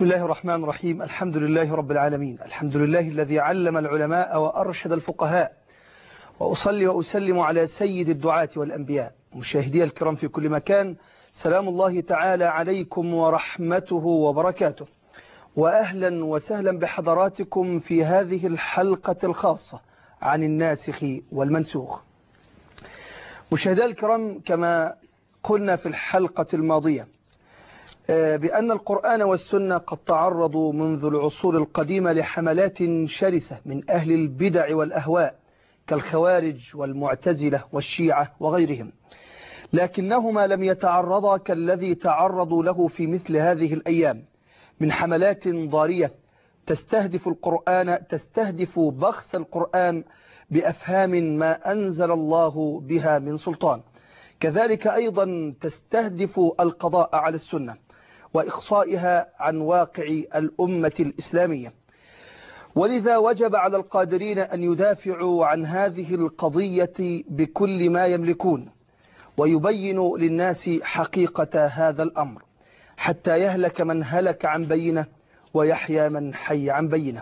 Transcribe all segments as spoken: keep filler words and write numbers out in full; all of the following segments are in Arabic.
بسم الله الرحمن الرحيم. الحمد لله رب العالمين، الحمد لله الذي علم العلماء وأرشد الفقهاء، وأصلي وأسلم على سيد الدعاة والأنبياء. مشاهدي الكرام في كل مكان، سلام الله تعالى عليكم ورحمته وبركاته، وأهلا وسهلا بحضراتكم في هذه الحلقة الخاصة عن الناسخ والمنسوخ. مشاهدي الكرام، كما قلنا في الحلقة الماضية بأن القرآن والسنة قد تعرضوا منذ العصور القديمة لحملات شرسة من أهل البدع والأهواء كالخوارج والمعتزلة والشيعة وغيرهم، لكنهما لم يتعرضا كالذي تعرضوا له في مثل هذه الأيام من حملات ضارية تستهدف القرآن تستهدف بخس القرآن بأفهام ما أنزل الله بها من سلطان، كذلك أيضا تستهدف القضاء على السنة وإخصائها عن واقع الأمة الإسلامية. ولذا وجب على القادرين أن يدافعوا عن هذه القضية بكل ما يملكون، ويبينوا للناس حقيقة هذا الأمر حتى يهلك من هلك عن بينه ويحيى من حي عن بينه.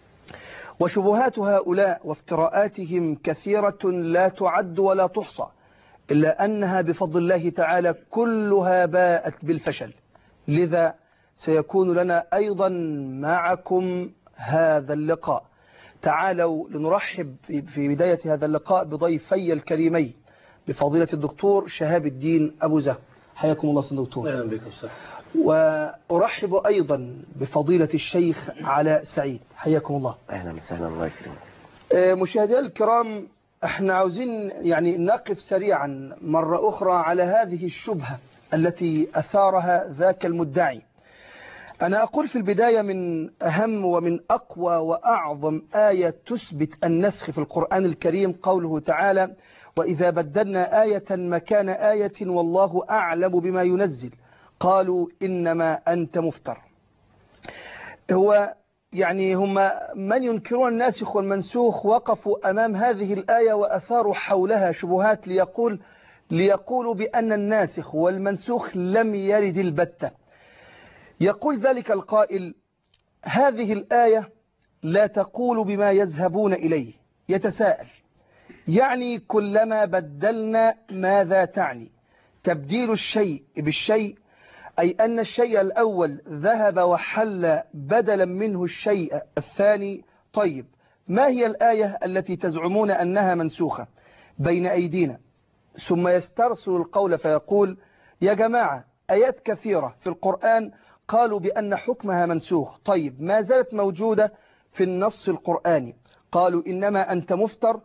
وشبهات هؤلاء وافتراءاتهم كثيرة لا تعد ولا تحصى، إلا أنها بفضل الله تعالى كلها باءت بالفشل. لذا سيكون لنا أيضا معكم هذا اللقاء. تعالوا لنرحب في بداية هذا اللقاء بضيفي الكريمين، بفضيلة الدكتور شهاب الدين أبو زهر. حياكم الله سيدنا الدكتور. أهلا بكم. صح. وأرحب أيضا بفضيلة الشيخ علاء سعيد. حياكم الله. أهلا وسهلا. الله يكرمك. مشاهدينا الكرام، احنا عاوزين يعني نقف سريعا مرة أخرى على هذه الشبهة التي أثارها ذاك المدعي. أنا أقول في البداية من أهم ومن أقوى وأعظم آية تثبت النسخ في القرآن الكريم قوله تعالى: وإذا بدلنا آية مكان آية والله أعلم بما ينزل قالوا إنما أنت مفتر. هو يعني هم من ينكرون الناسخ والمنسوخ وقفوا أمام هذه الآية وأثاروا حولها شبهات ليقول ليقولوا بأن الناسخ والمنسوخ لم يرد البتة. يقول ذلك القائل: هذه الآية لا تقول بما يذهبون إليه. يتساءل، يعني كلما بدلنا ماذا تعني؟ تبديل الشيء بالشيء، أي أن الشيء الأول ذهب وحل بدلا منه الشيء الثاني. طيب، ما هي الآية التي تزعمون أنها منسوخة بين أيدينا؟ ثم يسترسل القول فيقول: يا جماعة، آيات كثيرة في القرآن قالوا بأن حكمها منسوخ، طيب ما زالت موجودة في النص القرآني. قالوا إنما أنت مفتر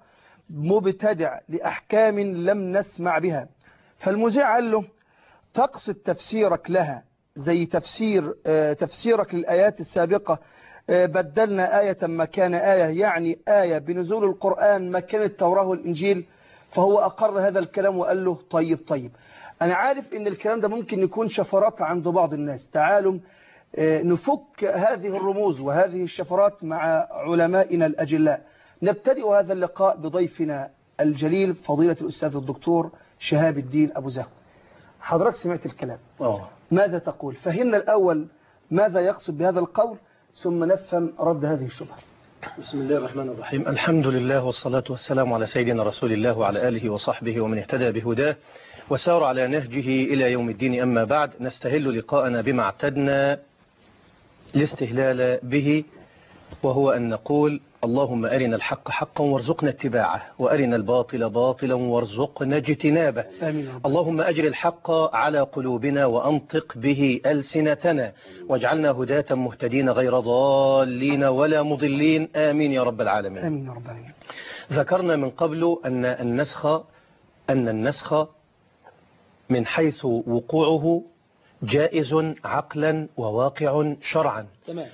مبتدع لأحكام لم نسمع بها. فالمذيع قال له: تقصد تفسيرك لها زي تفسير آه تفسيرك للآيات السابقة، آه بدلنا آية مكان آية، يعني آية بنزول القرآن مكان التوراة والإنجيل. فهو أقر هذا الكلام وقال له: طيب طيب أنا عارف إن الكلام ده ممكن يكون شفرات عند بعض الناس، تعالوا آه نفك هذه الرموز وهذه الشفرات مع علمائنا الأجلاء. نبتدئ هذا اللقاء بضيفنا الجليل فضيلة الأستاذ الدكتور شهاب الدين أبو زهر. حضرتك سمعت الكلام، أوه. ماذا تقول؟ فهمنا الأول ماذا يقصد بهذا القول، ثم نفهم رد هذه الشبهة. بسم الله الرحمن الرحيم. الحمد لله والصلاة والسلام على سيدنا رسول الله وعلى آله وصحبه ومن اهتدى بهداه وسار على نهجه إلى يوم الدين. أما بعد، نستهل لقاءنا بما اعتدنا الاستهلال به، وهو أن نقول: اللهم أرنا الحق حقا وارزقنا اتباعه، وأرنا الباطل باطلا وارزقنا اجتنابه. آمين. اللهم أجر الحق على قلوبنا وأنطق به ألسنتنا، واجعلنا هداة مهتدين غير ضالين ولا مضلين. آمين يا رب العالمين. آمين يا رب العالمين. ذكرنا من قبل أن النسخ أن النسخ من حيث وقوعه جائز عقلا وواقع شرعا. تمام.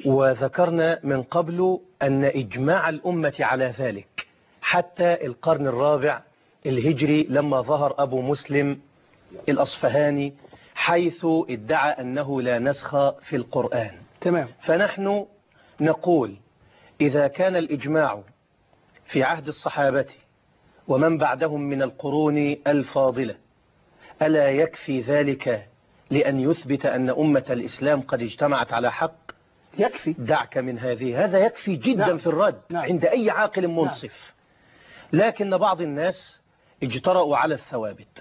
وذكرنا من قبل أن إجماع الأمة على ذلك حتى القرن الرابع الهجري، لما ظهر أبو مسلم الأصفهاني حيث ادعى أنه لا نسخ في القرآن. تمام. فنحن نقول: إذا كان الإجماع في عهد الصحابة ومن بعدهم من القرون الفاضلة، ألا يكفي ذلك لأن يثبت أن أمة الإسلام قد اجتمعت على حق يكفي. دعك من هذه، هذا يكفي جدا نعم. في الرد نعم. عند أي عاقل منصف. نعم. لكن بعض الناس اجترأوا على الثوابت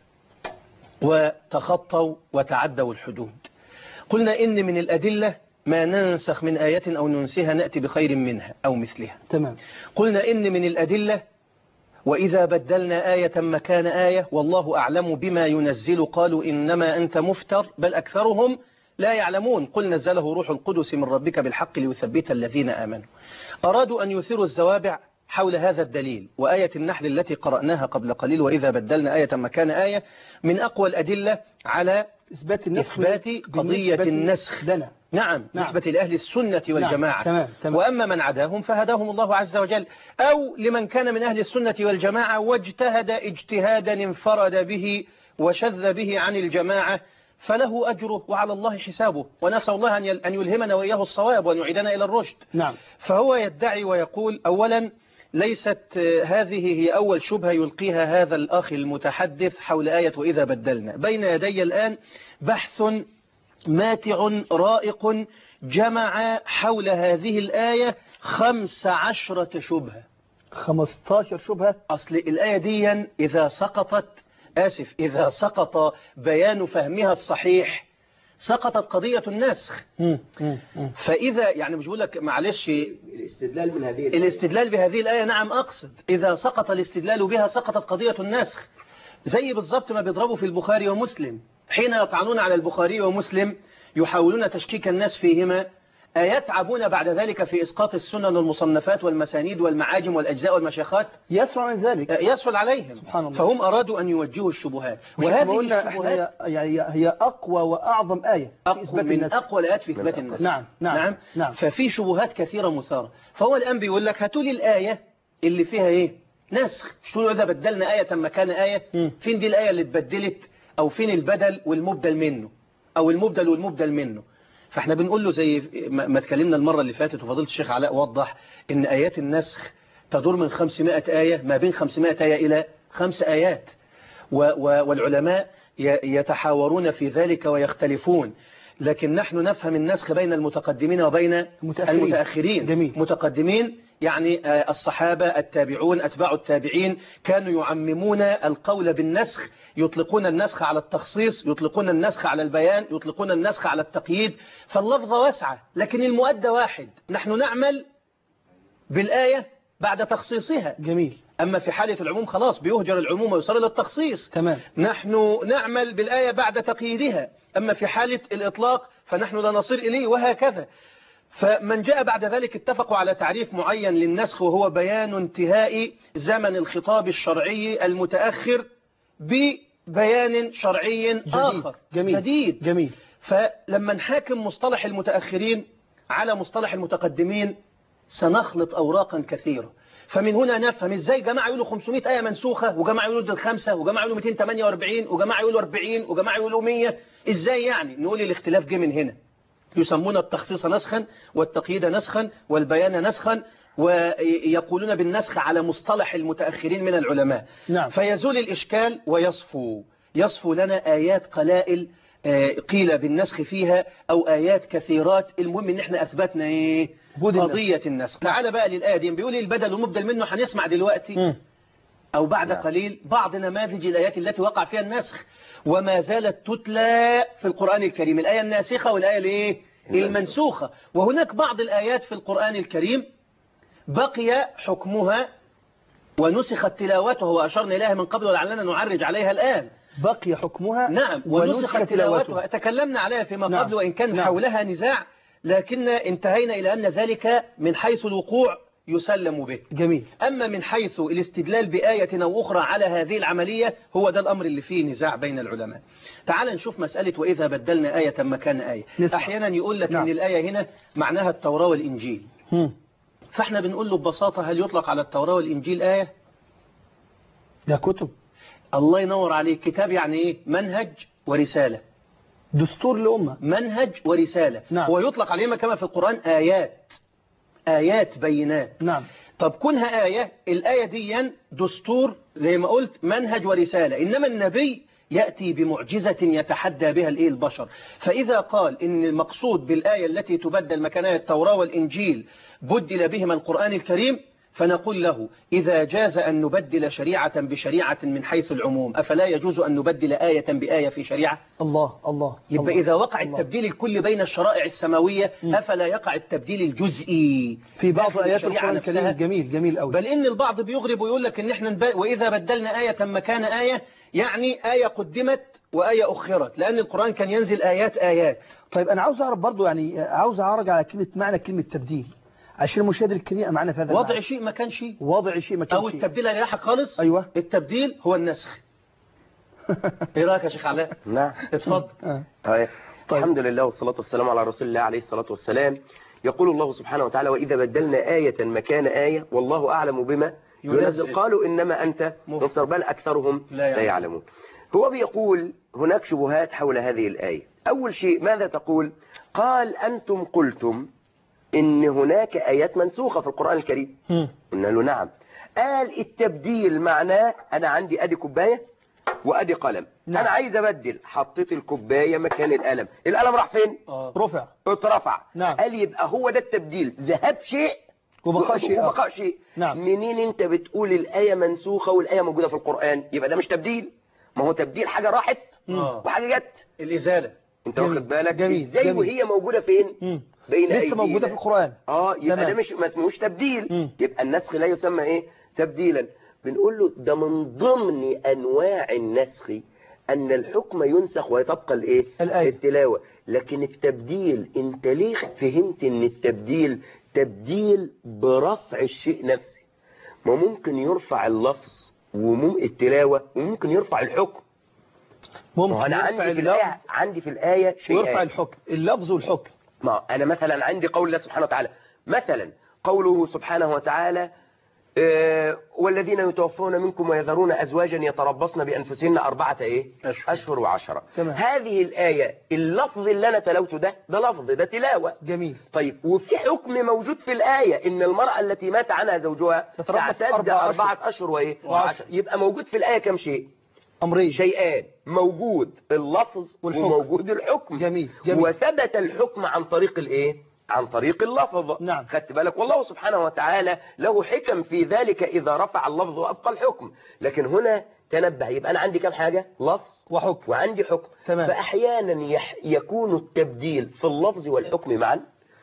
وتخطوا وتعدوا الحدود. قلنا إن من الأدلة ما ننسخ من آية أو ننسها نأتي بخير منها أو مثلها. تمام. قلنا إن من الأدلة وإذا بدلنا آية مكان آية والله أعلم بما ينزل قالوا إنما أنت مفتر بل أكثرهم لا يعلمون قل نزله روح القدس من ربك بالحق ليثبت الذين آمنوا. أرادوا أن يثيروا الزوابع حول هذا الدليل، وآية النحل التي قرأناها قبل قليل وإذا بدلنا آية مكان آية من أقوى الأدلة على إثبات النسخ، إثبات قضية النسخ. لنا. نعم. نعم. نسبة لأهل السنة والجماعة. نعم. تمام. تمام. وأما من عداهم فهداهم الله عز وجل، أو لمن كان من أهل السنة والجماعة واجتهد اجتهادا انفرد به وشذ به عن الجماعة فله أجره وعلى الله حسابه، ونسأل الله أن يلهمنا وإياه الصواب وأن يعيدنا إلى الرشد. نعم. فهو يدعي ويقول أولا ليست هذه هي أول شبهة يلقيها هذا الأخ المتحدث حول آية وإذا بدلنا. بين يدي الآن بحث ماتع رائق جمع حول هذه الآية خمس عشرة شبهة. خمستاشر شبهة. أصل الآية دي إذا سقطت آسف إذا سقط بيان فهمها الصحيح سقطت قضية النسخ. مم. مم. مم. فإذا يعني مش بقول لك معلش الاستدلال من هذه الآية. الاستدلال بهذه الآية نعم أقصد إذا سقط الاستدلال بها سقطت قضية النسخ. زي بالضبط ما بيضربوا في البخاري ومسلم حين يطعنون على البخاري ومسلم يحاولون تشكيك الناس فيهما، أيتعبون بعد ذلك في إسقاط السنن والمصنفات والمسانيد والمعاجم والأجزاء والمشيخات؟ يسهل من ذلك. يسهل عليهم. سبحان الله. فهم أرادوا أن يوجهوا الشبهات، وهذه الشبهات هي هي أقوى وأعظم آية في إثبات من النسخ. أقوى الآيات في إثبات النسخ. نعم. نعم. نعم. نعم. ففي شبهات كثيرة مثارة. فهو الآن بيقول لك هاتوا لي الآية اللي فيها إيه؟ نسخ. مش تقولوا إذا بدلنا آية مكان آية. م. فين دي الآية اللي اتبدلت؟ أو فين البدل والمبدل منه؟ أو المبدل والمبدل منه؟ فاحنا بنقول له زي ما اتكلمنا المرة اللي فاتت وفضيلة الشيخ علاء وضح ان آيات النسخ تدور من خمسمائة آية ما بين خمسمائة آية إلى خمس آيات، والعلماء يتحاورون في ذلك ويختلفون، لكن نحن نفهم النسخ بين المتقدمين وبين المتأخرين. المتأخرين. جميل. متقدمين يعني الصحابة التابعون أتباع التابعين كانوا يعممون القول بالنسخ، يطلقون النسخ على التخصيص، يطلقون النسخ على البيان، يطلقون النسخ على التقييد، فاللفظة واسعة لكن المؤدى واحد. نحن نعمل بالآية بعد تخصيصها. جميل. أما في حالة العموم خلاص بيهجر العموم ويصار إلى التخصيص. تمام. نحن نعمل بالآية بعد تقييدها، أما في حالة الإطلاق فنحن لا نصير إليه وهكذا. فمن جاء بعد ذلك اتفقوا على تعريف معين للنسخ وهو بيان انتهاء زمن الخطاب الشرعي المتأخر ببيان شرعي جديد. آخر جميل. جديد. جميل. فلما نحاكم مصطلح المتأخرين على مصطلح المتقدمين سنخلط أوراقا كثيرة. فمن هنا نفهم ازاي جماعة يقولوا خمسمائة آية منسوخة وجماعة يقولوا دول خمسة وجماعة يقولوا مئتين وثمانية وأربعين وجماعة يقولوا أربعين وجماعة يقولوا مية. ازاي يعني؟ نقول الاختلاف جه من هنا. يسمون التخصيص نسخا والتقييد نسخا والبيان نسخا، ويقولون بالنسخ على مصطلح المتأخرين من العلماء. نعم. فيزول الإشكال ويصفو يصفو لنا آيات قلائل قيل بالنسخ فيها أو آيات كثيرات. المهم ان احنا أثبتنا ايه؟ قضية النسخ. تعال بقى للآية دي بيقول البدل ومبدل منه. هنسمع دلوقتي م. أو بعد نعم. قليل بعض نماذج الآيات التي وقع فيها النسخ وما زالت تتلى في القرآن الكريم، الآية الناسخة والآية الايه؟ المنسوخة. وهناك بعض الآيات في القرآن الكريم بقي حكمها ونسخت تلاوتها وأشرنا إليها من قبل ولعلنا نعرج عليها الآن. بقي حكمها نعم ونسخت تلاوتها تكلمنا عليها فيما نعم. قبل وإن كان نعم. حولها نزاع، لكن انتهينا إلى أن ذلك من حيث الوقوع يسلم به. جميل. أما من حيث الاستدلال بآية أو أخرى على هذه العملية هو ده الأمر اللي فيه نزاع بين العلماء. تعال نشوف مسألة وإذا بدلنا آية مكان آية. نسمع. أحيانا يقول لك نعم. أن الآية هنا معناها التوراة والإنجيل. هم. فاحنا بنقول له ببساطة هل يطلق على التوراة والإنجيل آية؟ ده كتب. الله ينور عليك. كتاب يعني إيه؟ منهج ورسالة. دستور لأمة. منهج ورسالة. نعم. ويطلق عليهما كما في القرآن آيات آيات بينات. نعم. طب كونها آية، الآية دي دستور زي ما قلت منهج ورسالة، إنما النبي يأتي بمعجزة يتحدى بها الإيه البشر. فإذا قال إن المقصود بالآية التي تبدل مكانها التوراة والإنجيل بدل بهما القرآن الكريم، فنقول له إذا جاز أن نبدل شريعة بشريعة من حيث العموم، أفلا يجوز أن نبدل آية بآية في شريعة؟ الله الله يبقى الله إذا وقع الله. التبديل الكلي بين الشرائع السماوية م. أفلا يقع التبديل الجزئي في بعض داخل آيات الشريعة القرآن الكريم؟ نفسها؟ جميل جميل أوي. بل إن البعض بيغرب ويقول لك إن إحنا نب... وإذا بدلنا آية مكان آية، يعني آية قدمت وآية أخرت، لأن القرآن كان ينزل آيات آيات. طيب أنا عاوز أعرف برضو، يعني عاوز أرجع على كلمة معنى كلمة تبديل عشان المشاهد الكريم معنا في هذا وضع المعنى. شيء مكان شيء، وضع شيء مكان أو شيء، التبديل اللي يلحق خالص. أيوة. التبديل هو النسخ. إيه رأيك يا شيخ علاء؟ نعم اتفضل. آه. طيب. طيب. الحمد لله والصلاة والسلام على رسول الله عليه الصلاة والسلام. يقول الله سبحانه وتعالى وإذا بدلنا آية مكان آية والله أعلم بما ينزل, ينزل. قالوا إنما أنت مفتر بل أكثرهم لا لا يعلمون. يعلمون. هو بيقول هناك شبهات حول هذه الآية. أول شيء ماذا تقول؟ قال أنتم قلتم إن هناك آيات منسوخة في القرآن الكريم. مم. قلنا له نعم. قال التبديل معناه أنا عندي أدي كوباية وأدي قلم. نعم. أنا عايز أبدل، حطيت الكوباية مكان القلم، القلم راح فين؟ آه. رفع. اترفع. نعم. قال يبقى هو ده التبديل، ذهاب شيء وبقاء شيء آخر. وبقاء شيء. نعم. منين انت بتقول الآية منسوخة والآية موجودة في القرآن؟ يبقى ده مش تبديل. ما هو تبديل حاجة راحت آه. وحاجة جت. الإزالة. انت جميل. واخد بالك جميل. ازاي جميل. وهي موجودة فين؟ مم. بين لسه أيدينا. موجودة في القرآن. اه يبقى تمام. ده مش ما اسمهوش تبديل. مم. يبقى النسخ لا يسمى ايه؟ تبديلا. بنقول له ده من ضمن انواع النسخ ان الحكم ينسخ ويتبقى الايه؟ الآية. التلاوة. لكن التبديل انت ليه فهمت ان التبديل تبديل برفع الشيء نفسه؟ ما ممكن يرفع اللفظ وممكن التلاوة وممكن يرفع الحكم. ممكن انا يرفع عندي في اللفظ الآية عندي في الآية شيء ويرفع الحكم، اللفظ والحكم. ما أنا مثلا عندي قول الله سبحانه وتعالى، مثلا قوله سبحانه وتعالى آه والذين يتوفون منكم ويذرون أزواجا يتربصن بأنفسهن أربعة إيه؟ أشهر, أشهر وعشرة. تمام. هذه الآية اللفظ اللي أنا تلوته ده ده لفظ، ده تلاوة. جميل. طيب وفي حكم موجود في الآية إن المرأة التي مات عنها زوجها تتربص تعتد أربع أربعة أشهر. أشهر وإيه؟ وعشر. يبقى موجود في الآية كم شيء؟ أمرين. شيئان، موجود اللفظ والحكم. وموجود الحكم. جميل. جميل. وثبت الحكم عن طريق الايه؟ عن طريق اللفظ. نعم. خدت بالك؟ والله سبحانه وتعالى له حكم في ذلك إذا رفع اللفظ وأبقى الحكم. لكن هنا تنبه، يبقى أنا عندي كم حاجة؟ لفظ وحكم. وعندي حكم. تمام. فأحيانا يح... يكون التبديل في اللفظ والحكم معا،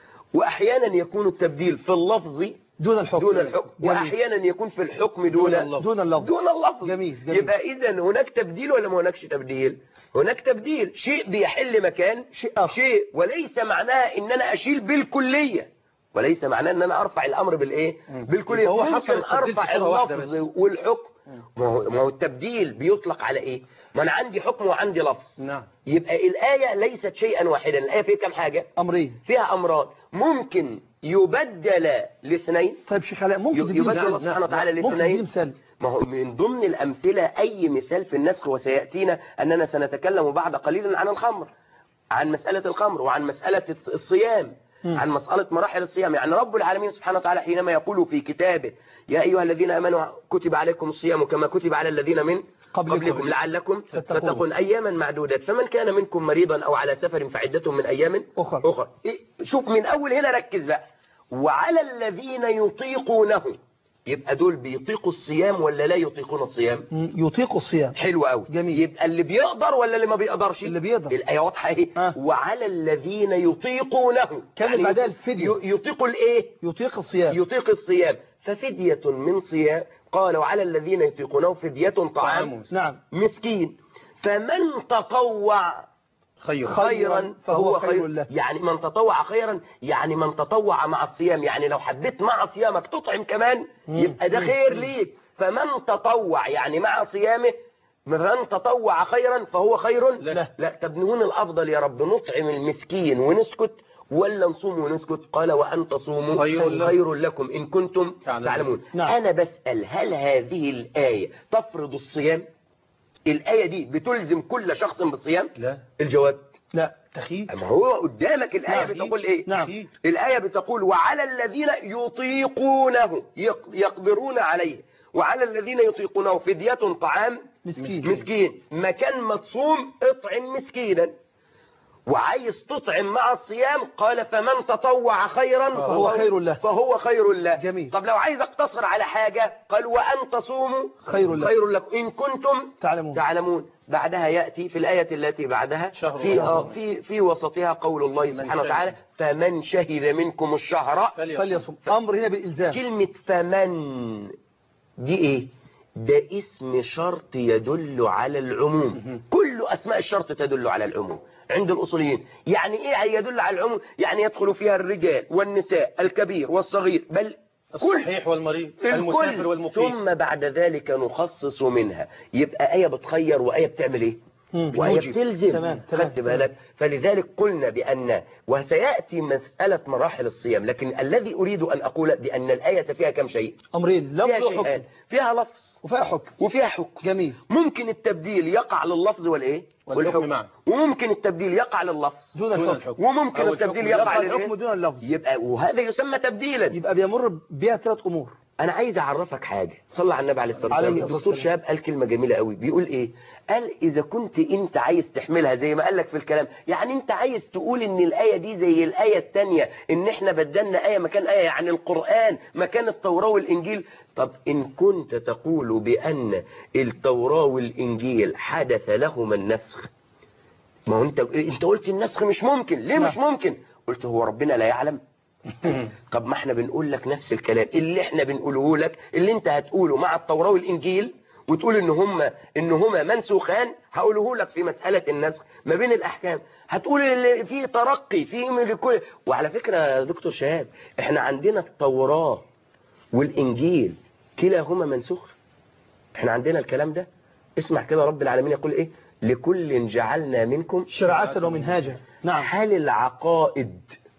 وأحيانا يكون التبديل في اللفظ دون الحكم. دون الحكم، جميل. وأحيانا يكون في الحكم دون دون اللفظ. دون اللفظ. دون اللفظ. جميل. جميل. يبقى إذا هناك تبديل ولا ما هناكش تبديل؟ هناك تبديل، شيء بيحل مكان شيء آخر. شيء، وليس معناه ان انا اشيل بالكلية، وليس معناه ان انا ارفع الامر بالايه؟ بالكلية. هو حصل ممكن ارفع اللفظ والحكم. ما هو ما هو التبديل بيطلق على ايه؟ ما انا عندي حكم وعندي لفظ. نعم. يبقى الآية ليست شيئا واحدا، الآية فيها كم حاجة؟ أمرين. فيها امران، ممكن يبدل لاثنين. طيب شيخ علاء ممكن تديني يبدل مثال؟ الله سبحانه وتعالى ممكن تديني لاثنين. مثال؟ ما هو من ضمن الأمثلة أي مثال في النسخ، وسيأتينا أننا سنتكلم بعد قليل عن الخمر، عن مسألة الخمر وعن مسألة الصيام، م. عن مسألة مراحل الصيام. يعني رب العالمين سبحانه وتعالى حينما يقول في كتابه يا أيها الذين آمنوا كتب عليكم الصيام كما كتب على الذين من قبلكم, قبلكم لعلكم تتقون. تتقون أياما معدودات، فمن كان منكم مريضا أو على سفر فعدة من أيام أخر. أخر. إيه؟ شوف من أول هنا ركز بقى، وعلى الذين يطيقونه، يبقى دول بيطيقوا الصيام ولا لا يطيقون الصيام؟ يطيق الصيام. حلو قوي. جميل. يبقى اللي بيقدر ولا اللي ما بيقدرش؟ اللي بيقدر. الآية واضحة اهي. آه. وعلى الذين يطيقونه، كمل بعدها الفدية. يطيقوا الايه؟ يطيق الصيام. يطيق الصيام، ففدية من صيام. قال وعلى الذين يطيقونه فدية طعام نعم. مسكين، فمن تطوع خير خيرا فهو خير, خير له. يعني من تطوع خيرا، يعني من تطوع مع الصيام، يعني لو حبيت مع صيامك تطعم كمان يبقى ده خير ليك. فمن تطوع يعني مع صيامه، من تطوع خيرا فهو خير له. لا. طب نهون الأفضل يا رب نطعم المسكين ونسكت ولا نصوم ونسكت؟ قال وأن تصوموا خير, خير لكم إن كنتم تعلمون. تعلمون. نعم. أنا بسأل هل هذه الآية تفرض الصيام؟ الآية دي بتلزم كل شخص بالصيام؟ لا. الجواب لا. تخيل. أما هو قدامك الآية نعم. بتقول إيه؟ نعم. الآية بتقول وعلى الذين يطيقونه يقدرون عليه، وعلى الذين يطيقونه فدية طعام مسكين. مسكين مكان ما تصوم اطعم مسكينا، وعايز تطعم مع الصيام قال فمن تطوع خيرا فهو خير له فهو خير له. جميل. طب لو عايز اقتصر على حاجة قال وأن تصوموا خير له خير لكم إن كنتم تعلمون. تعلمون. بعدها يأتي في الآية التي بعدها شهر في, رمضان. في, في وسطها قول الله سبحانه وتعالى فمن شهد منكم الشهر فليصم. أمر هنا بالإلزام. كلمة فمن دي إيه؟ ده اسم شرط يدل على العموم. كل أسماء الشرط تدل على العموم عند الأصوليين. يعني إيه يدل على العموم؟ يعني يدخل فيها الرجال والنساء الكبير والصغير بل الصحيح والمريض المسافر والمقيم. ثم بعد ذلك نخصص منها. يبقى آية بتخير وآية بتعمل إيه؟ وآية بتلزم. تمام. تمام. خدت بالك؟ فلذلك قلنا بأن وسيأتي مسألة مراحل الصيام، لكن الذي أريد أن أقول بأن الآية فيها كم شيء؟ أمرين، لفظ فيها وحكم. شيئان، فيها لفظ وفيها حكم. وفيها حكم. جميل. ممكن التبديل يقع لللفظ والإيه؟ والحكم معا. وممكن التبديل يقع لللفظ دون الحكم. وممكن التبديل يقع للحكم دون اللفظ. يبقى وهذا يسمى تبديلا. يبقى بيمر بها ثلاث أمور. أنا عايز أعرفك حاجة. صلى على النبي عليه الصلاة عليه والسلام. الدكتور شاب قال كلمة جميلة قوي. بيقول إيه؟ قال إذا كنت أنت عايز تحملها زي ما قال لك في الكلام، يعني أنت عايز تقول إن الآية دي زي الآية الثانية، إن إحنا بدلنا آية مكان آية، يعني القرآن مكان التوراة والإنجيل. طب إن كنت تقول بأن التوراة والإنجيل حدث لهما النسخ، ما هو أنت أنت قلت النسخ مش ممكن. ليه مش ممكن؟ قلت هو ربنا لا يعلم؟ طب ما احنا بنقول لك نفس الكلام اللي احنا بنقوله لك، اللي انت هتقوله مع التوراة والإنجيل وتقول ان هم ان هما منسوخان، هقوله لك في مسألة النسخ ما بين الأحكام. هتقول اللي في ترقي في لكل. وعلى فكرة يا دكتور شهاب، احنا عندنا التوراة والإنجيل كلاهما منسوخ. احنا عندنا الكلام ده. اسمع كده رب العالمين يقول ايه؟ لكل جعلنا منكم شرعة ومنهاجا. نعم. هل العقائد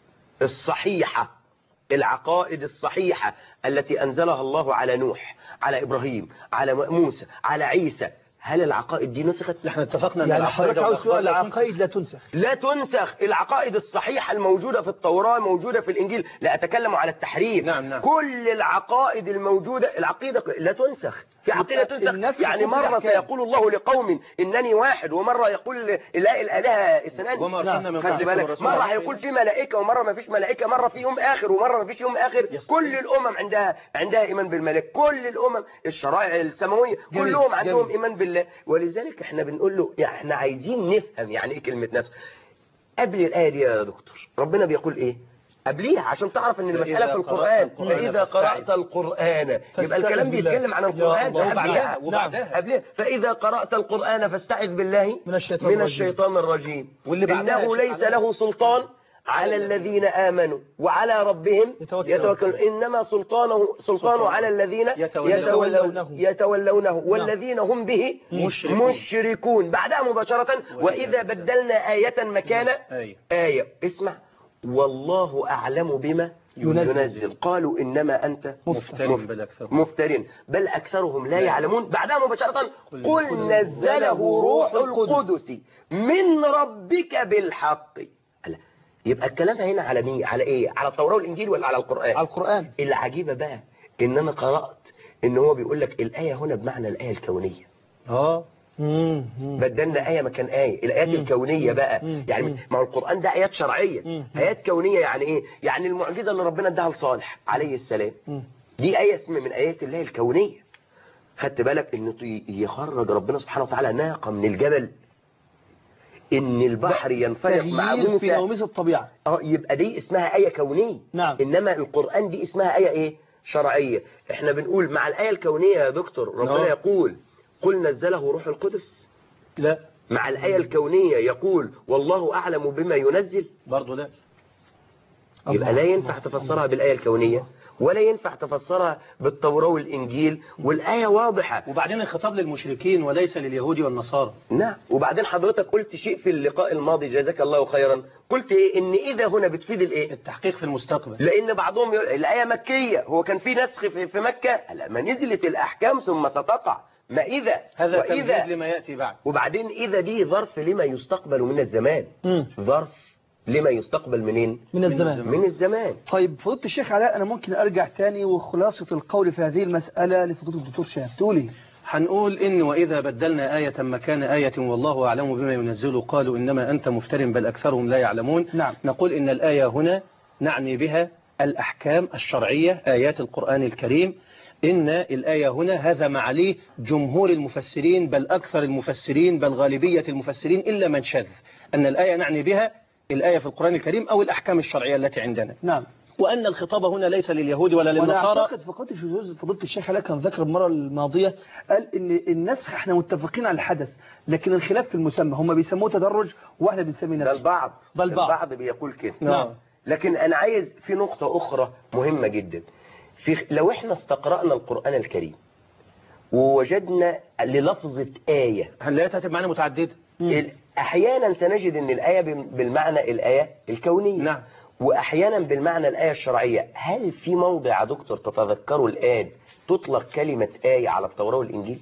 الصحيحة العقائد الصحيحة التي أنزلها الله على نوح، على إبراهيم، على موسى، على عيسى، هل العقائد دي نسخت؟ احنا اتفقنا ان يعني العقائد حضرتك عاوز تقول والأخبار العقائد لا تنسخ. لا تنسخ. العقائد الصحيحة الموجودة في التوراة موجودة في الإنجيل. لا أتكلم على التحريف. نعم نعم. كل العقائد الموجودة العقيدة لا تنسخ. في عقيدة تنسخ. يعني مرة سيقول الله لقوم إنني واحد، ومرة يقول لا الآلهة اثنان. وما أرسلنا من خدت قبلك بالك؟ من رسول. مرة هيقول في ملائكة، ومرة ما فيش ملائكة، مرة في يوم آخر ومرة ما فيش يوم آخر. كل الأمم عندها عندها إيمان بالملائكة. كل الأمم الشرائع السماوية جميل. كلهم عندهم جميل. إيمان بالله. ولذلك احنا بنقول له يعني احنا عايزين نفهم يعني ايه كلمة نسخ. قبل الآية دي يا دكتور ربنا بيقول ايه قبليها عشان تعرف ان المسألة في القرآن؟ فإذا قرأت القرآن، يبقى الكلام بيتكلم عن القرآن. وبعدها وبعدها قبلها فإذا قرأت القرآن فاستعذ بالله من الشيطان من الشيطان الرجيم. واللي بعدها إنه ليس له سلطان على الذين آمنوا وعلى ربهم يتوكلون. إنما سلطانه سلطانه على الذين يتولونه, يتولونه والذين هم به مشركون. مشركون. بعدها مباشرة وإذا بدلنا آية مكان آية. آية. اسمع والله أعلم بما ينزل. ينزل. قالوا إنما أنت مفتر بل أكثرهم مفترين بل أكثرهم لا يعلمون. بعدها مباشرة قل نزله روح القدس من ربك بالحق. يبقى الكلام هنا على مين؟ على ايه؟ على التوراة والإنجيل ولا على القرآن؟ على القرآن. العجيبة بقى ان انا قرأت ان هو بيقول لك الآية هنا بمعنى الآية الكونية. اه بدلنا آية مكان آية. الآيات مم. الكونية بقى مم. يعني ما هو القرآن ده آيات شرعية. مم. آيات كونية يعني ايه؟ يعني المعجزة اللي ربنا اداها لصالح عليه السلام دي آية اسمها من آيات الله الكونية. خدت بالك ان يخرج ربنا سبحانه وتعالى ناقة من الجبل، ان البحر ينفلق مع تغيير موسى في نوميس الطبيعة. اه يبقى دي اسمها آية كونية. نعم. انما القرآن دي اسمها آية ايه؟ شرعية. احنا بنقول مع الآية الكونية يا دكتور ربنا نعم. يقول قل نزله روح القدس. لا مع الآية الكونية يقول والله أعلم بما ينزل. برضو لا. يبقى لا ينفع تفسرها بالآية الكونية ولا ينفع تفسرها بالتوراة والإنجيل، والآية واضحة. وبعدين الخطاب للمشركين وليس لليهود والنصارى. نعم. وبعدين حضرتك قلت شيء في اللقاء الماضي جزاك الله خيرا، قلت ايه؟ ان اذا هنا بتفيد الايه؟ التحقيق في المستقبل. لان بعضهم يقول الآية مكية، هو كان في نسخ في في مكة؟ لا، ما نزلت الأحكام ثم ستقع. ما إذا هذا وإذا تمهيد لما يأتي بعد. وبعدين إذا دي ظرف لما يستقبل من الزمان. مم. ظرف لما يستقبل منين؟ من الزمان. من الزمان. طيب فضيلة الشيخ علاء، أنا ممكن أرجع تاني وخلاصة القول في هذه المسألة لفضيلة الدكتور شهاب تقولي؟ هنقول إن وإذا بدلنا آية مكان آية والله أعلم بما ينزل قالوا إنما أنت مفتر بل أكثرهم لا يعلمون. نعم. نقول إن الآية هنا نعني بها الأحكام الشرعية، آيات القرآن الكريم. إن الآية هنا هذا ما عليه جمهور المفسرين بل أكثر المفسرين بل غالبية المفسرين إلا من شذ، أن الآية نعني بها الآية في القرآن الكريم أو الأحكام الشرعية التي عندنا. نعم. وأن الخطاب هنا ليس لليهود ولا للنصارى. وأنا أعتقد فقط في فضيلة الشيخ علاء كان ذكر المرة الماضية قال إن النسخ احنا متفقين على الحدث، لكن الخلاف في المسمى، هم بيسموه تدرج واحنا بنسميه نسخ. ده البعض ده البعض. البعض بيقول كده. نعم. لكن أنا عايز في نقطة أخرى مهمة جدا. في لو احنا استقرأنا القرآن الكريم ووجدنا للفظة آية، هل لا تأتي معنا متعددة؟ أحيانا سنجد أن الآية بالمعنى الآية الكونية. نعم. وأحيانا بالمعنى الآية الشرعية. هل في موضع يا دكتور تتذكروا الآن تطلق كلمة آية على التوراة والإنجيل؟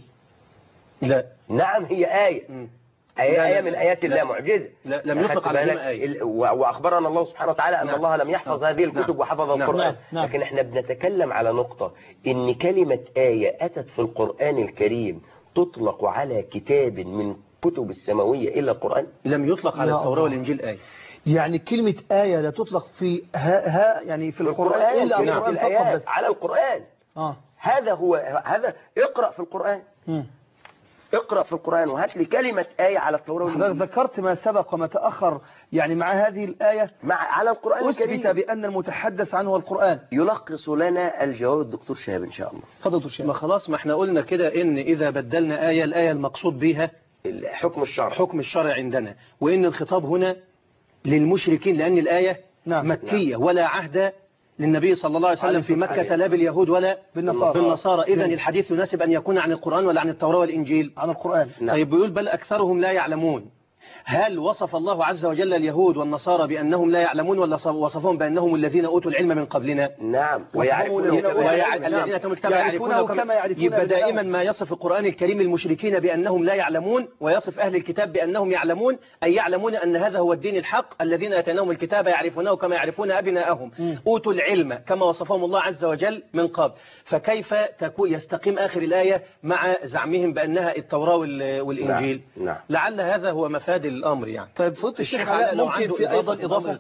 لا. نعم، هي آية. م. آية, لا آية لا من آيات الله، معجزة. لا، لم يطلق عليهما آية. وأخبرنا الله سبحانه وتعالى أن نعم. الله لم يحفظ نعم. هذه الكتب نعم. وحفظ نعم. القرآن. نعم. لكن احنا بنتكلم على نقطة إن كلمة آية أتت في القرآن الكريم تطلق على كتاب من كتب السماوية إلا القرآن. لم يطلق على التوراة والإنجيل آية. يعني كلمة آية لا تطلق في ها, ها يعني في القرآن إلا في القرآن الآيات فقط بس على القرآن. آه. هذا هو هذا. اقرأ في القرآن. م. اقرأ في القرآن وهات لي كلمة آية على التوراة والإنجيل. ذكرت ما سبق وما تأخر، يعني مع هذه الآية مع على القرآن الكريم أثبت بأن المتحدث عنه هو القرآن. يلخص لنا الجواب الدكتور شهاب إن شاء الله. فضلت الشيخ. ما خلاص، ما احنا قلنا كده إن إذا بدلنا آية، الآية المقصود بها حكم الشرع، حكم الشرع عندنا، وإن الخطاب هنا للمشركين لأن الآية نعم. مكية ولا عهد للنبي صلى الله عليه وسلم في مكة لا باليهود ولا بالنصارى, بالنصارى. إذن الحديث يناسب أن يكون عن القرآن ولا عن التوراة والإنجيل؟ عن القرآن. نعم. طيب بيقول بل أكثرهم لا يعلمون. هل وصف الله عز وجل اليهود والنصارى بأنهم لا يعلمون ولا وصفهم بأنهم الذين أوتوا العلم من قبلنا؟ نعم. ويعرفونه الذين كانوا كما يعرفونه كما يعرفون. يبقى دائما ما يصف القرآن الكريم المشركين بأنهم لا يعلمون، ويصف أهل الكتاب بأنهم يعلمون، أي يعلمون أن هذا هو الدين الحق. الذين أتيناهم الكتاب يعرفونه كما يعرفون أبناءهم. أوتوا العلم كما وصفهم الله عز وجل من قبل. فكيف تكون يستقيم آخر الآية مع زعمهم بأنها التوراة والإنجيل؟ نعم. نعم. لعل هذا هو مفاد الأمر يعني. طيب فضل الشيخ علاء ممكن في أيضا إضافة؟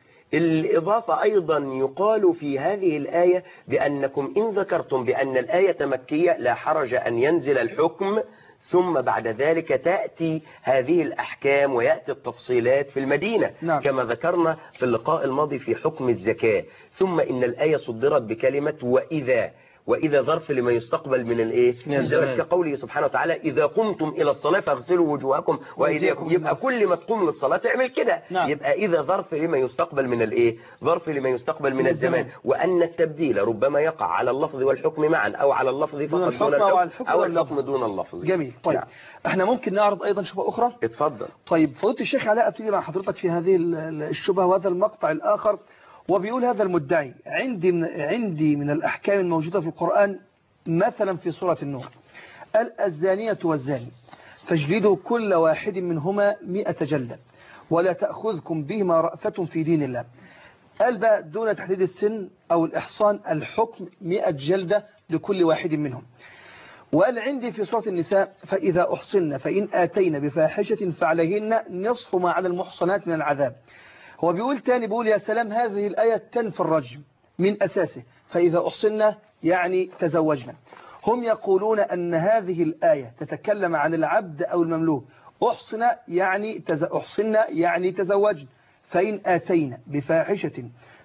الإضافة أيضا يقال في هذه الآية بأنكم إن ذكرتم بأن الآية مكية لا حرج أن ينزل الحكم ثم بعد ذلك تأتي هذه الأحكام ويأتي التفصيلات في المدينة. نعم. كما ذكرنا في اللقاء الماضي في حكم الزكاة. ثم إن الآية صدرت بكلمة وإذا، وإذا ظرف لما يستقبل من الإيه؟ كقوله سبحانه وتعالى إذا قمتم إلى الصلاة فاغسلوا وجوهكم وأيديكم. يبقى كل ما تقوم للصلاة تعمل كده. نعم. يبقى إذا ظرف لما يستقبل من الإيه؟ ظرف لما يستقبل من, من الزمان. الزمان. وأن التبديل ربما يقع على اللفظ والحكم معا أو على اللفظ فقط دون الحكم أو, الحكم أو الحكم دون اللفظ. جميل. طيب نعم. احنا ممكن نعرض أيضا شبهة أخرى. اتفضل. طيب فضيلة الشيخ علاء ابتدي مع حضرتك في هذه الشبهة وهذا المقطع الآخر. وبيقول هذا المدعي عندي من, عندي من الأحكام الموجودة في القرآن مثلا في سورة النور قال الزانية والزاني فاجلدوا كل واحد منهما مئة جلدة ولا تأخذكم بهما رأفة في دين الله. قال بقى دون تحديد السن أو الإحصان الحكم مئة جلدة لكل واحد منهم. وقال عندي في سورة النساء فإذا أحصن فإن آتين بفاحشة فعليهن نصف ما على المحصنات من العذاب. هو بيقول تاني بيقول يا سلام هذه الآية تنفي الرجم من أساسه، فإذا أحصن يعني تزوجنا. هم يقولون أن هذه الآية تتكلم عن العبد أو المملوك. أحصن يعني تز... أحصن يعني تزوجن. فإن آتينا بفاحشة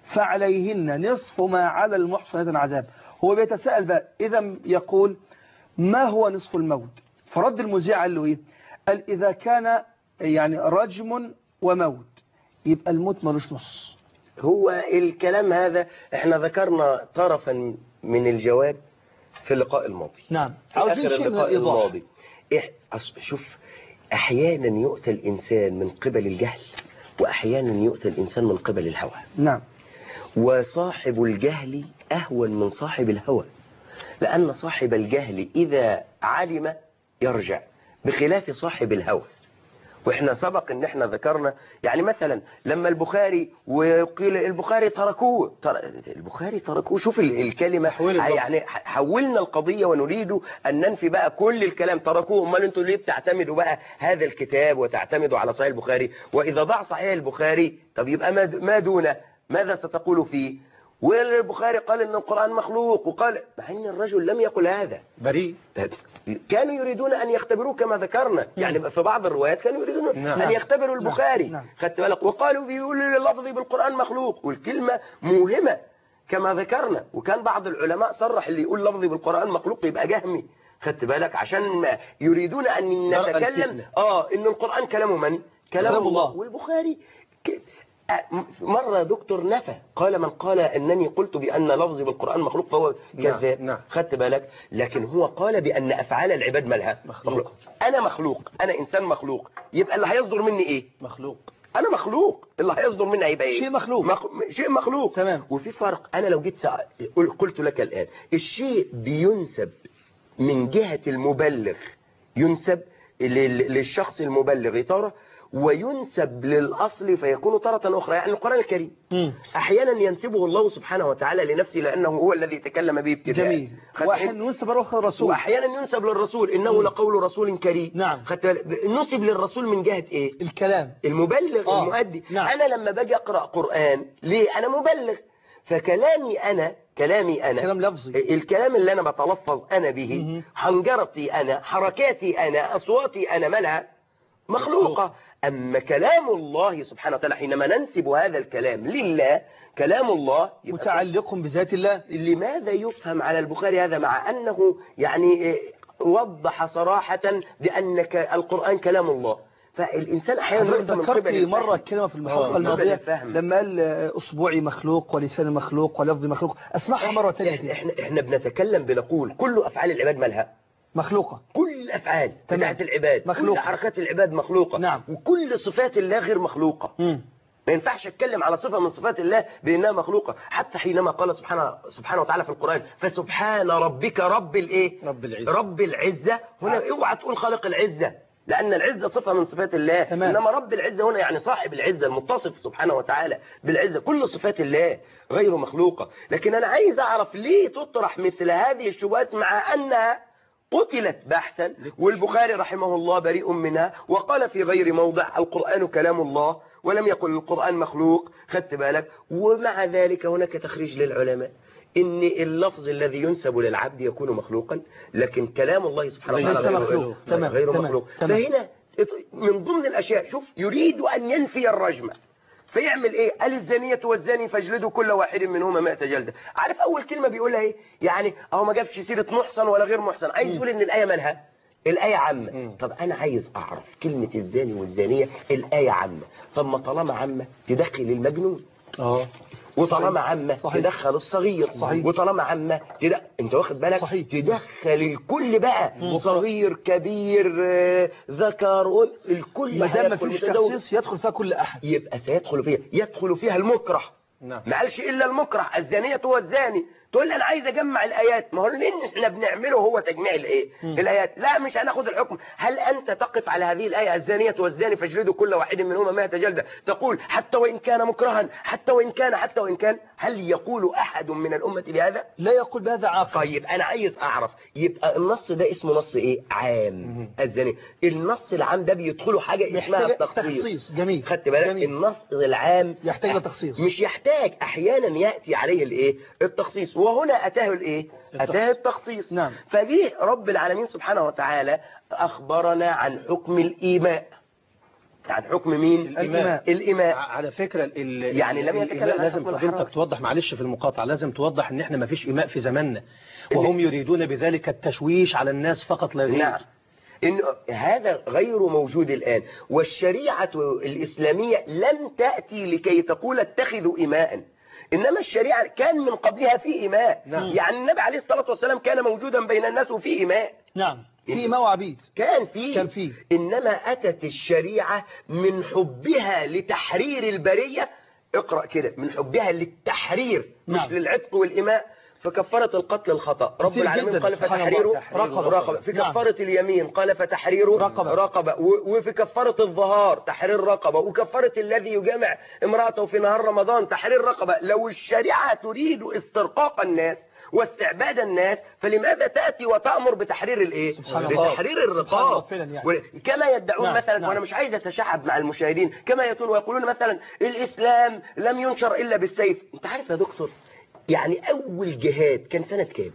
فعليهن نصف ما على المحصنات من عذاب. هو بيتساءل بقى إذا يقول ما هو نصف الموت؟ فرد المذيع قال له إيه؟ قال إذا كان يعني رجم وموت يبقى الموت ملوش نص. هو الكلام هذا احنا ذكرنا طرفا من الجواب في اللقاء الماضي. نعم. عاوزين شيء من الإيضاح. شوف أحيانا يؤتى الإنسان من قبل الجهل وأحيانا يؤتى الإنسان من قبل الهوى. نعم. وصاحب الجهل أهون من صاحب الهوى، لأن صاحب الجهل إذا علم يرجع، بخلاف صاحب الهوى. واحنا سبق ان احنا ذكرنا يعني مثلا لما البخاري وقيل البخاري تركوه تر... البخاري تركوه. شوف الكلمة يعني حولنا القضية ونريد ان ننفي بقى كل الكلام تركوه. امال انتوا ليه بتعتمدوا بقى هذا الكتاب وتعتمدوا على صحيح البخاري؟ واذا ضاع صحيح البخاري طب يبقى ما دونه ماذا ستقول فيه؟ والبخاري قال ان القرآن مخلوق وقال مع ان الرجل لم يقل هذا بريء. كانوا يريدون ان يختبروه كما ذكرنا يعني في بعض الروايات كانوا يريدون نعم. ان يختبروا البخاري نعم. خدت بالك وقالوا بيقولوا اللفظ بالقرآن مخلوق والكلمة موهمة كما ذكرنا. وكان بعض العلماء صرح اللي يقول لفظي بالقرآن مخلوق يبقى جهمي خدت بالك عشان يريدون ان نتكلم اه ان القرآن كلام من كلام الله. الله والبخاري ك... مرة دكتور نفى قال من قال أنني قلت بأن لفظي بالقرآن مخلوق فهو كذاب. نعم. خدت بالك لكن هو قال بأن أفعال العباد مالها مخلوق. مخلوق. أنا مخلوق أنا إنسان مخلوق يبقى اللي هيصدر مني إيه مخلوق. أنا مخلوق اللي هيصدر مني هيبقى إيه شيء مخلوق. مخ... شيء مخلوق تمام. وفي فرق. أنا لو جيت سأ... قلت لك الآن الشيء بينسب من جهة المبلغ ينسب لل... للشخص المبلغ ترى وينسب للأصل فيكون تارة أخرى. يعني القرآن الكريم م. أحيانا ينسبه الله سبحانه وتعالى لنفسه لأنه هو الذي تكلم به ابتداء. جميل. وأحيانا ينسب للرسول وأحيانا ينسب للرسول إنه م. لقول رسول كريم. نعم. نسب للرسول من جهة إيه الكلام المبلغ آه. المؤدي. نعم. أنا لما باجي أقرأ قرآن ليه أنا مبلغ فكلامي أنا كلامي أنا كلام لفظي. الكلام اللي أنا بتلفظ أنا به حنجرتي أنا حركاتي أنا أصواتي أنا مالها مخلوقة. أما كلام الله سبحانه وتعالى حينما ننسب هذا الكلام لله كلام الله متعلق بذات الله. لماذا يفهم على البخاري هذا مع أنه يعني وضح صراحة بأن القرآن كلام الله؟ فالإنسان أحيانا ذكرت مرة كلمة في الحلقة الماضية لما قال أصبعي مخلوق ولساني مخلوق ولفظي مخلوق أسمعها مرة ثانية. إحنا, إحنا بنتكلم بنقول كل أفعال العباد مالها مخلوقة. كل الأفعال بتاعت العباد مخلوقة. كل حركات العباد مخلوقة. نعم. وكل صفات الله غير مخلوقة. مم. ما ينفعش اتكلم على صفة من صفات الله بأنها مخلوقة. حتى حينما قال سبحانه سبحانه وتعالى في القرآن فسبحان ربك رب الايه رب العزة رب العزة هنا اوعى تقول خالق العزة لأن العزة صفة من صفات الله. تمام. إنما رب العزة هنا يعني صاحب العزة المتصف سبحانه وتعالى بالعزة. كل صفات الله غير مخلوقة. لكن أنا عايز أعرف ليه تطرح مثل هذه الشبهات مع أنها قتلت بحثا والبخاري رحمه الله بريء منها وقال في غير موضع القرآن كلام الله ولم يقل القرآن مخلوق. خدت بالك ومع ذلك هناك تخريج للعلماء إن اللفظ الذي ينسب للعبد يكون مخلوقا لكن كلام الله سبحانه وتعالى غير مخلوق. تمام. غير تمام. مخلوق. تمام. فهنا من ضمن الأشياء شوف يريد أن ينفي الرجمة فيعمل ايه؟ قال الزانية والزاني فاجلدوا كل واحد منهما مائة جلدة. عارف اول كلمة بيقولها ايه؟ يعني اهو ما جابش سيرة محصن ولا غير محصن عايز يقول ان الآية مالها الآية عامة. طب انا عايز اعرف كلمة الزاني والزانية الآية عامة. طب ما طالما عامة تدخل المجنون اه وطالما عامة تدخل الصغير صحيح. وطالما عامة تدخل انت واخد بالك صحيح. تدخل الكل بقى مم. صغير كبير ذكر الكل ما دام مفيش تخصيص يدخل فيها كل احد يبقى سيدخل فيها يدخل فيها المكره. نعم. ما قالش الا المكره الزانية والزاني. تقول لي انا عايز اجمع الايات ما هو اللي احنا بنعمله هو تجميع الايه الايات. لا مش هناخد الحكم. هل انت تقف على هذه الايه الزانية والزاني فاجلدوا كل واحد منهما مائة جلدة تقول حتى وان كان مكرها حتى وان كان حتى وان كان هل يقول احد من الامه بهذا؟ لا يقول بهذا عاقل. طيب انا عايز اعرف يبقى النص ده اسمه نص ايه عام الزاني. النص العام ده بيدخله حاجه اسمها التخصيص. جميل. خدت بالك النص العام يحتاج لتخصيص مش يحتاج احيانا ياتي عليه الايه التخصيص وهنا اتاه الايه اتاه التخصيص. نعم. فجه رب العالمين سبحانه وتعالى اخبرنا عن حكم الايماء. عن حكم مين الإيماء. الإيماء على فكرة ال يعني لم يتكلم لازم فضيلتك توضح معلش في المقاطعة لازم توضح ان احنا ما فيش إيماء في زماننا وهم يريدون بذلك التشويش على الناس فقط لا غير. نعم. إن هذا غير موجود الآن والشريعة الإسلامية لم تأتي لكي تقول اتخذوا إيماء إنما الشريعة كان من قبلها في إيماء. نعم. يعني النبي عليه الصلاة والسلام كان موجودا بين الناس وفي إيماء. نعم في إماء وعبيد كان فيه كان فيه إنما أتت الشريعة من حبها لتحرير البرية. اقرأ كده من حبها للتحرير. نعم. مش للعتق والإماء. في كفارة القتل الخطأ رب كتير العالمين جداً. قال سبحان فتحرير الله. رقبة. رقبة في نعم. كفارة اليمين قال فتحرير رقبة. رقبة و- وفي كفارة الظهار تحرير رقبة وكفارة الذي يجامع امرأته في نهار رمضان تحرير رقبة. لو الشريعة تريد استرقاق الناس واستعباد الناس فلماذا تأتي وتأمر بتحرير الايه سبحان الله. بتحرير سبحان الله الرقاب فعلا يعني. و- كما يدعون نعم. مثلا نعم. وانا مش عايز اتشعب مع المشاهدين كما يقولون ويقولون مثلا الاسلام لم ينشر الا بالسيف. انت عارف يا دكتور يعني اول جهاد كان سنة كام؟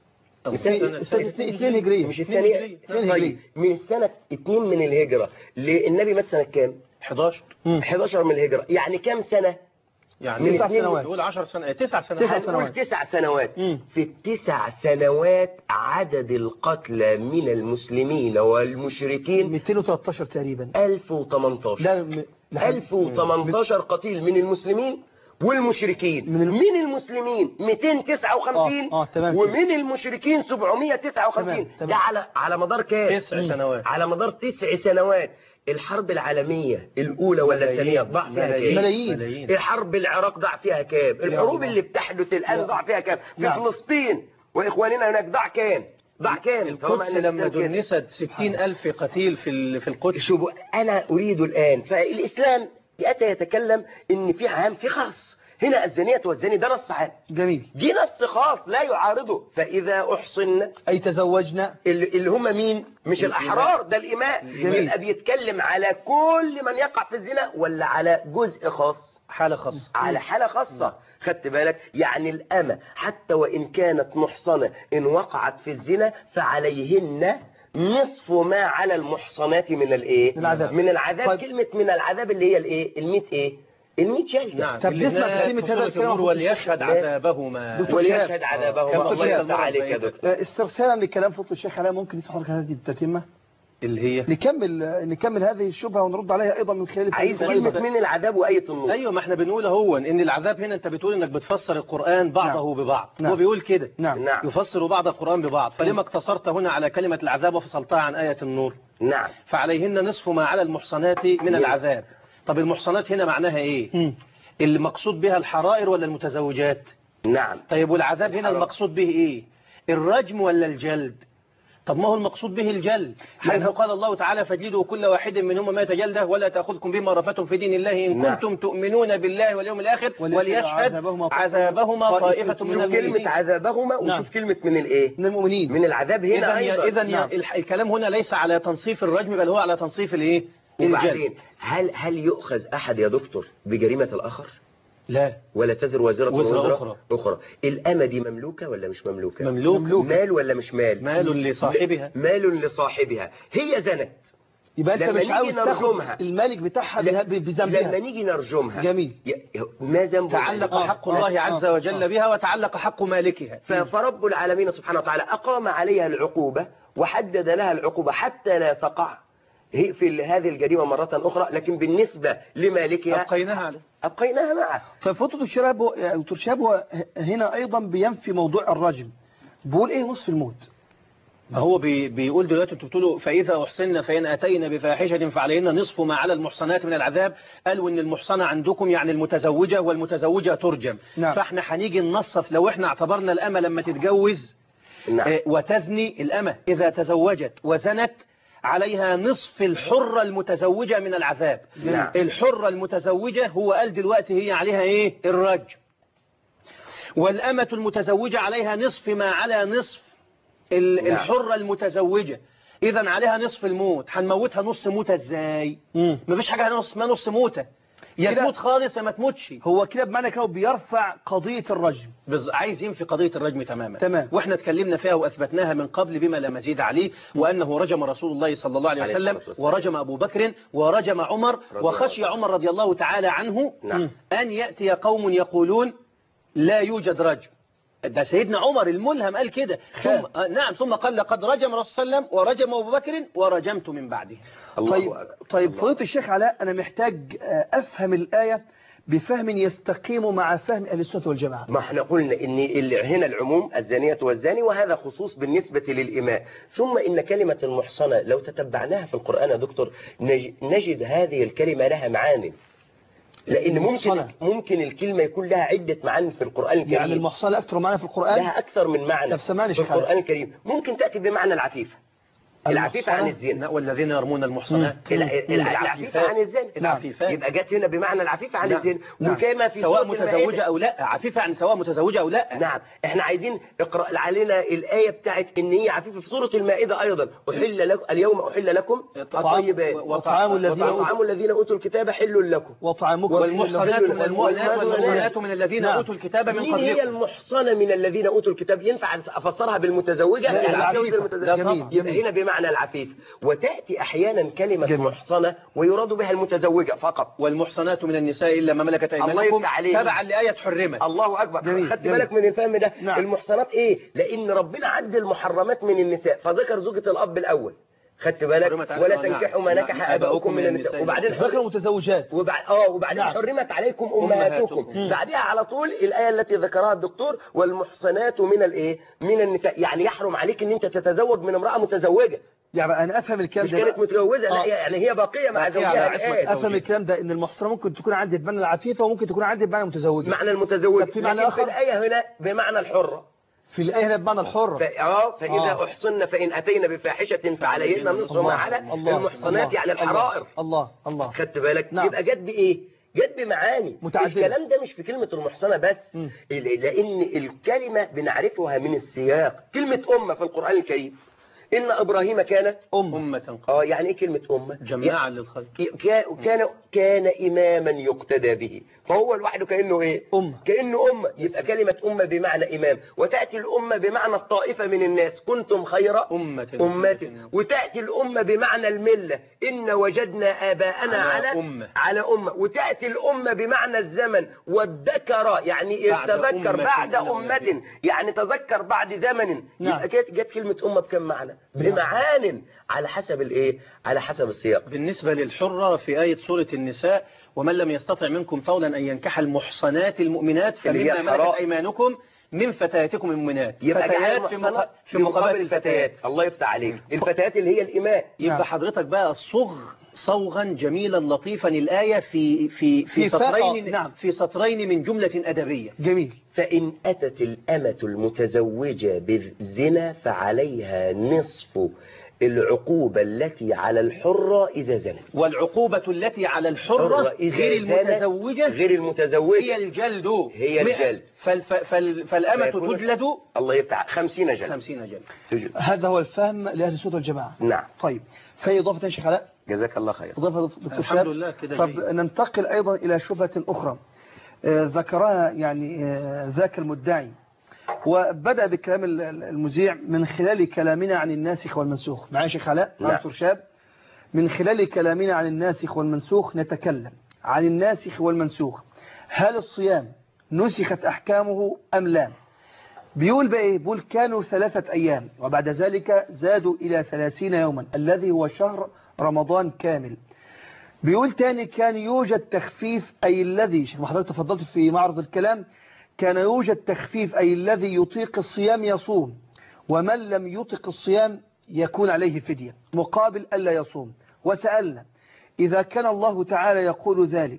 سنة اثنين هجرية. مش الثانية اثنين هجرية. طيب من سنة اتنين من الهجرة للنبي مات سنة كام؟ حداشر حداشر من الهجرة يعني كام سنة؟ يعني من تسع اتنين- سنوات. نقول عشر سنوات تسع سنوات تسع هنقول سنوات. تسع سنوات مم. في التسع سنوات عدد القتلى من المسلمين والمشركين مئتين وثلاثة عشر تقريبا. ألف وتمنتاشر لا م... لحد- ألف وتمنتاشر قتيل من المسلمين والمشركين. من من, الم- من المسلمين مئتين وتسعة وخمسين آه، آه، تمام كده. ومن المشركين سبعمائة وتسعة وخمسين. تمام، تمام. ده على على مدار كام؟ تسع سنوات. على مدار تسع سنوات. الحرب العالمية الأولى ولا ملايين. الثانية ضاع فيها كام؟ ملايين. ملايين. الحرب العراق ضاع فيها كام؟ الحروب الله. اللي بتحدث الآن يا ضاع فيها كام؟ في نعم. فلسطين وإخواننا هناك ضاع كام؟ ضاع كام؟ فهم القدس أن لما الإسلام كده. دنست ستين ألف قتيل في ال- في القدس. شوفوا أنا أريد الآن فالإسلام يأتي يتكلم إن في عام في خاص. هنا الزانية والزاني ده نص عام. جميل. دي نص خاص لا يعارضه. فإذا أحصن أي تزوجنا. اللي اللي هم مين؟ مش الأحرار ده الإماء. جميل. يبقى بيتكلم على كل من يقع في الزنا ولا على جزء خاص؟ حالة خاصة. على حالة خاصة. خدت بالك يعني الأمة حتى وإن كانت محصنة إن وقعت في الزنا فعليهن نصف ما على المحصنات من الايه؟ من العذاب. من العذاب. طيب. كلمة من العذاب اللي هي الايه؟ الميت ايه؟ الميت جلدة. نعم. طب اللي نسمع هناك كلمة في هذا سورة الكلام النور في وليشهد الشيخ. عذابهما. دكتور وليشهد عذابهما. كما الله قال يفتح عليك يا دكتور. آه، استرسالا لكلام فضل الشيخ علاء ممكن نسمع حضرتك هذه التتمة اللي هي نكمل آه، نكمل هذه الشبهة ونرد عليها أيضا من خلال عايز الفيديو كلمة أيضا. من العذاب وآية النور. ايوه ما احنا بنقول هو ان العذاب هنا انت بتقول انك بتفسر القرآن بعضه نعم. ببعض. نعم. هو بيقول كده. نعم. نعم. يفسر بعض القرآن ببعض. فلما اقتصرت هنا على كلمة العذاب وفصلتها عن آية النور؟ نعم. فعليهن نصف ما على المحصنات من العذاب. طب المحصنات هنا معناها ايه؟ مم. المقصود بها الحرائر ولا المتزوجات؟ نعم. طيب والعذاب هنا الحرام. المقصود به ايه؟ الرجم ولا الجلد؟ طب ما هو المقصود به الجلد حيث قال الله تعالى فاجلدوا كل واحد منهما مائة جلدة ولا تأخذكم بما رأفتم في دين الله إن نعم. كنتم تؤمنون بالله واليوم الآخر وليشهد وليشهد عذابهما عذابهما طائفة من شوف كلمة المؤمنين. عذابهما وشوف نعم. كلمة من الايه؟ من المؤمنين. من العذاب هنا إذا أيضا. إذا نعم. الكلام هنا ليس على تنصيف الرجم بل هو على تنصيف الايه؟ الجلد. وبعدين هل هل يؤخذ أحد يا دكتور بجريمة الآخر؟ لا ولا تزر وازرة وزر وزر أخرى. أخرى. الأمة دي مملوكة ولا مش مملوكة؟ مملوك. مملوك. مال ولا مش مال؟ مال لصاحبها. مال لصاحبها. هي زنت. يبقى أنت لما مش نيجي عاوز تاخد نرجمها. المالك بتاعها لا. بها- لما بذنبها. نيجي نرجمها جميل. ي- ما ذنبه؟ تعلق آه، حق آه، الله آه، عز آه، وجل آه. بها وتعلق حق مالكها. ف- فرب العالمين سبحانه وتعالى أقام عليها العقوبة وحدد لها العقوبة حتى لا تقع هي في هذه الجريمة مرة أخرى. لكن بالنسبة لمالكها أبقيناها عليه. أبقيناها معه. ففضل الشراب هو- يا دكتور شهاب هو هنا أيضا بينفي موضوع الرجم. بيقول إيه نصف الموت؟ ما هو بي بيقول دلوقتي انتوا بتقولوا فإذا أحسن فإن أتينا بفاحشة فعليهن نصف ما على المحصنات من العذاب. قالوا إن المحصنة عندكم يعني المتزوجة والمتزوجة ترجم. نعم. فإحنا هنيجي ننصف لو إحنا اعتبرنا الأمة لما تتجوز نعم. آه، وتزني الأمة إذا تزوجت وزنت عليها نصف الحرة المتزوجة من العذاب. نعم. الحرة المتزوجة هو قال دلوقتي هي عليها إيه؟ الرجم. والأمة المتزوجة عليها نصف ما على نصف ال- نعم. الحرة المتزوجة. إذا عليها نصف الموت. هنموتها نص موتة إزاي؟ مم. مفيش حاجة عليها نص ما نص موتة. يا كده- تموت خالص يا ما تموتش. هو كده بمعنى كده بيرفع قضية الرجم. بز... عايز ينفي قضية الرجم تماما. تمام. واحنا اتكلمنا فيها واثبتناها من قبل بما لا مزيد عليه وانه رجم رسول الله صلى الله عليه عليه وسلم الصلاة والسلام. ورجم ابو بكر ورجم عمر الله وخشي عمر رضي الله تعالى عنه نعم. ان ياتي قوم يقولون لا يوجد رجم. ده سيدنا عمر الملهم قال كده. ثم آه، نعم ثم قال لقد رجم رسول صلى الله عليه وسلم ورجم ابو بكر ورجمت من بعده. الله طيب أكبر. طيب الله فضيلة الشيخ علاء أنا محتاج آه، أفهم الآية بفهم يستقيم مع فهم أهل السنة والجماعة. ما احنا قلنا ان ال- هنا العموم الزانية والزاني وهذا خصوص بالنسبة للإماء. ثم ان كلمة المحصنة لو تتبعناها في القرآن يا دكتور نج- نجد هذه الكلمة لها معاني. لان ممكن المحصنة. ممكن الكلمه يكون لها عده معاني في القران الكريم. يعني المحصنة اكثر معنى في القرآن؟ لها اكثر من معنى طب سمعني في شيخ علي. القران الكريم. ممكن تاتي بمعنى العفيفه، العفيفة عن الزنا، والذين يرمون المحصنات العفيفة عن الزنا، العفيفات يبقى جت هنا بمعنى العفيفة عن نعم. الزنا. نعم. وكما في سواء سورة متزوجة المائدة. أو لا، عفيفة عن سواء متزوجة أو لا. نعم. احنا عايزين اقرأ علينا الآية بتاعت ان هي عفيفة في سورة المائدة أيضا. أحل لكم اليوم أحل لكم الطيبات وطعام الذين وطعام الذين أوتوا الكتاب حل لكم وطعامكم والمحصنات من المؤمنات والمحصنات من الذين نعم. أوتوا الكتاب من مين هي قبلكم. المحصنة من الذين أوتوا الكتاب؟ ينفع أفسرها بالمتزوجة؟ لا، العفيفة. المتزوجة. جميل. يبقى هنا بمعنى العفيف. وتأتي أحيانا كلمة جميل. محصنة ويراد بها المتزوجة فقط. والمحصنات من النساء إلا ما ملكت أيمانكم تبعا لآية حرمت. الله أكبر. جميل. خدت جميل. بالك من الفهم ده؟ نعم. المحصنات إيه؟ لأن ربنا عد المحرمات من النساء فذكر زوجة الأب الأول. خدت بالك؟ ولا تنكحوا ما نكح آباؤكم من النساء. وبعدين ذكر متزوجات. وبعد اه وبعدين نعم. حرمت عليكم امهاتكم. بعدها على طول الايه التي ذكرها الدكتور والمحصنات من الايه؟ من النساء. يعني يحرم عليك ان انت تتزوج من امراه متزوجه. يعني انا افهم الكلام مش ده كانت متجوزه آه. لا يعني هي باقيه مع باقية على زوجها عصمة الآن. افهم الكلام ده ان المحصنه ممكن تكون عندي بمعنى العفيفه وممكن تكون عندي بمعنى متزوجه. معنى المتزوجه. طب في معنى لكن آخر؟ في الايه هنا بمعنى الحره. في الايه هنا بمعنى الحره. ف... اه فاذا آه. احصن فان اتينا بفاحشه فعليهن نصف ما على المحصنات يعني الحرائر. الله الله. خدت بالك؟ نعم. يبقى جت بايه؟ جت بمعاني متعددة. الكلام ده مش في كلمة المحصنة بس. م. لأن الكلمة بنعرفها من السياق. كلمة أمة في القرآن الكريم إن إبراهيم كان أم أمة اه يعني إيه كلمة أمة؟ جماعا للخير. كان كان كان إماما يقتدى به. فهو لوحده كأنه إيه؟ أمة. كأنه أمة. يبقى كلمة أمة بمعنى إمام. وتأتي الأمة بمعنى الطائفة من الناس كنتم خير أمة أمة. وتأتي الأمة بمعنى الملة إن وجدنا آباءنا على على أمة. على أمة. وتأتي الأمة بمعنى الزمن والذكر يعني بعد تذكر أمة بعد إلى أمة أمة. يعني تذكر بعد زمن. نعم. يبقى جت جت كلمة أمة بكم معنى؟ بمعان على حسب الإيه؟ على حسب السياق. بالنسبة للحرة في آية سورة النساء ومن لم يستطع منكم طولا أن ينكح المحصنات المؤمنات اللي هي فمما ملكت الحرائر. أيمانكم من فتياتكم المؤمنات. يبقى جعل فتيات في, المحصنة مق... في مقابل الفتيات. الله يفتح عليك. الفتيات اللي هي الإماء. يبقى نعم. حضرتك بقى صغ صوغا جميلا لطيفا الآية في في في في فاء- سطرين نعم. في سطرين من جملة أدبية. جميل. فإن أتت الأمة المتزوجة بالزنا فعليها نصف العقوبة التي على الحرة إذا زنت. والعقوبة التي على الحرة حرة إذا غير زنت المتزوجة غير المتزوجة هي الجلد هي مئة. الجلد. فالف... فال... فالأمة فيكون- تجلد الله يفتح خمسين جلد. خمسين جلد. تجلد. هذا هو الفهم لأهل السنة والجماعة. نعم. طيب في إضافة يا شيخ علاء؟ جزاك الله خير. إضافة دكتور الحمد شهاب؟ لله كده طب جيد. ننتقل أيضا إلى شبهة أخرى آه، ذكرها يعني آه، ذاك المدعي وبدأ بكلام ال- ال- المذيع من خلال كلامنا عن الناسخ والمنسوخ. معايا شيخ علاء؟ نعم. دكتور شهاب؟ من خلال كلامنا عن الناسخ والمنسوخ نتكلم عن الناسخ والمنسوخ. هل الصيام نسخت أحكامه أم لا؟ بيقول بقى إيه؟ بيقول كانوا ثلاثة أيام وبعد ذلك زادوا إلى ثلاثين يوما الذي هو شهر رمضان كامل. بيقول تاني كان يوجد تخفيف أي الذي شيخ حضرتك تفضلت في معرض الكلام كان يوجد تخفيف أي الذي يطيق الصيام يصوم ومن لم يطيق الصيام يكون عليه فدية مقابل ألا يصوم. وسألنا إذا كان الله تعالى يقول ذلك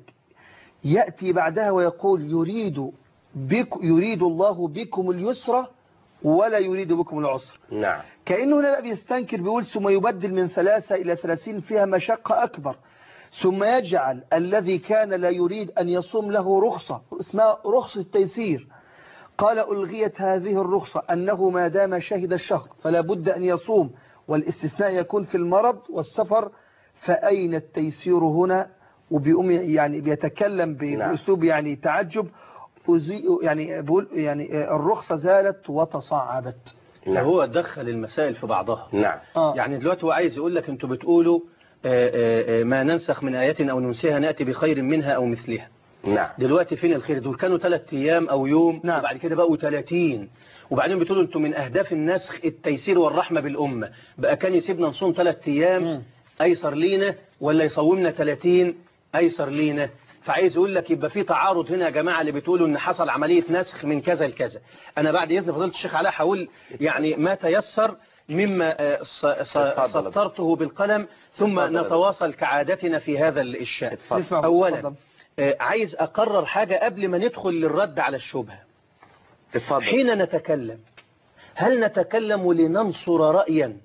يأتي بعدها ويقول يريد بك يريد الله بكم اليسر ولا يريد بكم العسر. نعم. كأنه هنا بقى بيستنكر بيقول ثم يبدل من ثلاثة إلى ثلاثين فيها مشقة أكبر ثم يجعل الذي كان لا يريد أن يصوم له رخصة اسمها رخصة التيسير. قال ألغيت هذه الرخصة أنه ما دام شهد الشهر فلا بد أن يصوم والاستثناء يكون في المرض والسفر فأين التيسير هنا؟ وبيقوم يعني بيتكلم بأسلوب يعني تعجب يعني بقول يعني الرخصة زالت وتصعبت. نعم. هو دخل المسائل في بعضها. نعم. آه. يعني دلوقتي هو عايز يقول لك انتوا بتقولوا آآ آآ ما ننسخ من آيات أو ننسيها نأتي بخير منها أو مثلها. نعم. دلوقتي فين الخير؟ دول كانوا ثلاث أيام أو يوم. نعم. وبعد كده بقوا ثلاثين وبعدين بتقولوا انتوا من أهداف النسخ التيسير والرحمة بالأمة. بقى كان يسيبنا نصوم ثلاث أيام م. أيسر لينا ولا يصومنا ثلاثين أيسر لينا. فعايز يقول لك يبقى في تعارض هنا يا جماعة اللي بتقولوا ان حصل عملية نسخ من كذا لكذا. انا بعد اذن فضيلة الشيخ علاء هقول يعني ما تيسر مما سطرته بالقلم ثم نتواصل كعادتنا في هذا الشأن. اولا عايز أقرر حاجة قبل ما ندخل للرد على الشبهة. اتفضل. حين نتكلم هل نتكلم لننصر رأيا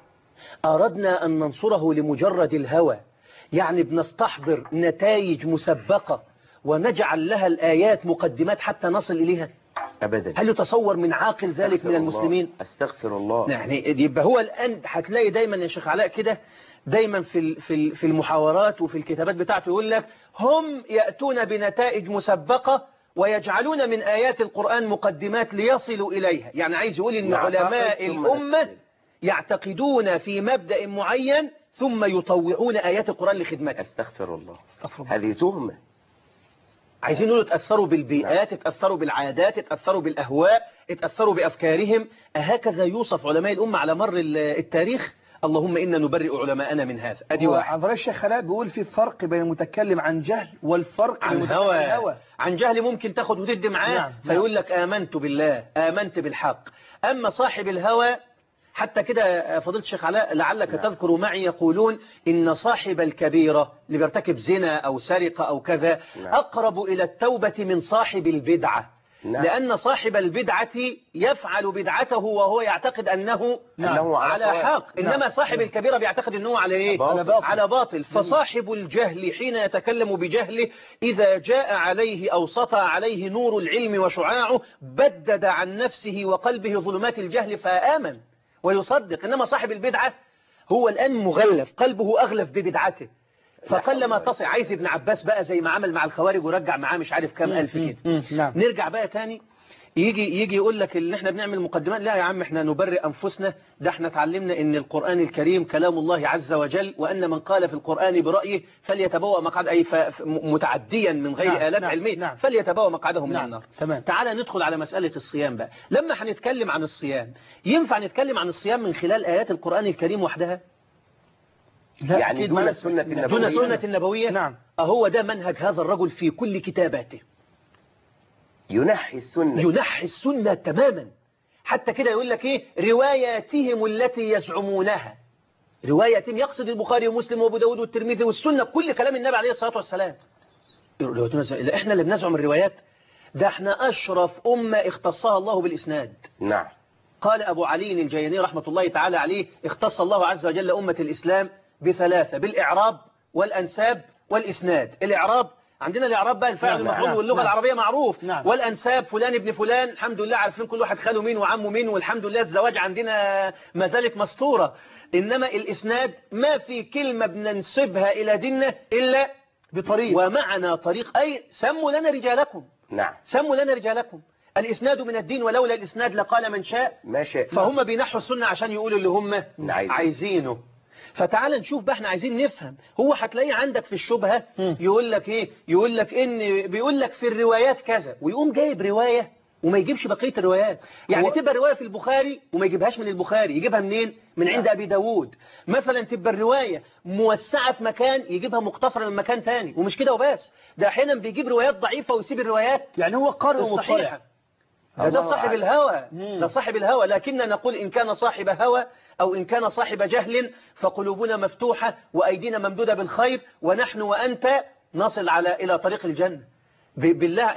أردنا أن ننصره لمجرد الهوى، يعني بنستحضر نتائج مسبقة ونجعل لها الآيات مقدمات حتى نصل إليها؟ أبدا. هل يتصور من عاقل ذلك من المسلمين؟ أستغفر الله. يعني يبقى هو الآن هتلاقي دايما يا شيخ علاء كده، دايما في في في المحاورات وفي الكتابات بتاعته يقول لك هم يأتون بنتائج مسبقة ويجعلون من آيات القرآن مقدمات ليصلوا إليها. يعني عايز يقول إن علماء الأمة يعتقدون في مبدأ معين ثم يطوعون آيات القرآن لخدمته. أستغفر الله. هذه تهمة. عايزين يقولوا اتأثروا بالبيئات، اتأثروا بالعادات، اتأثروا بالأهواء، اتأثروا بأفكارهم. أهكذا يوصف علماء الأمة على مر التاريخ؟ اللهم إنا نبرئ علماءنا من هذا. أدي واحد. عبد الشيخ علاء بيقول في فرق بين المتكلم عن جهل والفرق عن هوى. هوى عن جهل ممكن تاخد وتدي معاه. نعم. فيقول لك آمنت بالله، آمنت بالحق. أما صاحب الهوى حتى كده فضيلة الشيخ علاء لعلك نعم. تذكر معي يقولون إن صاحب الكبيرة اللي بيرتكب زنا أو سرقة أو كذا نعم. أقرب إلى التوبة من صاحب البدعة. نعم. لأن صاحب البدعة يفعل بدعته وهو يعتقد أنه نعم. على حق. إنما نعم. صاحب الكبيرة بيعتقد أنه على إيه؟ باطل. على باطل. فصاحب الجهل حين يتكلم بجهله إذا جاء عليه أو سطع عليه نور العلم وشعاعه بدد عن نفسه وقلبه ظلمات الجهل فآمن ويصدق. إنما صاحب البدعة هو الآن مغلف، قلبه أغلف ببدعته، فقلما تصع. عايز ابن عباس بقى زي ما عمل مع الخوارج ورجع معاه مش عارف كام ألف كده. نرجع بقى تاني يجي يجي يقول لك ان احنا بنعمل مقدمات. لا يا عم، احنا نبرئ انفسنا. ده احنا اتعلمنا ان القرآن الكريم كلام الله عز وجل، وان من قال في القرآن برأيه فليتبوأ مقعد اي متعديا من غير نعم آلات نعم علمية نعم فليتبوأ مقعده من نعم النار. تمام. تعال ندخل على مسألة الصيام بقى. لما هنتكلم عن الصيام ينفع نتكلم عن الصيام من خلال آيات القرآن الكريم وحدها؟ لا يعني دون السنة النبوية. دون السنة النبوية. نعم. أهو ده منهج هذا الرجل في كل كتاباته. ينحي السنة. ينحي السنة تماما. حتى كده يقول لك إيه؟ رواياتهم التي يزعمونها. رواياتهم يقصد البخاري ومسلم وابو داود والترمذي والسنة، كل كلام النبي عليه الصلاة والسلام. إحنا اللي بنزعم الروايات؟ ده احنا أشرف أمة اختصها الله بالإسناد. نعم. قال أبو علي الجياني رحمة الله تعالى عليه اختص الله عز وجل أمة الإسلام بثلاثة: بالإعراب والأنساب والإسناد. الإعراب عندنا الإعراب بقى الفاعل نعم والمفعول نعم واللغة نعم العربية معروف. نعم. والأنساب فلان ابن فلان، الحمد لله عارفين كل واحد خاله مين وعمه مين، والحمد لله الزواج عندنا ما زالت مستورة. إنما الإسناد ما في كلمة بننسبها إلى ديننا إلا بطريق، ومعنا طريق، أي سموا لنا رجالكم. نعم. سموا لنا رجالكم. الإسناد من الدين، ولولا الإسناد لقال من شاء ما شاء. فهم بينحوا السنة عشان يقولوا اللي هم عايزينه. فتعال نشوف بقى، احنا عايزين نفهم. هو هتلاقيه عندك في الشبهة يقول لك ايه؟ يقول لك ان بيقول لك في الروايات كذا، ويقوم جايب رواية وما يجيبش بقية الروايات. يعني هو تبقى رواية في البخاري وما يجيبهاش من البخاري، يجيبها منين؟ من عند أبي داود. مثلا تبقى الرواية موسعة في مكان يجيبها مقتصرة من مكان تاني. ومش كده وبس، ده احيانا بيجيب روايات ضعيفة ويسيب الروايات يعني هو قارئ الصحيحة. ده, ده صاحب الهوى. ده صاحب الهوى. لكننا نقول إن كان صاحب هوى أو إن كان صاحب جهل فقلوبنا مفتوحة وأيدينا ممدودة بالخير، ونحن وأنت نصل على إلى طريق الجنة بالله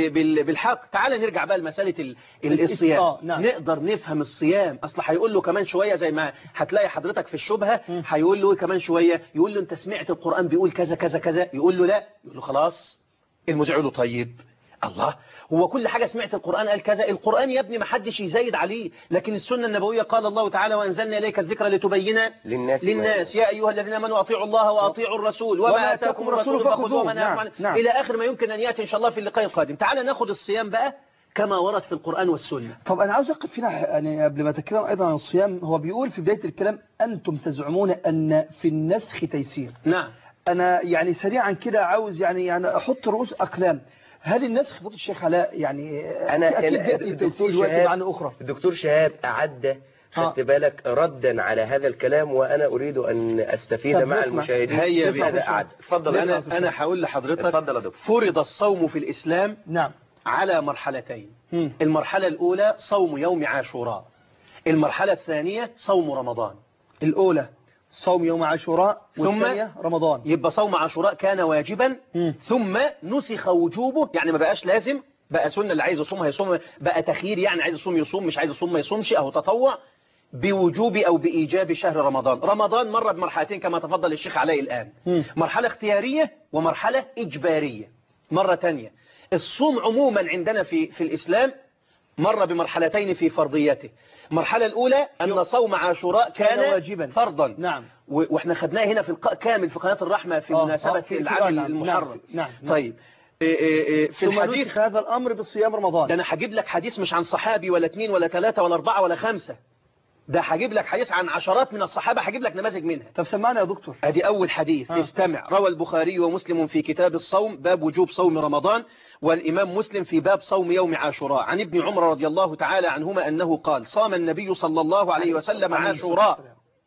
بالحق. تعال نرجع بقى لمسألة الصيام. نعم. نقدر نفهم الصيام. أصلا هيقول له كمان شوية زي ما هتلاقي حضرتك في الشبهة، هيقول له كمان شوية، يقول له أنت سمعت القرآن بيقول كذا كذا كذا، يقول له لا، يقول له خلاص. المذيع له طيب الله، هو كل حاجة سمعت القرآن قال كذا؟ القرآن يا ابني ما حدش يزايد عليه، لكن السنة النبوية قال الله تعالى وأنزلنا إليك الذكر لتبين للناس, للناس يا أيها الذين آمنوا أطيعوا الله وأطيعوا الرسول وما آتاكم الرسول فخذوه وما نهاكم عنه نعم. إلى آخر ما يمكن أن يأتي إن شاء الله في اللقاء القادم. تعال ناخد الصيام بقى كما ورد في القرآن والسنة. طب أنا عاوز أقف هنا يعني قبل ما أتكلم أيضا عن الصيام. هو بيقول في بداية الكلام أنتم تزعمون أن في النسخ تيسير. نعم. أنا يعني سريعا كده عاوز يعني يعني أحط رؤوس أقلام. هل النسخ فضل الشيخ علاء يعني أنا أكيد بيأتي تيسير وقت معنا أخرى؟ الدكتور شهاب أعد خدت بالك ردا على هذا الكلام، وأنا أريد أن أستفيد مع المشاهدين. هيا هذا أعد. تفضل. أنا أنا هقول لحضرتك. تفضل يا دكتور. فرض الصوم في الإسلام نعم على مرحلتين. م. المرحلة الأولى صوم يوم عاشوراء، المرحلة الثانية صوم رمضان. الأولى صوم يوم عاشوراء ثم والثانية رمضان. يبقى صوم عاشوراء كان واجبا مم. ثم نسخ وجوبه، يعني ما بقاش لازم، بقى سنة، اللي عايز يصوم هيصوم، بقى تخيير، يعني عايز يصوم يصوم، مش عايز يصوم ما يصومش، أو تطوع بوجوب أو بإيجاب شهر رمضان. رمضان مر بمرحلتين كما تفضل الشيخ علي الآن، مم. مرحلة اختيارية ومرحلة إجبارية. مرة تانية الصوم عموما عندنا في في الإسلام مر بمرحلتين في فرضيته. المرحلة الأولى أن صوم عاشوراء كان, كان واجبا فرضا، نعم، و- واحنا خدناه هنا في اللقاء كامل في قناة الرحمة في آه، مناسبة آه، في- في العام نعم، المحرم. نعم، نعم، نعم. طيب إيه إيه إيه في ثم الحديث نسخ هذا الأمر بالصيام رمضان. ده أنا هجيب لك حديث مش عن صحابي ولا اثنين ولا ثلاثة ولا أربعة ولا خمسة، ده هجيب لك حديث عن عشرات من الصحابة، هجيب لك نماذج منها. طب سمعنا يا دكتور. ادي أول حديث، آه. استمع. روى البخاري ومسلم في كتاب الصوم باب وجوب صوم رمضان، والإمام مسلم في باب صوم يوم عاشوراء، عن ابن عمر رضي الله تعالى عنهما أنه قال: صام النبي صلى الله عليه وسلم عاشوراء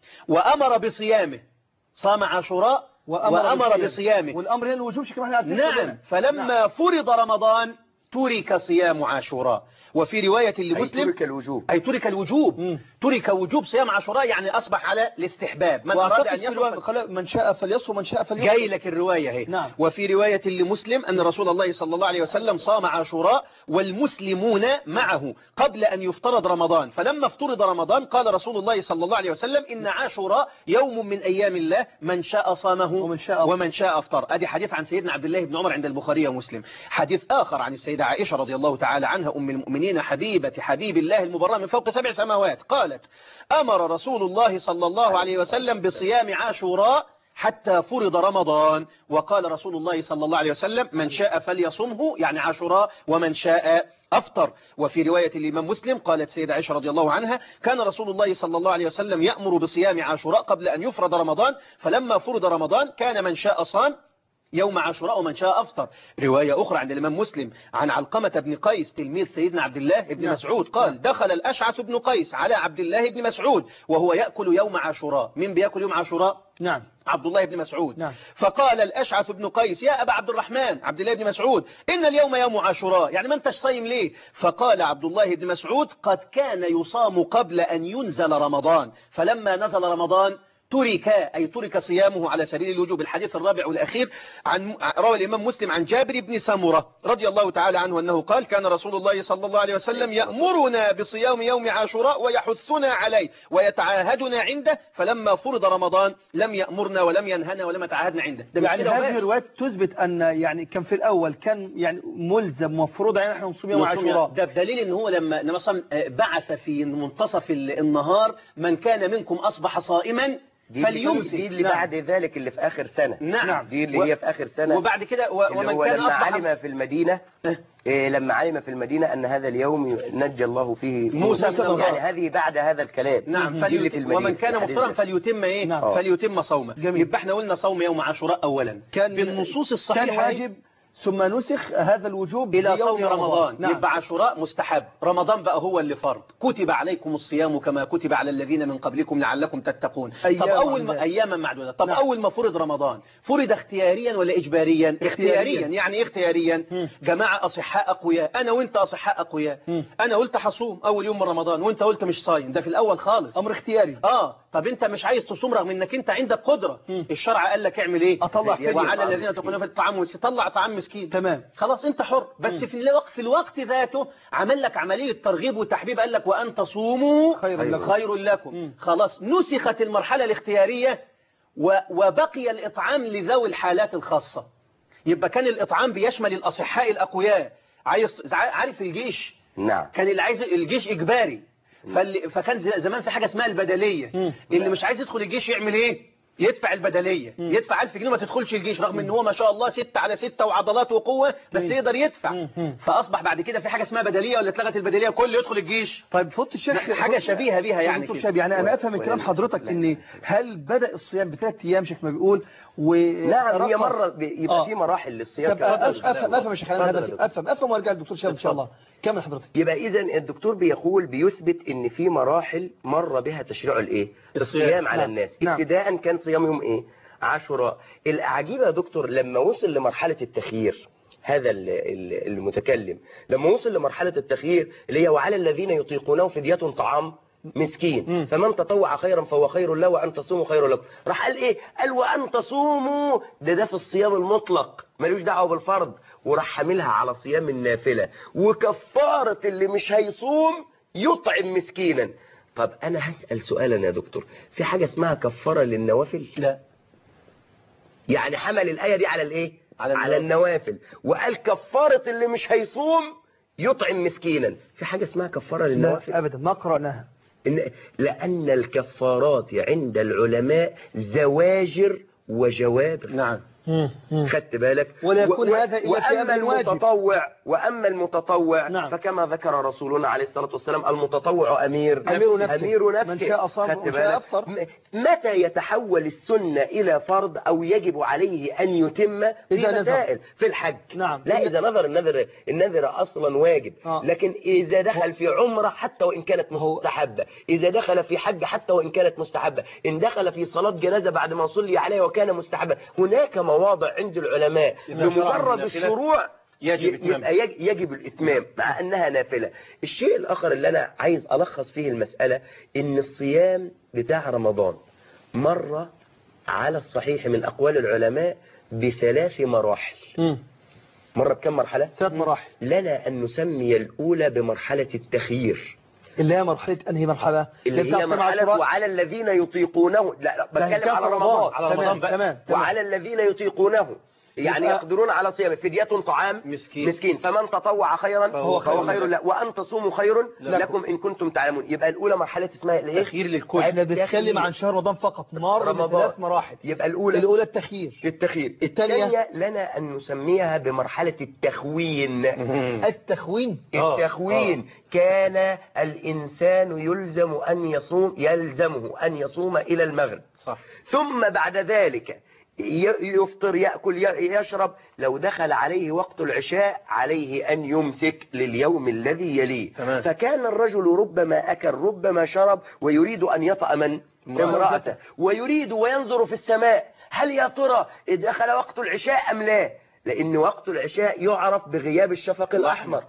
وأمر بصيامه. صام عاشوراء وأمر, وأمر بصيامه، والأمر هنا الوجوب كما احنا عارفين. نعم. فلما نعم. فرض رمضان ترك صيام عاشوراء. وفي رواية لمسلم أي ترك الوجوب، أي ترك الوجوب مم. ترك وجوب صيام عاشوراء، يعني أصبح على الاستحباب. من أراد أن يصوم من شاء فليصوم من شاء فليصوم. جاي لك الرواية هي. نعم. وفي رواية لمسلم أن رسول الله صلى الله عليه وسلم صام عاشوراء والمسلمون معه قبل أن يفترض رمضان، فلما افترض رمضان قال رسول الله صلى الله عليه وسلم: إن عاشوراء يوم من أيام الله، من شاء صامه ومن شاء ومن شاء أفطر. أدي حديث عن سيدنا عبد الله بن عمر عند البخاري ومسلم. حديث آخر عن السيدة عائشة رضي الله تعالى عنها أم المؤمنين حبيبة حبيب الله المبرأ من فوق سبع سماوات، قالت: أمر رسول الله صلى الله عليه وسلم بصيام عاشوراء حتى فرض رمضان، وقال رسول الله صلى الله عليه وسلم: من شاء فليصمه، يعني عاشوراء، ومن شاء أفطر. وفي رواية الإمام مسلم قالت سيدة عائشة رضي الله عنها: كان رسول الله صلى الله عليه وسلم يأمر بصيام عاشوراء قبل أن يفرض رمضان، فلما فرض رمضان كان من شاء صام يوم عاشوراء ومن شاء أفطر. رواية أخرى عند الإمام مسلم عن علقمة بن قيس تلميذ سيدنا عبد الله بن نعم. مسعود قال: نعم. دخل الأشعث بن قيس على عبد الله بن مسعود وهو يأكل يوم عاشوراء. من بيأكل يوم عاشوراء؟ نعم، عبد الله بن مسعود. نعم. فقال الأشعث بن قيس: يا أبا عبد الرحمن، عبد الله بن مسعود، إن اليوم يوم عاشوراء، يعني ما انتش صايم ليه؟ فقال عبد الله بن مسعود: قد كان يصام قبل أن ينزل رمضان، فلما نزل رمضان ترك، أي ترك صيامه على سبيل الوجوب. الحديث الرابع والأخير عن روى الإمام مسلم عن جابر بن سمرة رضي الله تعالى عنه أنه قال: كان رسول الله صلى الله عليه وسلم يأمرنا بصيام يوم عاشوراء ويحثنا عليه ويتعاهدنا عنده، فلما فرض رمضان لم يأمرنا ولم ينهنا ولم يتعاهدنا عنده. يعني هذه الروايات تثبت أن يعني كان في الأول كان يعني ملزم مفروض علينا احنا نصوم يوم عاشوراء. ده بدليل ان هو لما مثلا بعث في منتصف النهار: من كان منكم أصبح صائما فليمسك. دي اللي نعم. بعد ذلك اللي في آخر سنة. نعم. دي اللي و... هي في آخر سنة. وبعد كده و... ومن كان لما أصبح علم في المدينة إيه لما علم في المدينة أن هذا اليوم نجى الله فيه موسى، موسى يعني هذه بعد هذا الكلام. نعم. فليت... ومن كان مفطرا فليتم ايه؟ نعم. فليتم صومه. يبقى احنا قلنا صوم يوم عاشوراء أولا كان بالنصوص الصحيحة كان واجب، ثم نسخ هذا الوجوب إلى صوم رمضان, رمضان. نعم. يبقى عاشوراء مستحب، رمضان بقى هو اللي فرض. كتب عليكم الصيام كما كتب على الذين من قبلكم لعلكم تتقون. طب أول ما أياما معدودة. طب نعم. أول ما فرض رمضان فرض اختياريا ولا إجباريا؟ اختياريا, اختياريا. يعني إيه اختياريا؟ م. جماعة أصحاء أقوياء، أنا وإنت أصحاء أقوياء، م. أنا قلت حصوم أول يوم من رمضان وإنت قلت مش صايم، ده في الأول خالص أمر اختياري. آه طب أنت مش عايز تصوم رغم إنك أنت عندك قدرة، م. الشرع قال لك اعمل إيه؟ أطلع فدية وعلى الذين يتقون في الطعام مسكين، طلع طعام مسكين. تمام، خلاص انت حر. بس في الوقت في الوقت ذاته عمل لك عملية ترغيب وتحبيب، قال لك وأن تصوموا خير لكم, خير لكم. خلاص نسخت المرحلة الاختيارية وبقي الإطعام لذوي الحالات الخاصة. يبقى كان الإطعام بيشمل الأصحاء الأقوياء. عايز عارف الجيش؟ نعم. كان اللي عايز الجيش إجباري، فكان زمان في حاجة اسمها البدلية. م. اللي مش عايز يدخل الجيش يعمل إيه؟ يدفع البدلية، م. يدفع ألف جنيه ما تدخلش الجيش، رغم ان هو ما شاء الله ستة على ستة وعضلات وقوة، بس م. يقدر يدفع. م. فأصبح بعد كده في حاجة اسمها بدلية، ولا اتلغت البدلية كله يدخل الجيش. طيب فضل الشيخ حاجة شبيهة بيها يعني كده. يعني أنا أفهم الكلام حضرتك إن هل بدأ الصيام بثلاث أيام شيخ ما بيقول و نعم هي مرة يبقى آه. في مراحل للصيام. طب أفهم أفهم يا شيخ هذا أفهم أفهم وارجع للدكتور شهاب إن شاء الله. كمل حضرتك. يبقى إذا الدكتور بيقول بيثبت إن في مراحل مر بها تشريع الإيه؟ الصيام على نعم. الناس. نعم. ابتداء كان صيامهم إيه؟ عاشوراء. العجيب يا دكتور لما وصل لمرحلة التخيير، هذا المتكلم لما وصل لمرحلة التخيير اللي هي وعلى الذين يطيقونه فدية طعام مسكين. فمن تطوع خيرا فهو خير له وأن تصوموا خير لكم. راح قال إيه؟ قال وأن تصوموا، ده ده في الصيام المطلق ملوش دعوة بالفرض، وراح حاملها على صيام النافلة. وكفارة اللي مش هيصوم يطعم مسكينا. طب أنا هسأل سؤالا يا دكتور، في حاجة اسمها كفارة للنوافل؟ لا. يعني حمل الآية دي على الإيه؟ على, على النوافل، وقال كفارة اللي مش هيصوم يطعم مسكينا. في حاجة اسمها كفارة للنوافل؟ لا أبدا، ما قرأناها. لأن الكفارات عند العلماء زواجر وجوابر. نعم. خدت بالك؟ ولا يكون هذا إلا في وأما أمر واجب. المتطوع وأما المتطوع نعم. فكما ذكر رسولنا عليه الصلاة والسلام المتطوع أمير أمير نفسه, أمير نفسه. من شاء صام ومن شاء أفطر. متى يتحول السنة إلى فرض أو يجب عليه أن يتم؟ في إذا مسائل نذر. في الحج. نعم. لا، إذا نظر النذر النذر أصلا واجب. آه. لكن إذا دخل في عمرة حتى وإن كانت مستحبة، إذا دخل في حج حتى وإن كانت مستحبة، إن دخل في صلاة جنازة بعد ما صلي عليه وكان مستحبا، هناك مواضع عند العلماء بمجرد الشروع يجب, يبقى يجب الإتمام مع أنها نافلة. الشيء الآخر اللي أنا عايز ألخص فيه المسألة، إن الصيام بتاع رمضان مر على الصحيح من أقوال العلماء بثلاث مراحل. مم. مرة بكم مرحلة؟ ثلاث مراحل. لنا أن نسمي الأولى بمرحلة التخيير، اللي هي مرحلة أنهي مرحلة؟ اللي هي مرحلة وعلى الذين يطيقونه. لا, لا بتكلم على رمضان. على رمضان بقى. تمام. وعلى الذين يطيقونه، يعني يقدرون على صيام، فدية طعام مسكين. مسكين. فمن تطوع خيرا فهو فهو خير له وأن تصوموا خير لكم. لكم إن كنتم تعلمون. يبقى الأولى مرحلة اسمها الايه؟ تخيير للكل. احنا بنتكلم عن شهر رمضان فقط، مر بثلاث مراحل. يبقى الأولى الأولى التخيير. التخيير. الثانية لنا أن نسميها بمرحلة التخوين. التخوين. التخوين آه. كان الإنسان يلزم أن يصوم يلزمه أن يصوم إلى المغرب. صح. ثم بعد ذلك يفطر يأكل يشرب. لو دخل عليه وقت العشاء عليه أن يمسك لليوم الذي يليه. تمام. فكان الرجل ربما أكل ربما شرب ويريد أن يطأ امرأته ويريد وينظر في السماء، هل يا ترى دخل وقت العشاء أم لا؟ لأن وقت العشاء يعرف بغياب الشفق الأحمر.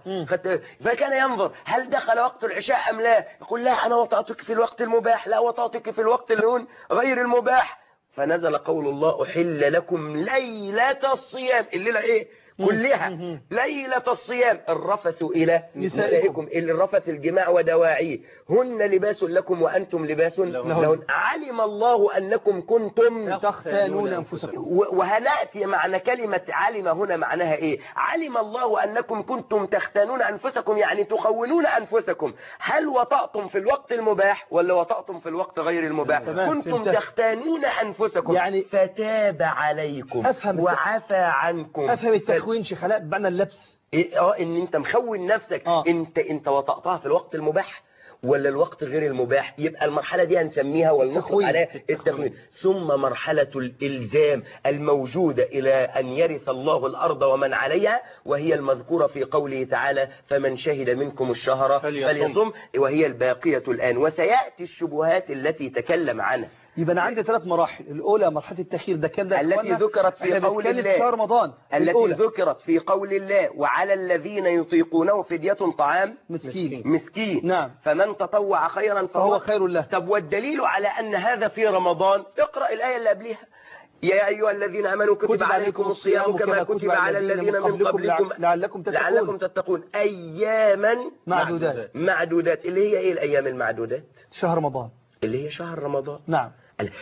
فكان ينظر هل دخل وقت العشاء أم لا؟ يقول لا، أنا وطأتك في الوقت المباح، لا وطأتك في الوقت اللي غير المباح. فنزل قول الله أحل لكم ليلة الصيام. الليلة إيه؟ كلها ليلة الصيام الرفث إلى نسائكم. الرفث الجماع ودواعيه. هن لباس لكم وأنتم لباس لهن. علم الله أنكم كنتم تختانون أنفسكم. وهنأتي معنى كلمة علم هنا معناها إيه؟ علم الله أنكم كنتم تختانون أنفسكم، يعني تخونون أنفسكم. هل وطأتم في الوقت المباح ولا وطأتم في الوقت غير المباح؟ كنتم تختانون أنفسكم يعني فتاب عليكم وعفى عنكم. أفهم التخوين شخلاء بمعنى اللبس. اه ان انت مخون نفسك. آه. انت انت وطأتها في الوقت المباح ولا الوقت غير المباح. يبقى المرحلة دي هنسميها والمطلق عليها التخوين. ثم مرحلة الإلزام الموجودة إلى أن يرث الله الأرض ومن عليها، وهي المذكورة في قوله تعالى فمن شهد منكم الشهر فليصم، وهي الباقية الآن. وسيأتي الشبهات التي تكلم عنها. يبقى أنا عندي ثلاث مراحل. الأولى مرحلة التخيير، ده كان ده التي ذكرت في قول الله شهر رمضان. التي الأولى. ذكرت في قول الله وعلى الذين يطيقونه فدية طعام مسكين مسكين. نعم. فمن تطوع خيرا فهو خير له. طب والدليل على أن هذا في رمضان، اقرأ الآية اللي قبلها يا أيها الذين آمنوا كتب, كتب عليكم الصيام كما كتب على الذين من قبلكم لعلكم تتقون, لعلكم تتقون أياما معدودات. معدودات اللي هي إيه الأيام المعدودات؟ شهر رمضان، اللي هي شهر رمضان. نعم.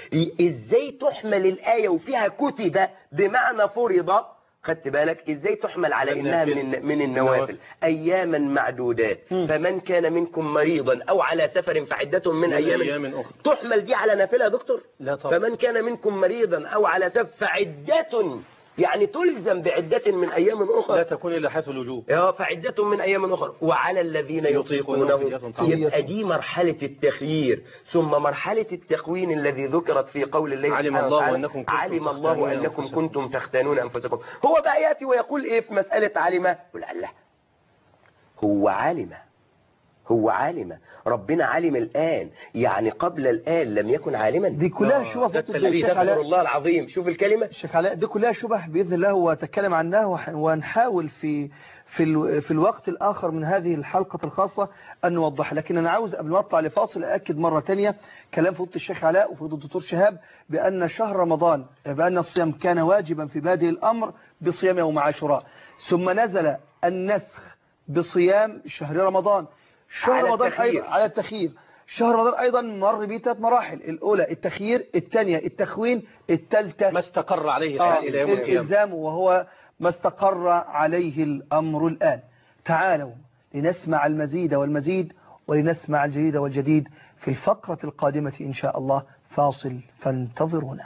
ازاي تحمل الآية وفيها كتب بمعنى فرض؟ خدت بالك ازاي تحمل على انها من من النوافل؟ اياما معدودات. فمن كان منكم مريضا او على سفر فعدة من ايام, أيام اخرى. تحمل دي على نافلة يا دكتور؟ لا طبعا. فمن كان منكم مريضا او على سفر فعدة، يعني تلزم بعدة من أيام أخرى، لا تكون إلا حيث الوجوب. اه فعدة من أيام أخرى. وعلى الذين يطيقونه يبقى دي مرحلة التخيير. ثم مرحلة التخوين الذي ذكرت في قول الله علم الله أنكم كنتم علم الله أنكم كنتم تختانون أنفسكم. هو بقى يأتي ويقول إيه في مسألة علم؟ يقول الله هو علم هو عالم، ربنا عالم الآن، يعني قبل الآن لم يكن عالما. دي كلها شبه فضل الشيخ استغفر علاء. الله العظيم، شوف الكلمة الشيخ علاء، دي كلها شبه بإذن الله وأتكلم عنها، ونحاول في في ال... في الوقت الآخر من هذه الحلقة الخاصة أن نوضحها. لكن أنا عاوز قبل ما أطلع لفاصل أأكد مرة تانية كلام فضيلة الشيخ علاء وفضيلة الدكتور شهاب بأن شهر رمضان، بأن الصيام كان واجبا في بادئ الأمر بصيام يوم عاشوراء، ثم نزل النسخ بصيام شهر رمضان. شهر على رمضان التخيير. أيضا على التخيير. شهر رمضان أيضا مر به ثلاث مراحل: الأولى التخيير، الثانية التخوين، الثالثة ما استقر عليه آه الحال إلى يوم القيامة. الإلزام، وهو ما استقر عليه الأمر الآن. تعالوا لنسمع المزيد والمزيد، ولنسمع الجديد والجديد في الفقرة القادمة إن شاء الله. فاصل فانتظرونا.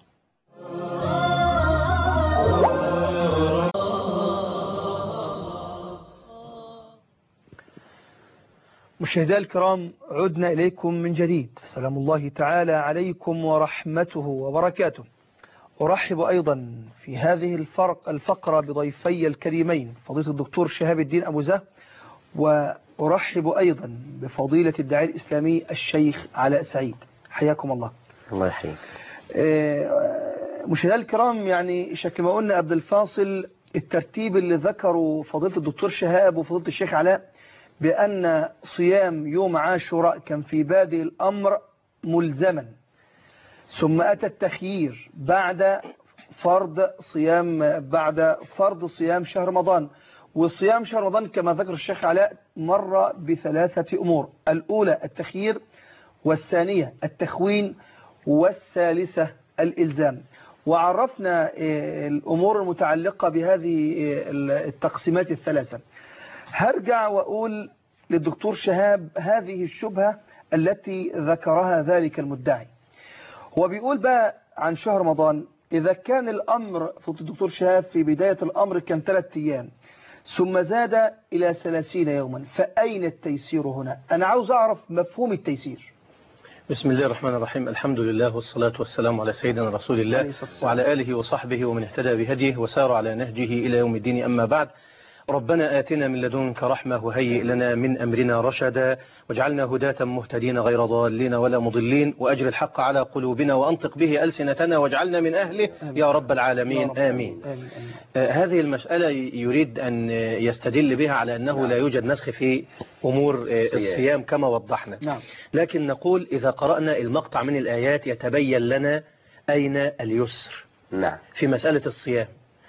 مشاهدينا الكرام، عدنا إليكم من جديد. سلام الله تعالى عليكم ورحمته وبركاته. أرحب أيضا في هذه الفرق الفقرة بضيفي الكريمين فضيلة الدكتور شهاب الدين أبو زه، وأرحب أيضا بفضيلة الداعية الإسلامي الشيخ علاء سعيد. حياكم الله. الله يحييك. مشاهدينا الكرام، يعني شكل ما قلنا قبل الفاصل، الترتيب اللي ذكره فضيلة الدكتور شهاب وفضيلة الشيخ علاء بأن صيام يوم عاشوراء كان في بادئ الأمر ملزما، ثم أتى التخيير بعد فرض صيام بعد فرض صيام شهر رمضان. وصيام شهر رمضان كما ذكر الشيخ علاء مر بثلاثة أمور: الأولى التخيير، والثانية التخوين، والثالثة الإلزام. وعرفنا الأمور المتعلقة بهذه التقسيمات الثلاثة. هرجع وأقول للدكتور شهاب هذه الشبهة التي ذكرها ذلك المدعي. هو بيقول بقى عن شهر رمضان: إذا كان الأمر فضل الدكتور شهاب في بداية الأمر كان ثلاثة أيام ثم زاد إلى ثلاثين يوما، فأين التيسير هنا؟ أنا عاوز أعرف مفهوم التيسير. بسم الله الرحمن الرحيم. الحمد لله والصلاة والسلام على سيدنا رسول الله وعلى آله وصحبه ومن اهتدى بهديه وسار على نهجه إلى يوم الدين. أما بعد، ربنا آتنا من لدنك رحمة وهيئ لنا من أمرنا رشدا، واجعلنا هداة مهتدين غير ضالين ولا مضلين، وأجر الحق على قلوبنا وأنطق به ألسنتنا واجعلنا من أهله يا رب العالمين. آمين, آمين. آمين. آه هذه المسألة يريد أن يستدل بها على أنه نعم. لا يوجد نسخ في أمور آه الصيام كما وضحنا. نعم. لكن نقول إذا قرأنا المقطع من الآيات يتبين لنا أين اليسر نعم. في مسألة الصيام.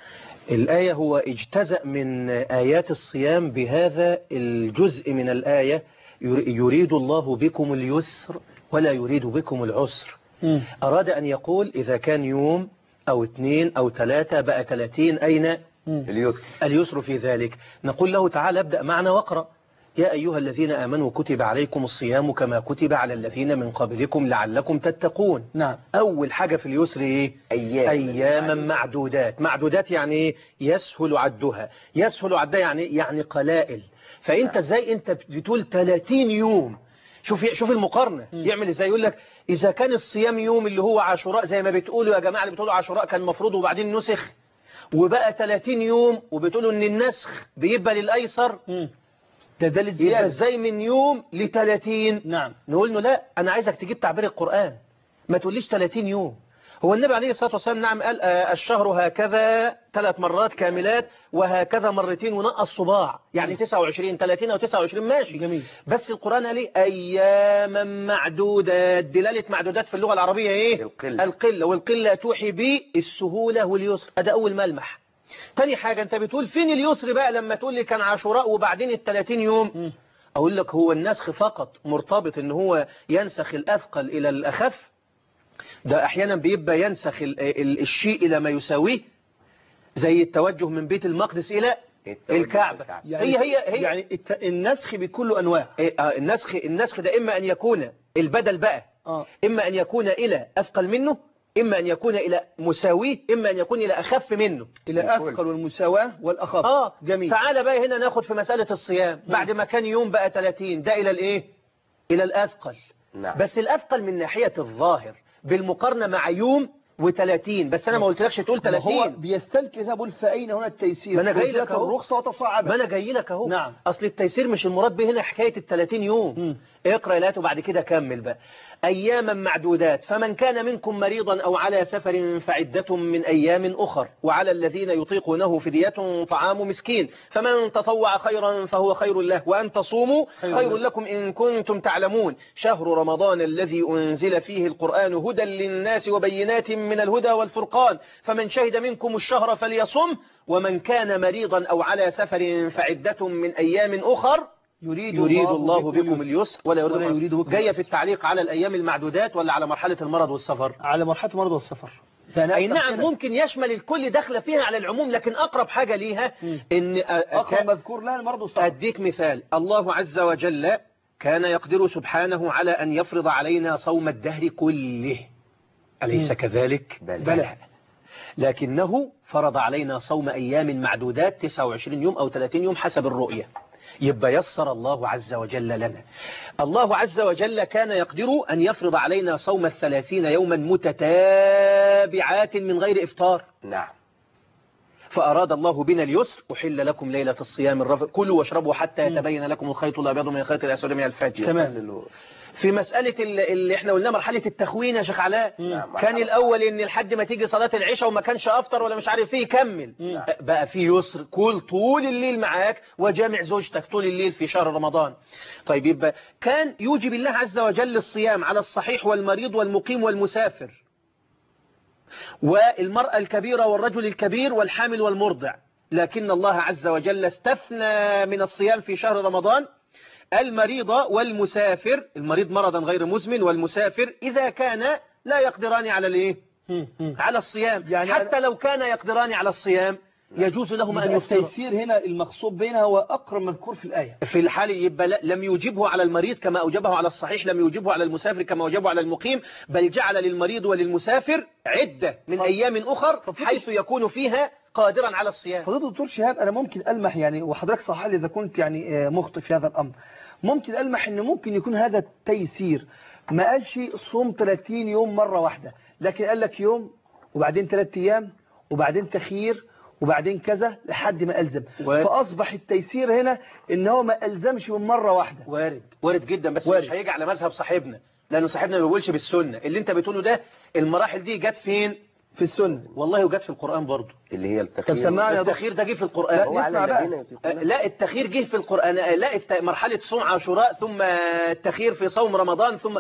الآية هو اجتزأ من آيات الصيام بهذا الجزء من الآية: يريد الله بكم اليسر ولا يريد بكم العسر. م. أراد أن يقول إذا كان يوم أو اثنين أو ثلاثة بقى ثلاثين، أين اليسر؟ اليسر في ذلك. نقول له تعال ابدأ معنا واقرأ: يا أيها الذين آمنوا كتب عليكم الصيام كما كتب على الذين من قبلكم لعلكم تتقون. نعم. أول حاجة في اليسر إيه؟ أيام. أياما معدودات. معدودات يعني إيه؟ يسهل عدها. يسهل عدها يعني يعني قلائل. فأنت إزاي أنت بتقول ثلاثين يوم؟ شوف شوف المقارنة. م. يعمل إزاي؟ يقول لك إذا كان الصيام يوم اللي هو عاشوراء زي ما بتقولوا يا جماعة، اللي بتقولوا عاشوراء كان مفروض وبعدين نسخ، وبقى ثلاثين يوم، وبتقولوا إن النسخ بيبقى للأيسر. م. ده ده يبقى ازاي من يوم ل ثلاثين؟ نعم. نقول له لا، انا عايزك تجيب تعبير القرآن، ما تقوليش ثلاثين يوم. هو النبي عليه الصلاة والسلام نعم قال آه الشهر هكذا ثلاث مرات كاملات وهكذا مرتين ونقص صباع، يعني تسعة وعشرين ثلاثين او تسعة وعشرين ماشي. جميل. بس القرآن قال ايه؟ اياما معدودات. دلالة معدودات في اللغة العربية ايه؟ القلة. القلة، والقلة توحي بالسهولة واليسر. هذا اول ملمح. تاني حاجة، انت بتقول فين اليسر بقى لما تقول لي كان عاشوراء وبعدين الثلاثين يوم؟ م. اقول لك هو النسخ فقط مرتبط ان هو ينسخ الاثقل الى الاخف. ده احيانا بيبقى ينسخ ال ال الشيء الى ما يساويه، زي التوجه من بيت المقدس الى الكعبة. يعني هي هي هي يعني النسخ بكل انواع. النسخ النسخ ده اما ان يكون البدل بقى آه. اما ان يكون الى اثقل منه، إما أن يكون إلى مساويه، إما أن يكون إلى أخف منه. إلى أثقل والمساواة والأخف. آه جميل. تعال بقى هنا ناخد في مسألة الصيام. م. بعد ما كان يوم بقى ثلاثين، ده إلى الإيه؟ إلى الأثقل. نعم. بس الأثقل من ناحية الظاهر بالمقارنة مع يوم وثلاثين، بس انا ما قلتلكش تقول هو ثلاثين. بيستنكر بقول فأين هنا التيسير؟ ما انا جاي لك اهو، الرخصة وتصاعدها. ما انا جاي لك اهو. نعم. اصل التيسير مش المراد به هنا حكايه ال ثلاثين يوم. م. اقرا الايات وبعد كده كمل بقى. اياما معدودات، فمن كان منكم مريضا او على سفر فعده من ايام اخر، وعلى الذين يطيقونه فدية طعام مسكين، فمن تطوع خيرا فهو خير له، وان تصوموا خير, خير لكم ان كنتم تعلمون. شهر رمضان الذي انزل فيه القرآن هدى للناس وبينات من الهدى والفرقان، فمن شهد منكم الشهر فليصم، ومن كان مريضا او على سفر فعدة من ايام اخر يريد, يريد الله, الله بكم اليسر ولا يريد, ولا يريد بكم. جايه في التعليق على الايام المعدودات ولا على مرحله المرض والسفر؟ على مرحله المرض والسفر. اي نعم، ممكن يشمل الكل، داخله فيها على العموم، لكن اقرب حاجه ليها م. ان اقرب مذكور لها المرض والسفر. اديك مثال، الله عز وجل كان يقدر سبحانه على ان يفرض علينا صوم الدهر كله، اليس كذلك؟ بلى, بلى. لكنه فرض علينا صوم ايام معدودات، تسعة وعشرين يوم او ثلاثين يوم حسب الرؤيه. يبقى يسر الله عز وجل لنا. الله عز وجل كان يقدر أن يفرض علينا صوم الثلاثين يوما متتابعات من غير إفطار. نعم. فأراد الله بنا اليسر، أحل لكم ليلة الصيام الرفث، كلوا واشربوا حتى يتبين لكم الخيط الأبيض من الخيط الأسود من الفجر. تمام. في مسألة اللي احنا قلنا مرحلة التخوين يا شيخ علاء، كان الأول إن لحد ما تيجي صلاة العشاء وما كانش أفطر ولا مش عارف فيه يكمل. مم. بقى في يسر، كل طول الليل معاك وجامع زوجتك طول الليل في شهر رمضان. طيب يبقى كان يوجب الله عز وجل الصيام على الصحيح والمريض والمقيم والمسافر والمرأة الكبيرة والرجل الكبير والحامل والمرضع، لكن الله عز وجل استثنى من الصيام في شهر رمضان المريض والمسافر، المريض مرضا غير مزمن، والمسافر إذا كان لا يقدران على الايه؟ على الصيام. يعني حتى لو كان يقدران على الصيام يجوز لهم أن يفطروا. التيسير هنا المقصود بينها هو أقرب مذكور في الآية. في الحال يبقى لم يوجبه على المريض كما أوجبه على الصحيح، لم يوجبه على المسافر كما أوجبه على المقيم، بل جعل للمريض وللمسافر عدة من أيام أخر حيث يكون فيها قادرا على الصيام. فضيلة الدكتور شهاب، أنا ممكن ألمح يعني، وحضرتك صحح لي إذا كنت يعني مخطئ في هذا الأمر، ممكن ألمح إنه ممكن يكون هذا التيسير ما قالش صوم ثلاثين يوم مرة واحدة، لكن قال لك يوم وبعدين ثلاث أيام وبعدين تخيير وبعدين كذا لحد ما ألزم. وارد. فأصبح التيسير هنا إن هو ما ألزمش من مرة واحدة. وارد وارد جدا، بس وارد. مش هيجي على مذهب صاحبنا، لأن صاحبنا ما بيقولش بالسنة. اللي أنت بتقوله ده المراحل دي جت فين؟ في السنة. والله وجت في القرآن برضه، اللي هي التخيير. طب سمعنا التخيير ده جه في القرآن. لا نسمع بقى. لا التخيير جه في القرآن، لا مرحلة صوم عاشوراء ثم التخيير في صوم رمضان، ثم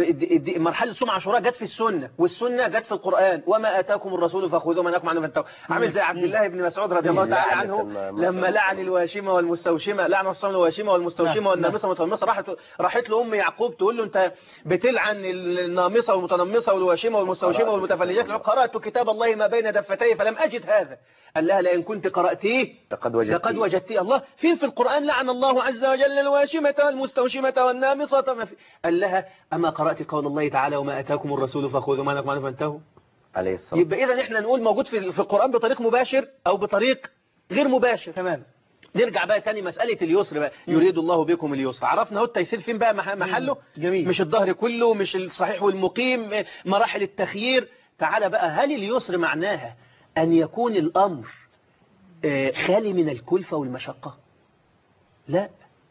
مرحلة صوم عاشوراء جت في السنة، والسنة جت في القرآن، وما آتاكم الرسول فخذوه وما نهاكم عنه فانتهوا. عامل زي عبد الله بن مسعود رضي الله تعالى عنه لما لعن الواشمة والمستوشمة، لعن الصوم الواشمة والمستوشمة والنامصة والمتنمصة، راحت راحت له أم يعقوب تقول له أنت بتلعن النامصة والمتنمصة والواشمة والمستوشمة والمتفلجات، قرأت كتاب الله ما بين دفتيه فلم أجد هذا. قال لها لئن كنت قرأتيه لقد وجدتيه. لقد وجدتيه. الله فين في القرآن لعن الله عز وجل الواشمة والمستوشمة والنامصة؟ ما في. قال لها أما قرأت قول الله تعالى وما أتاكم الرسول فخذوا ما نهاكم عنه فانتهوا؟ عليه الصلاة. يبقى إذا إحنا نقول موجود في في القرآن بطريق مباشر أو بطريق غير مباشر. تمام. نرجع بقى تاني مسألة اليسر بقى، يريد الله بكم اليسر. عرفنا هو التيسير فين بقى محله؟ جميل. مش الظهر كله، مش الصحيح والمقيم، مراحل التخيير. تعالى بقى، هل اليسر معناها أن يكون الأمر خالي من الكلفة والمشقة؟ لا،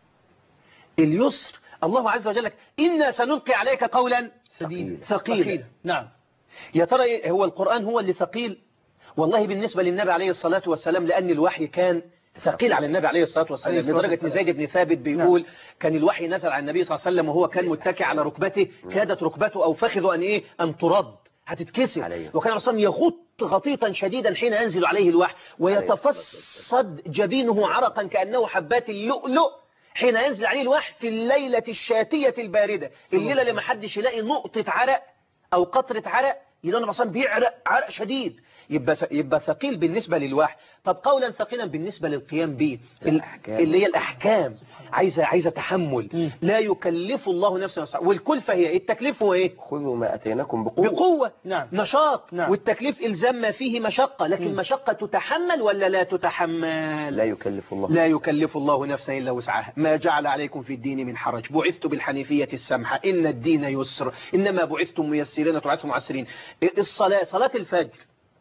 اليسر الله عز وجل إنا سنلقي عليك قولا سديدا ثقيلا. نعم. يا ترى هو القرآن هو اللي ثقيل؟ والله بالنسبة للنبي عليه الصلاة والسلام، لأن الوحي كان ثقيل على النبي عليه الصلاة والسلام، لدرجة ان زيد بن ثابت بيقول نعم. كان الوحي نزل على النبي صلى الله عليه وسلم وهو كان متكئ على ركبته، كادت ركبته أو فخذه أن إيه أن ترد، هتتكسر. وكان الرسول يغط غطيطا شديدا حين ينزل عليه الوحي، ويتفصد جبينه عرقا كأنه حبات اللؤلؤ حين ينزل عليه الوحي في الليلة الشاتية الباردة، الليلة اللي ما حدش يلاقي نقطة عرق أو قطرة عرق، يلاقي الرسول بيعرق عرق شديد. يبقى يبقى ثقيل بالنسبة للوحي. طب قولا ثقيلا بالنسبة للقيام به اللي هي الأحكام. عايزة عايزة تحمل. مم. لا يكلف الله نفسا وسعها. والكلفة هي التكليف هو ايه؟ خذوا ما أتيناكم بقوة. بقوة. نعم. نشاط. نعم. والتكليف إلزام ما فيه مشقة، لكن مم. مشقة تتحمل ولا لا تتحمل؟ لا يكلف الله لا نفسا. يكلف الله نفسا إلا وسعها. ما جعل عليكم في الدين من حرج، بعثت بالحنيفية السمحة، إن الدين يسر، إنما بعثتم ميسرين وتبعثتم معسرين. الصلاة، صلاة الفجر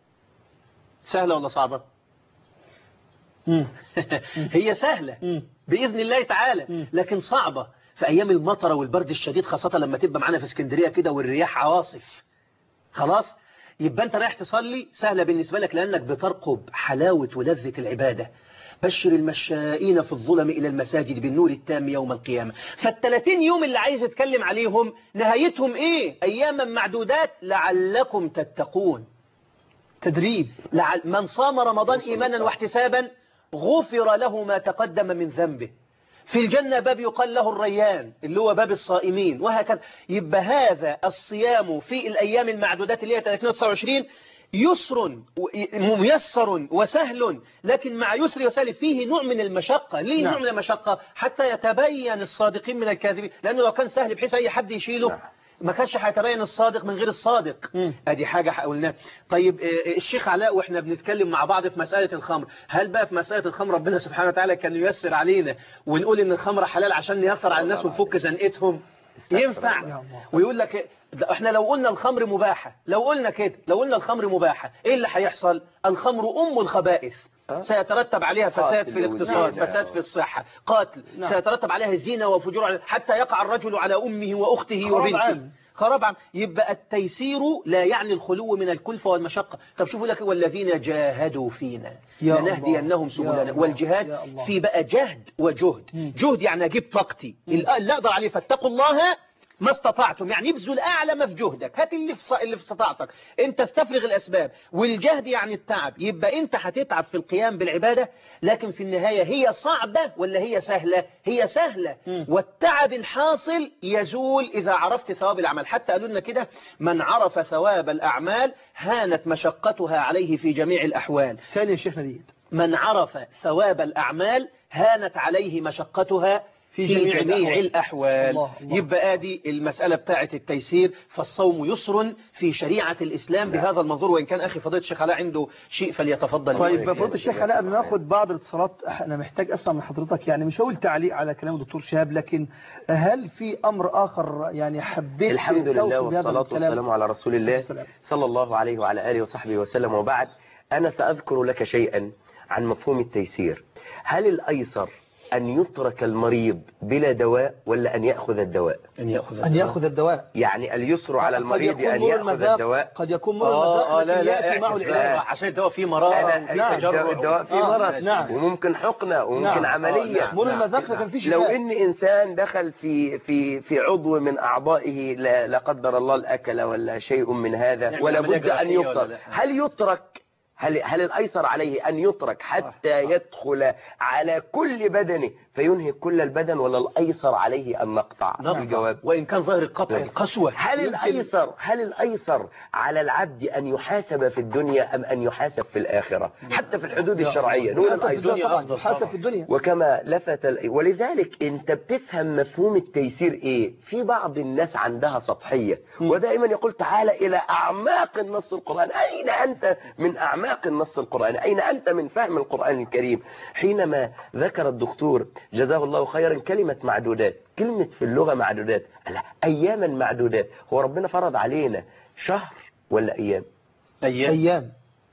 سهلة ولا صعبة؟ مم. هي سهلة مم. بإذن الله تعالى، مم. لكن صعبة في أيام المطر والبرد الشديد، خاصة لما تبقى معانا في اسكندرية كده والرياح عواصف. خلاص يبقى أنت رايح تصلي سهلة بالنسبة لك، لأنك بترقب حلاوة ولذة العبادة. بشر المشائين في الظلم إلى المساجد بالنور التام يوم القيامة. فالثلاثين يوم اللي عايز اتكلم عليهم نهايتهم إيه؟ أياما معدودات لعلكم تتقون. تدريب. لعل من صام رمضان إيمانا واحتسابا غفر له ما تقدم من ذنبه. في الجنة باب يقال له الريان اللي هو باب الصائمين، وهكذا. يبقى هذا الصيام في الأيام المعدودات اللي هي ثلاثين وتسعة وعشرين يسر ميسر وسهل، لكن مع يسر وسهل فيه نوع من المشقة. ليه؟ نعم. نوع من المشقة حتى يتبين الصادقين من الكاذبين، لأنه لو كان سهل بحيث أي حد يشيله نعم. ما كانش هيتبين الصادق من غير الصادق. مم. ادي حاجة قلناها. طيب آه، الشيخ علاء واحنا بنتكلم مع بعض في مسألة الخمر، هل بقى في مسألة الخمر ربنا سبحانه وتعالى كان ييسر علينا ونقول ان الخمر حلال عشان نيسر على الناس ونفك زنقتهم؟ ينفع؟ يا الله. ويقول لك ده احنا لو قلنا الخمر مباحة، لو قلنا كده، لو قلنا الخمر مباحة ايه اللي هيحصل؟ الخمر ام الخبائث، سيترتب عليها فساد في الاقتصاد، وزينة. فساد في الصحة، قاتل، نعم. سيترتب عليها زنا وفجور، حتى يقع الرجل على أمه وأخته خراب وبنته. عام. خراب عام. يبقى التيسير لا يعني الخلو من الكلفة والمشقة. طب شوفوا لك والذين جاهدوا فينا يا لنهدينهم الله. سبلنا. يا الله. والجهاد يا الله. في بقى جهد وجهد. مم. جهد يعني أجيب طاقتي اللي أقدر عليه، فاتقوا الله ما استطعتم، يعني ابذل أعلى ما في جهدك، هات اللي في اللي في استطاعتك، أنت استفرغ الأسباب. والجهد يعني التعب، يبقى أنت هتتعب في القيام بالعبادة، لكن في النهاية هي صعبة ولا هي سهلة؟ هي سهلة. مم. والتعب الحاصل يزول إذا عرفت ثواب الأعمال. حتى قالوا لنا كده: من عرف ثواب الأعمال هانت مشقتها عليه في جميع الأحوال. ثاني يا شيخنا دي. من عرف ثواب الأعمال هانت عليه مشقتها في في جميع, جميع جميع الأحوال. الأحوال. الله الله. يبقى آدي المسألة بتاعة التيسير. فالصوم يسر في شريعة الإسلام بهذا المنظور. وإن كان أخي فضيلة الشيخ علاء عنده شيء فليتفضل. طيب فضيلة الشيخ علاء قبل ما ناخد بعض الاتصالات، انا محتاج اسمع من حضرتك، يعني مش هقول تعليق على كلام الدكتور شهاب، لكن هل في امر اخر يعني حبيت الحمد لله توصل بهذا والصلاة الكلام؟ والسلام على رسول الله السلام. صلى الله عليه وعلى آله وصحبه وسلم. وبعد، أنا سأذكر لك شيئا عن مفهوم التيسير. هل الأيسر أن يترك المريض بلا دواء ولا أن يأخذ الدواء؟ أن يأخذ أن يأخذ الدواء. يعني اليسر على قد المريض يكون أن مر يأخذ المذاق، الدواء. قد يكون مر آه المذاق، آه لا لكن لا يأتي معه اعكس العلاج. بقى، عشان الدواء فيه مرارة أنا وفيه تجرع. الدواء الدواء فيه آه، مرض، نعم. وممكن حقنة وممكن نعم. عملية. آه، نعم. مر المذاق لكن في شفاء. لو ان انسان دخل في في في عضو من اعضائه لا, لا قدر الله الاكل ولا شيء من هذا، نعم، ولا عملية بد ان جراحية ولا يفطر، لا؟ هل يترك؟ هل هل الايسر عليه ان يترك حتى يدخل على كل بدنه فينهي كل البدن، ولا الايسر عليه ان نقطع؟ نقطع. الجواب: وإن كان ظاهر القطع القسوة. هل يمكن- الايسر هل الايسر على العبد ان يحاسب في الدنيا ام ان يحاسب في الاخره؟ حتى في الحدود الشرعيه نقول حسب في الايسر. الدنيا طبعا، أفضل حسب طبعا. في الدنيا. وكما لفت ال... ولذلك انت بتفهم مفهوم التيسير ايه. في بعض الناس عندها سطحية، ودائما يقول: تعالى الى اعماق النص القرآن. اين انت من اعماق النص القرآن؟ اين انت من فهم القرآن الكريم؟ حينما ذكر الدكتور جزاه الله خيرا كلمة معدودات، كلمة في اللغة معدودات، لا اياما معدودات. هو ربنا فرض علينا شهر ولا ايام؟ أيام. أيام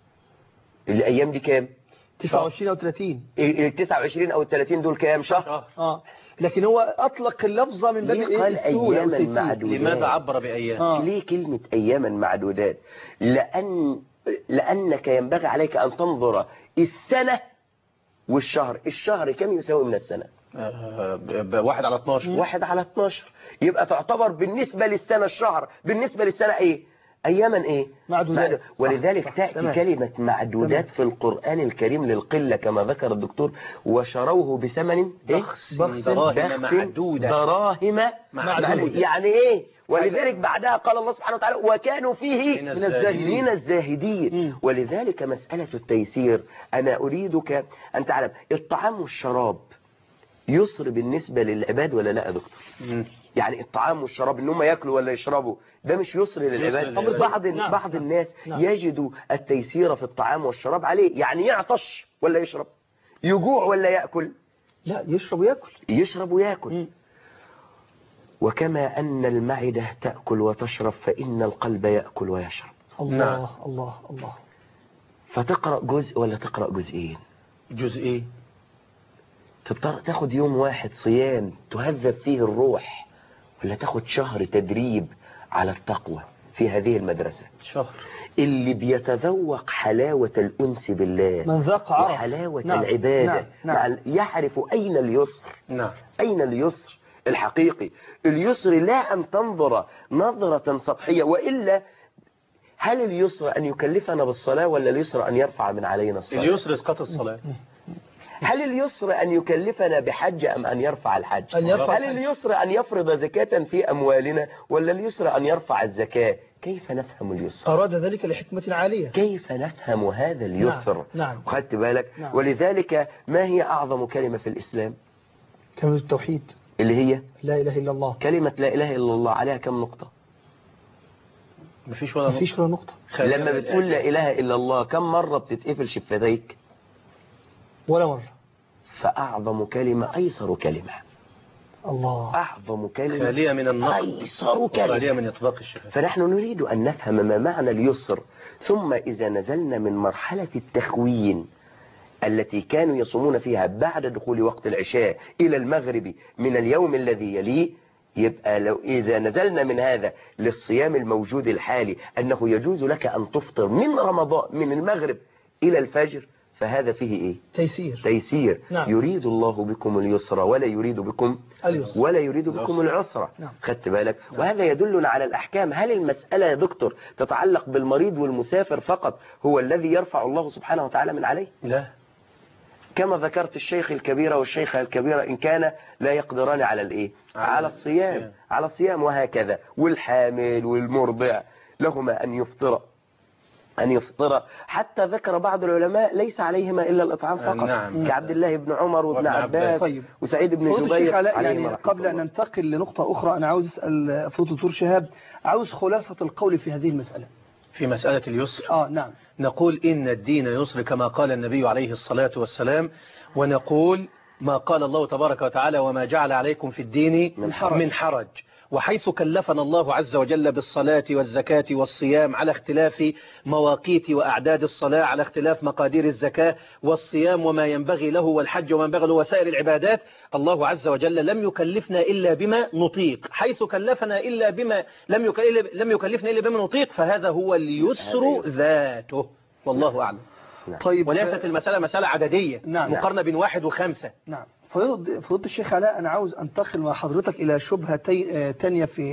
الايام دي كام؟ تسعة وعشرين أو ثلاثين. ال تسعة وعشرين او ال ثلاثين دول كام؟ شهر. آه. لكن هو أطلق اللفظة من باب ليه الإيه؟ قال السهولة أياما والتيسير. معدودات؟ لماذا عبر بأيام؟ آه. ليه كلمة أياما معدودات؟ لأن لأنك ينبغي عليك أن تنظر السنة والشهر. الشهر كم يساوي من السنة؟ آه، ب- ب- واحد على اتناشر. واحد على اتناشر. يبقى تعتبر بالنسبة للسنة الشهر، بالنسبة للسنة إيه؟ أياما إيه؟ معدودات. معدود. ولذلك صح، صح. تأتي تمام. كلمة معدودات في القرآن الكريم للقلة كما ذكر الدكتور: وشروه بثمن إيه؟ بخس بخس دراهم بخس معدودة. دراهم معدودة. يعني ايه؟ ولذلك بعدها قال الله سبحانه وتعالى: وكانوا فيه من من الزاهدين, من الزاهدين. مم. ولذلك مسألة التيسير أنا أريدك أن تعلم: الطعام والشراب يسر بالنسبة للعباد ولا لا يا دكتور؟ مم. يعني الطعام والشراب ان هم ياكلوا ولا يشربوا ده مش يسر للعباد. للعباد. بعض نعم. بعض الناس نعم. يجدوا التيسير في الطعام والشراب عليه، يعني يعطش ولا يشرب، يجوع ولا يأكل، لا يشرب ويأكل. يشرب ويأكل. مم. وكما أن المعدة تأكل وتشرب فإن القلب يأكل ويشرب. الله نعم. الله الله. فتقرأ جزء ولا تقرأ جزئين؟ جزئي. تضطر تاخد يوم واحد صيام تهذب فيه الروح، ولا تاخد شهر تدريب على التقوى في هذه المدرسة؟ شهر. اللي بيتذوق حلاوة الأنس بالله من ذاق عرف. وحلاوة نعم. العبادة نعم. نعم. مع ال- يعرف أين اليسر، نعم. أين اليسر الحقيقي. اليسر لا أن تنظر نظرة سطحية، وإلا هل اليسر أن يكلفنا بالصلاة ولا اليسر أن يرفع من علينا الصلاة؟ اليسر إسقاط الصلاة. هل اليسر أن يكلفنا بحج أم أن يرفع الحج؟ أن يرفع هل الحج. اليسر أن يفرض زكاة في أموالنا ولا اليسر أن يرفع الزكاة؟ كيف نفهم اليسر؟ أراد ذلك لحكمة عالية. كيف نفهم هذا اليسر؟ نعم. نعم. خدت بالك؟ نعم. ولذلك ما هي أعظم كلمة في الإسلام؟ كلمة التوحيد، اللي هي لا إله إلا الله. كلمة لا إله إلا الله، عليها كم نقطة؟ مفيش ولا مفيش ولا نقطة. خلينا لما بتقول لا إله إلا الله كم مرة بتتقفل شفتيك؟ ولا مرة. فأعظم كلمة أيسر كلمة. الله. أعظم كلمة خالية من النقد، أيسر كلمة. خالية من إطلاق الشفاء. فنحن نريد أن نفهم ما معنى اليسر، ثم إذا نزلنا من مرحلة التخوين التي كانوا يصومون فيها بعد دخول وقت العشاء إلى المغرب من اليوم الذي يليه، يبقى لو إذا نزلنا من هذا للصيام الموجود الحالي أنه يجوز لك أن تفطر من رمضان من المغرب إلى الفجر، فهذا فيه إيه؟ تيسير. تيسير. نعم. يريد الله بكم اليسر ولا يريد بكم اليسر. ولا يريد بكم العسر. نعم. خدت بالك؟ وهذا يدلنا على الأحكام. هل المسألة يا دكتور تتعلق بالمريض والمسافر فقط هو الذي يرفع الله سبحانه وتعالى من عليه؟ لا. كما ذكرت الشيخ الكبيرة والشيخة الكبيرة إن كان لا يقدران على الإيه؟ على الصيام. الصيام. على الصيام وهكذا. والحامل والمرضع لهما أن يفطر أن يفطر. حتى ذكر بعض العلماء ليس عليهما إلا الإطعام فقط. نعم. كعبد الله بن عمر وابن وابن عباس عباس. طيب. وسعيد بن فضيلة الشيخ جبير علاء، عليهما يعني رحمة قبل أن الله. ننتقل لنقطة أخرى أنا عاوز أسأل فضيلة الدكتور شهاب، عاوز خلاصة القول في هذه المسألة. في مسألة اليسر آه نعم. نقول إن الدين يسر كما قال النبي عليه الصلاة والسلام، ونقول ما قال الله تبارك وتعالى وما جعل عليكم في الدين من حرج. من حرج. وحيث كلفنا الله عز وجل بالصلاة والزكاة والصيام على اختلاف مواقيت وأعداد الصلاة، على اختلاف مقادير الزكاة والصيام وما ينبغي له، والحج وما ينبغي له، وسائر العبادات، الله عز وجل لم يكلفنا إلا بما نطيق. حيث كلفنا إلا بما لم يكلف لم يكلفنا إلا بما نطيق، فهذا هو اليسر ذاته، والله أعلم. طيب. وليست المسألة مسألة عددية نعم. مقارنة بين واحد وخمسة. نعم. فضيلة فضيلة الشيخ علاء، أنا عاوز أنتقل مع حضرتك إلى شبهة تي- تانية في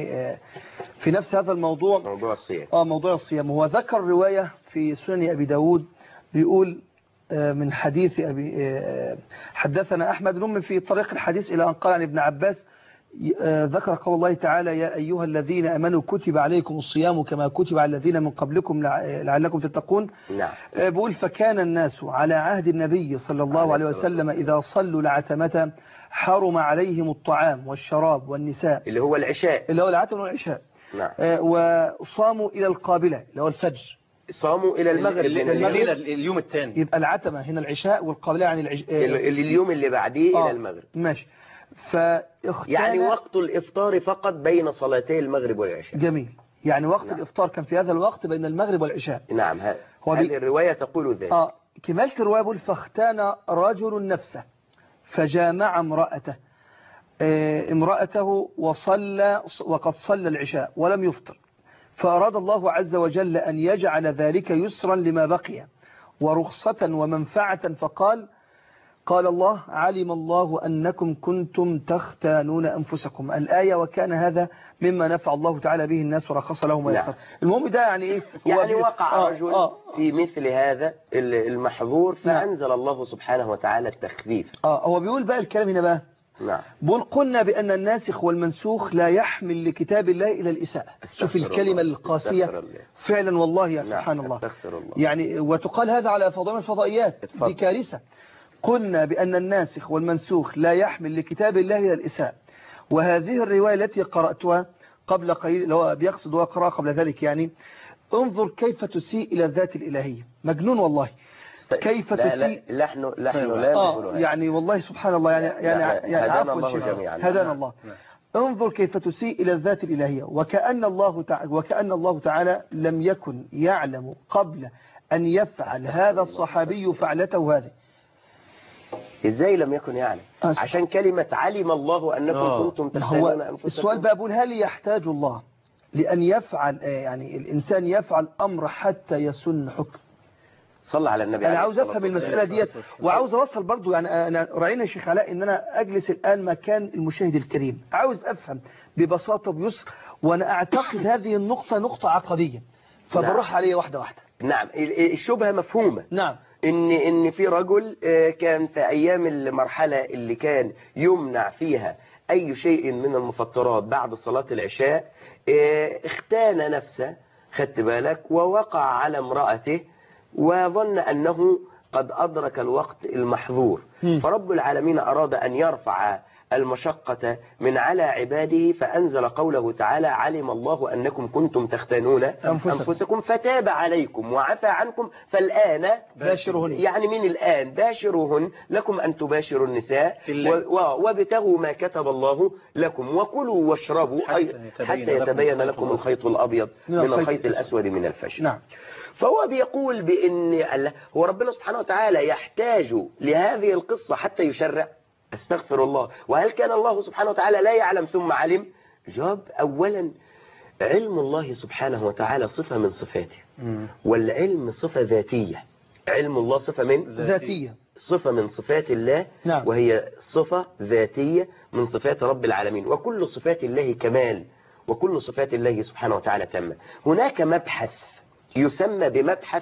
في نفس هذا الموضوع، موضوع الصيام. آه موضوع الصيام. هو ذكر رواية في سنن أبي داود بيقول آه، من حديث أبي آه، حدثنا أحمد بن في طريق الحديث إلى أن قال عن ابن عباس، آه، ذكر قول الله تعالى يا أيها الذين أمنوا كتب عليكم الصيام كما كتب على الذين من قبلكم لع- لعلكم تتقون. نعم. آه، بيقول فكان الناس على عهد النبي صلى الله عليه وسلم إذا صلوا العتمة حرم عليهم الطعام والشراب والنساء، اللي هو العشاء. اللي هو العتمة والعشاء. نعم. آه، وصاموا إلى القابلة اللي هو الفجر، صاموا إلى المغرب. ال- من ال- اليوم, الليلة اليوم الثاني. يبقى العتمة هنا العشاء والقابلة يعني العش... آه، اللي اليوم اللي بعديه آه، إلى المغرب. ماشي. فاختار يعني وقت الإفطار فقط بين صلاتي المغرب والعشاء. جميل. يعني وقت نعم. الإفطار كان في هذا الوقت بين المغرب والعشاء. نعم. ه- هو بي- هذه الرواية تقول ذلك. آه كمالة الرواية بيقول فاختان رجل نفسه فجامع امرأته آه امرأته وصلى وقد صلى العشاء ولم يفطر، فأراد الله عز وجل أن يجعل ذلك يسرا لما بقي ورخصة ومنفعة، فقال قال الله علم الله أنكم كنتم تختانون أنفسكم الآية، وكان هذا مما نفع الله تعالى به الناس ورخص لهم ويسر. نعم. المهم ده يعني إيه؟ هو يعني بي- وقع آه رجل آه في مثل هذا ال- المحظور فأنزل الله سبحانه وتعالى التخفيف. آه هو بيقول بقى الكلام هنا بقى، نعم. بقول قلنا بأن الناسخ والمنسوخ لا يحمل لكتاب الله إلى الإساءة. شوف استغفر الكلمة الله. القاسية استغفر الله. فعلا والله يا نعم. سبحان الله. استغفر الله. يعني وتقال هذا على فضائل الفضائيات. اتفضل. دي كارثة. قلنا بأن الناسخ والمنسوخ لا يحمل لكتاب الله إلى الإساءة. وهذه الرواية التي قرأتها قبل قليل، لو بيقصد وقرأ قبل ذلك يعني، انظر كيف تسيء إلى الذات الإلهية. مجنون والله. كيف لا تسيء لا نحن نحن لا آه يعني والله سبحان الله يعني يعني, يعني هدانا الله جميعا. هدانا الله. انظر كيف تسيء إلى الذات الإلهية، وكأن الله تعالى وكأن الله تعالى لم يكن يعلم قبل أن يفعل هذا الصحابي فعلته هذه. ازاي لم يكن يعلم؟ أسف. عشان كلمة علم الله أنكم آه. كنتم تختانون أنفسكم. السؤال بقى بقول هل يحتاج الله لأن يفعل يعني الإنسان يفعل أمر حتى يسن حكم؟ صلى على النبي. أنا عاوز أفهم المسألة ديت، وعاوز أوصل برضو يعني أنا رأينا يا شيخ علاء إن أنا أجلس الآن مكان المشاهد الكريم، عاوز أفهم ببساطة وبيسر، وأنا أعتقد هذه النقطة نقطة عقدية، فبروح عليه واحدة واحدة. نعم الشبهة مفهومة. نعم. إن إن في رجل كان في أيام المرحلة اللي كان يمنع فيها أي شيء من المفطرات بعد صلاة العشاء، اختان نفسه، خدت بالك، ووقع على امرأته وظن أنه قد أدرك الوقت المحظور. م. فرب العالمين أراد أن يرفع المشقة من على عباده فأنزل قوله تعالى علم الله أنكم كنتم تختانون أنفسكم, أنفسكم فتاب عليكم وعفى عنكم فالآن باشرهن. يعني من الآن باشروهن، لكم أن تباشروا النساء وابتغوا ما كتب الله لكم وكلوا واشربوا حتى, حتى يتبين لكم الخيط الأبيض من الخيط الأسود من الفجر. نعم. فهو بيقول بأن هو ربنا سبحانه وتعالى يحتاج لهذه القصة حتى يشرع؟ استغفر الله. وهل كان الله سبحانه وتعالى لا يعلم ثم علم؟ جواب أولا علم الله سبحانه وتعالى صفة من صفاته، والعلم صفة ذاتية. علم الله صفة من ذاتية، صفة من صفات الله. نعم. وهي صفة ذاتية من صفات رب العالمين، وكل صفات الله كمال، وكل صفات الله سبحانه وتعالى تامة. هناك مبحث يسمى بمبحث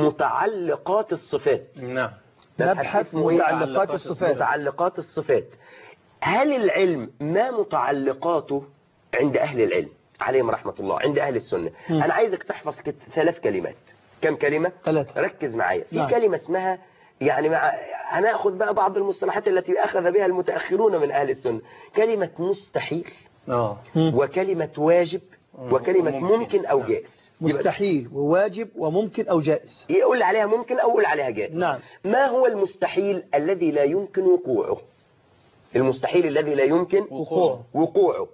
متعلقات الصفات. نعم. مبحث متعلقات الصفات. متعلقات الصفات. هل العلم ما متعلقاته عند أهل العلم عليهم رحمة الله، عند أهل السنة؟ م. أنا عايزك تحفظ ثلاث كلمات. كم كلمة؟ ثلاثة. ركز معايا. في نعم. كلمة اسمها يعني مع... هناخذ بقى بعض المصطلحات التي أخذ بها المتأخرون من أهل السنة. كلمة مستحيل، آه. وكلمة واجب، وكلمة ممكن, ممكن أو جائز. مستحيل وواجب وممكن أو جائز. يقول عليها ممكن أو يقول عليها جائز. نعم. ما هو المستحيل الذي لا يمكن وقوعه؟ المستحيل الذي لا يمكن وقوعه. وقوعه.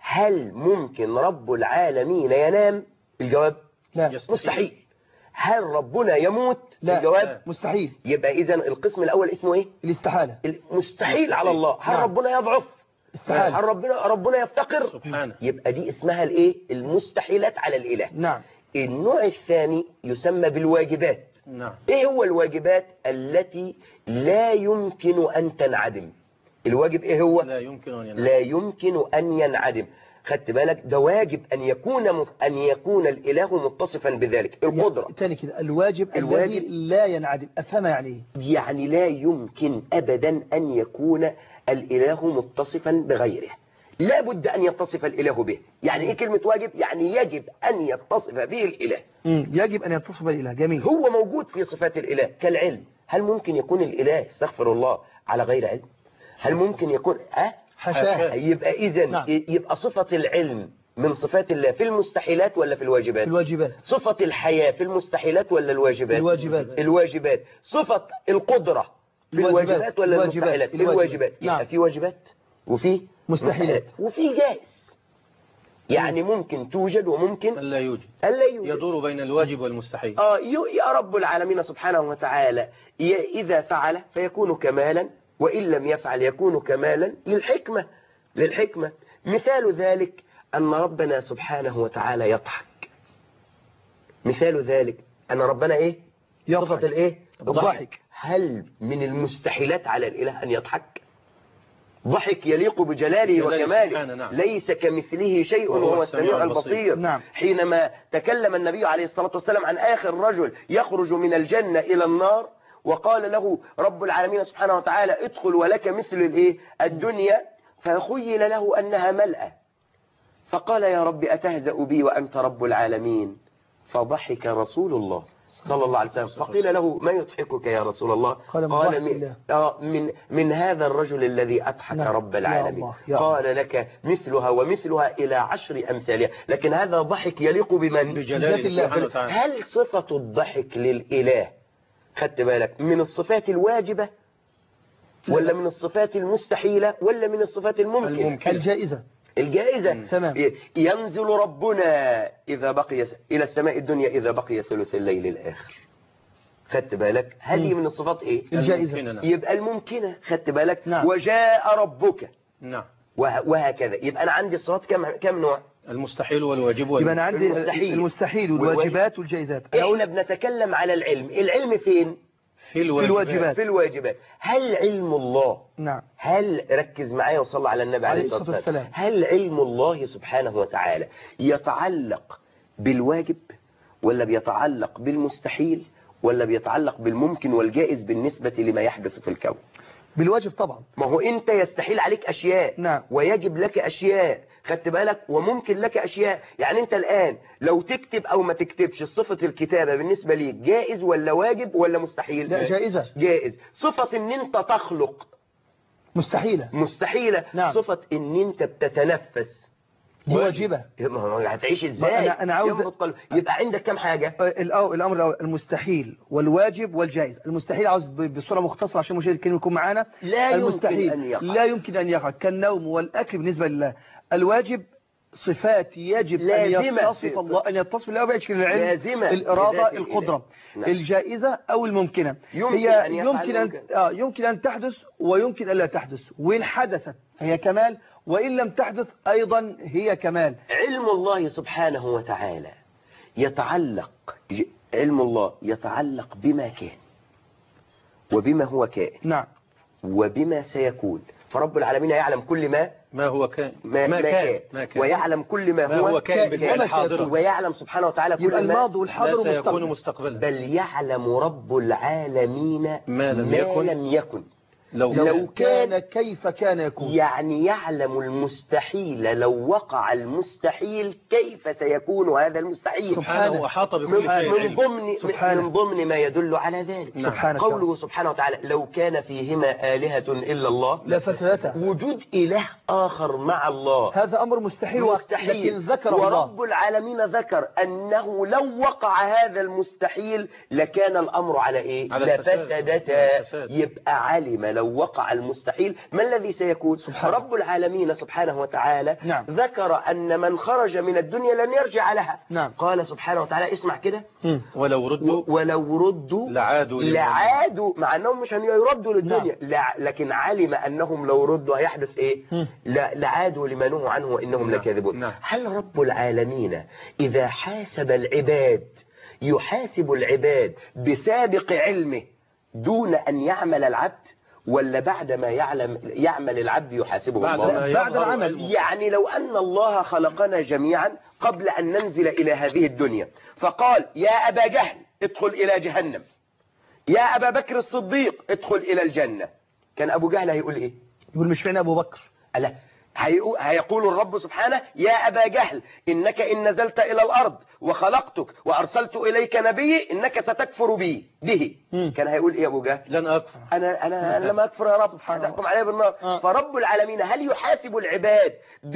هل ممكن رب العالمين ينام؟ الجواب لا. مستحيل. هل ربنا يموت؟ لا. الجواب لا. مستحيل. يبقى إذن القسم الأول اسمه إيه؟ الاستحالة. مستحيل على الله. هل نعم. ربنا يضعف؟ استحالة. هل ربنا ربنا يفتقر؟ سبحانه. يبقى دي اسمها الايه؟ المستحيلات على الإله. نعم. النوع الثاني يسمى بالواجبات. نعم. ايه هو الواجبات التي لا يمكن أن تنعدم؟ الواجب ايه هو؟ لا يمكن أن ينعدم. لا يمكن أن ينعدم. خدت بالك؟ ده واجب أن يكون أن يكون الإله متصفا بذلك. القدرة. تاني كده الواجب, الواجب الذي لا ينعدم. أفهمها يعني ايه؟ يعني لا يمكن أبدا أن يكون الإله متصفا بغيره، لا بد أن يتصف الإله به. يعني إيه كلمة واجب؟ يعني يجب أن يتصف به الإله. مم. يجب أن يتصف به الإله. جميل. هو موجود في صفات الإله كالعلم. هل ممكن يكون الإله استغفر الله على غير علم؟ هل ممكن يكون أه؟ حشاه. يبقى إذن نعم. يبقى صفة العلم من صفات الله في المستحيلات ولا في الواجبات؟ في الواجبات. صفة الحياة في المستحيلات ولا الواجبات؟ الواجبات. الواجبات. صفة القدرة في الواجبات ولا المستحيلات؟ الواجبات. نعم. يبقى في واجبات وفي مستحيلات وفي جائز. يعني ممكن توجد وممكن لا يوجد. ألا يوجد. يدور بين الواجب والمستحيل. آه يا رب العالمين سبحانه وتعالى إذا فعل فيكون كمالا، وإن لم يفعل يكون كمالا للحكمة. للحكمة مثال ذلك أن ربنا سبحانه وتعالى يضحك. مثال ذلك أن ربنا إيه؟ يضحك. صفة الإيه؟ الضحك. هل من المستحيلات على الإله أن يضحك؟ ضحك يليق بجلاله وكماله. نعم. ليس كمثله شيء وهو السميع البصير. نعم. حينما تكلم النبي عليه الصلاة والسلام عن آخر رجل يخرج من الجنة إلى النار، وقال له رب العالمين سبحانه وتعالى ادخل ولك مثل الإيه؟ الدنيا، فخيل له أنها ملأة، فقال يا رب أتهزأ بي وأنت رب العالمين؟ فضحك رسول الله صلى الله عليه وسلم فقيل له ما يضحكك يا رسول الله؟ قال من ضحك الله. آه من, من هذا الرجل الذي أضحك نعم. رب يا العالمين. الله يا قال الله. لك مثلها ومثلها إلى عشر أمثالها، لكن هذا ضحك يليق بمن؟ بجلال الله سبحانه وتعالى. هل صفة الضحك للإله خدت بالك من الصفات الواجبة ولا من الصفات المستحيلة ولا من الصفات الممكنة؟ الممكنة. الجائزة الجائزة. تمام. ينزل ربنا إذا بقي إلى السماء الدنيا إذا بقي ثلث الليل الآخر. خدت بالك هذه من الصفات إيه؟ الجائزة. الممكنة، نعم. يبقى الممكنة. خدت بالك. نعم. وجاء ربك. نعم. وه- وهكذا. يبقى أنا عندي الصفات كم كم نوع؟ المستحيل والواجب يبقى أنا عندي المستحيل. المستحيل والواجبات والجائزات. إحنا بنتكلم على العلم. العلم فين؟ في الواجبات. الواجبات. في الواجبات. هل علم الله، نعم. هل ركز معايا وصلى على النبي عليه الصلاة والسلام، هل علم الله سبحانه وتعالى يتعلق بالواجب ولا بيتعلق بالمستحيل ولا بيتعلق بالممكن والجائز بالنسبة لما يحدث في الكون؟ بالواجب طبعا. ما هو انت يستحيل عليك اشياء، نعم. ويجب لك اشياء، خدت بالك، وممكن لك اشياء. يعني انت الان لو تكتب او ما تكتبش، صفة الكتابة بالنسبة ليك جائز ولا واجب ولا مستحيل؟ لا، جائزة. جائز. صفة ان انت تخلق مستحيلة. مستحيلة. نعم. صفة ان انت بتتنفس دي واجبة. ما هو هتعيش ازاي؟ أنا أنا عاوز ينبض قلب. يبقى عندك كم حاجة؟ الأول الأمر الأول المستحيل والواجب والجائز. المستحيل عاوز ب- بصورة مختصرة عشان المشاهد الكريم يكون معانا. لا المستحيل يمكن أن يقع. لا يمكن أن يقع كالنوم والأكل بالنسبة لله. الواجب صفات يجب أن لازمة. يتصف الله أن يتصف الله بأشكال العلم، لازمة. الإرادة، لذات القدرة. الإله. نعم. الجائزة أو الممكنة يمكن هي أن يفعل يمكن أن ممكن. آه يمكن أن تحدث ويمكن أن لا تحدث، وإن حدثت هي كمال وإن لم تحدث أيضا هي كمال. علم الله سبحانه وتعالى يتعلق ج- علم الله يتعلق بما كان وبما هو كائن نعم. وبما سيكون. فرب العالمين يعلم كل ما ما هو كان ما, ما ما كان كان, ما كان. ويعلم كل ما, ما هو, هو كائن بالفعل وما حاضرا. سيكون. ويعلم سبحانه وتعالى كل يبقى ما الماضي والحاضر لا سيكون والمستقبل. مستقبلا. بل يعلم رب العالمين ما لم ما يكن. لم يكن. لو, لو لو كان كان كيف كان يكون. يعني يعلم المستحيل لو وقع المستحيل كيف سيكون هذا المستحيل. سبحانه أحاط بكل من, شيء من علم. ضمن سبحانه. من ضمن ما يدل على ذلك نعم. سبحانه قوله سبحانه وتعالى لو كان فيهما آلهة إلا الله لفسدتا. وجود إله آخر مع الله هذا أمر مستحيل, مستحيل. لكن ذكر الله. ورب العالمين ذكر أنه لو وقع هذا المستحيل لكان الأمر على إيه؟ على الفساد. لفسدتا. على الفساد. يبقى علم لو وقع المستحيل ما الذي سيكون؟ سبحانه. رب العالمين سبحانه وتعالى نعم. ذكر أن من خرج من الدنيا لن يرجع لها. نعم. قال سبحانه وتعالى اسمع كده مم. ولو ردوا ولو ردوا لعادوا لما- لعادوا مع أنهم مش هيردوا للدنيا. نعم. لع- لكن علم أنهم لو ردوا هيحدث إيه؟ مم. لا- لعادوا لما نهوا عنه وإنهم نعم. لكاذبون. نعم. هل رب العالمين إذا حاسب العباد يحاسب العباد بسابق علمه دون أن يعمل العبد ولا بعد ما يعلم يعمل العبد يحاسبه بعد الله؟ ما بعد يظهر العمل. علمه. يعني لو أن الله خلقنا جميعا قبل أن ننزل إلى هذه الدنيا فقال يا أبا جهل ادخل إلى جهنم، يا أبا بكر الصديق ادخل إلى الجنة، كان أبو جهل هيقول إيه؟ يقول مش معنى أبو بكر. ألا هيقول, هيقول الرب سبحانه يا أبا جهل إنك إن نزلت إلى الأرض وخلقتك وأرسلت إليك نبي إنك ستكفر بي به. مم. كان هيقول إيه أبو جهل؟ لن أكفر. أنا أنا أنا لما أكفر يا رب سبحان هتحكم الله. علي بالنار. آه. فرب العالمين هل يحاسب العباد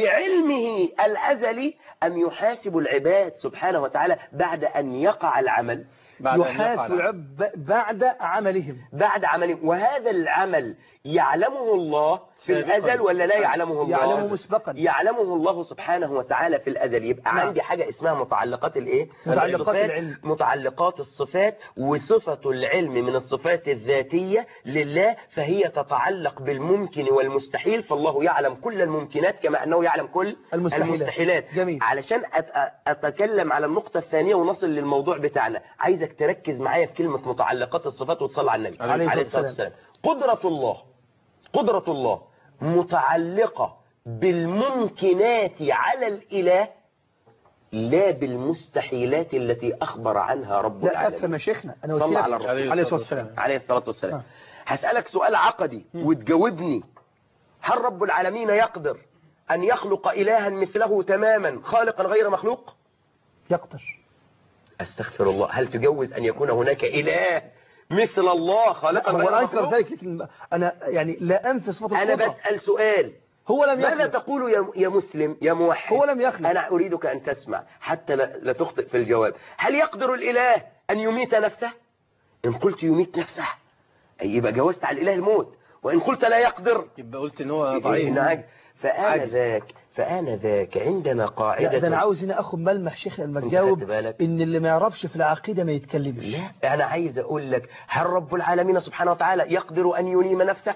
بعلمه الأزلي أم يحاسب العباد سبحانه وتعالى بعد أن يقع العمل؟ بعد أن يقع يحاسب العمل. العبد بعد عملهم. بعد عمله. وهذا العمل يعلمه الله في سابقاً. الأزل ولا لا يعلمه الله؟ يعلمه مسبقا. يعلمه الله سبحانه وتعالى في الأزل. يبقى نعم. عندي حاجة اسمها متعلقات الإيه؟ متعلقات الصفات. العلم. متعلقات الصفات. وصفة العلم من الصفات الذاتية لله فهي تتعلق بالممكن والمستحيل. فالله يعلم كل الممكنات كما أنه يعلم كل المستحيلات. المستحيلات. جميل. علشان أت- أتكلم على النقطة الثانية ونصل للموضوع بتاعنا، عايزك تركز معايا في كلمة متعلقات الصفات وتصلي على النبي عليه الصلاة والسلام. قدرة الله قدرة الله متعلقة بالممكنات على الإله لا بالمستحيلات التي أخبر عنها رب لا العالمين. أفهم يا شيخنا. أنا قلت صلى لك على الرسول عليه الصلاة والسلام. عليه الصلاة والسلام. آه. هسألك سؤال عقدي وتجاوبني. هل رب العالمين يقدر أن يخلق إلها مثله تماما خالقا غير مخلوق؟ يقدر. استغفر الله، هل تجوز ان يكون هناك اله مثل الله خالقا غير هو أنكر مخلوق؟ ذلك، لكن أنا يعني لا أنفي صفة انا القدرة. بسأل سؤال، هو لم ماذا يخلق. تقول يا يا مسلم يا موحد؟ هو لم يخلق. انا اريدك ان تسمع حتى لا لا تخطئ في الجواب. هل يقدر الاله ان يميت نفسه؟ ان قلت يميت نفسه يبقى جوزت على الاله الموت، وان قلت لا يقدر يبقى قلت ان هو ضعيف. نعم. فانا ذاك فانا ذاك عندنا قاعده. لا ده انا عاوز هنا اخد ملمح شيخ لما تجاوب ان اللي ما يعرفش في العقيده ما يتكلمش. لا انا عايز اقول لك، هل رب العالمين سبحانه وتعالى يقدر ان ينيم نفسه؟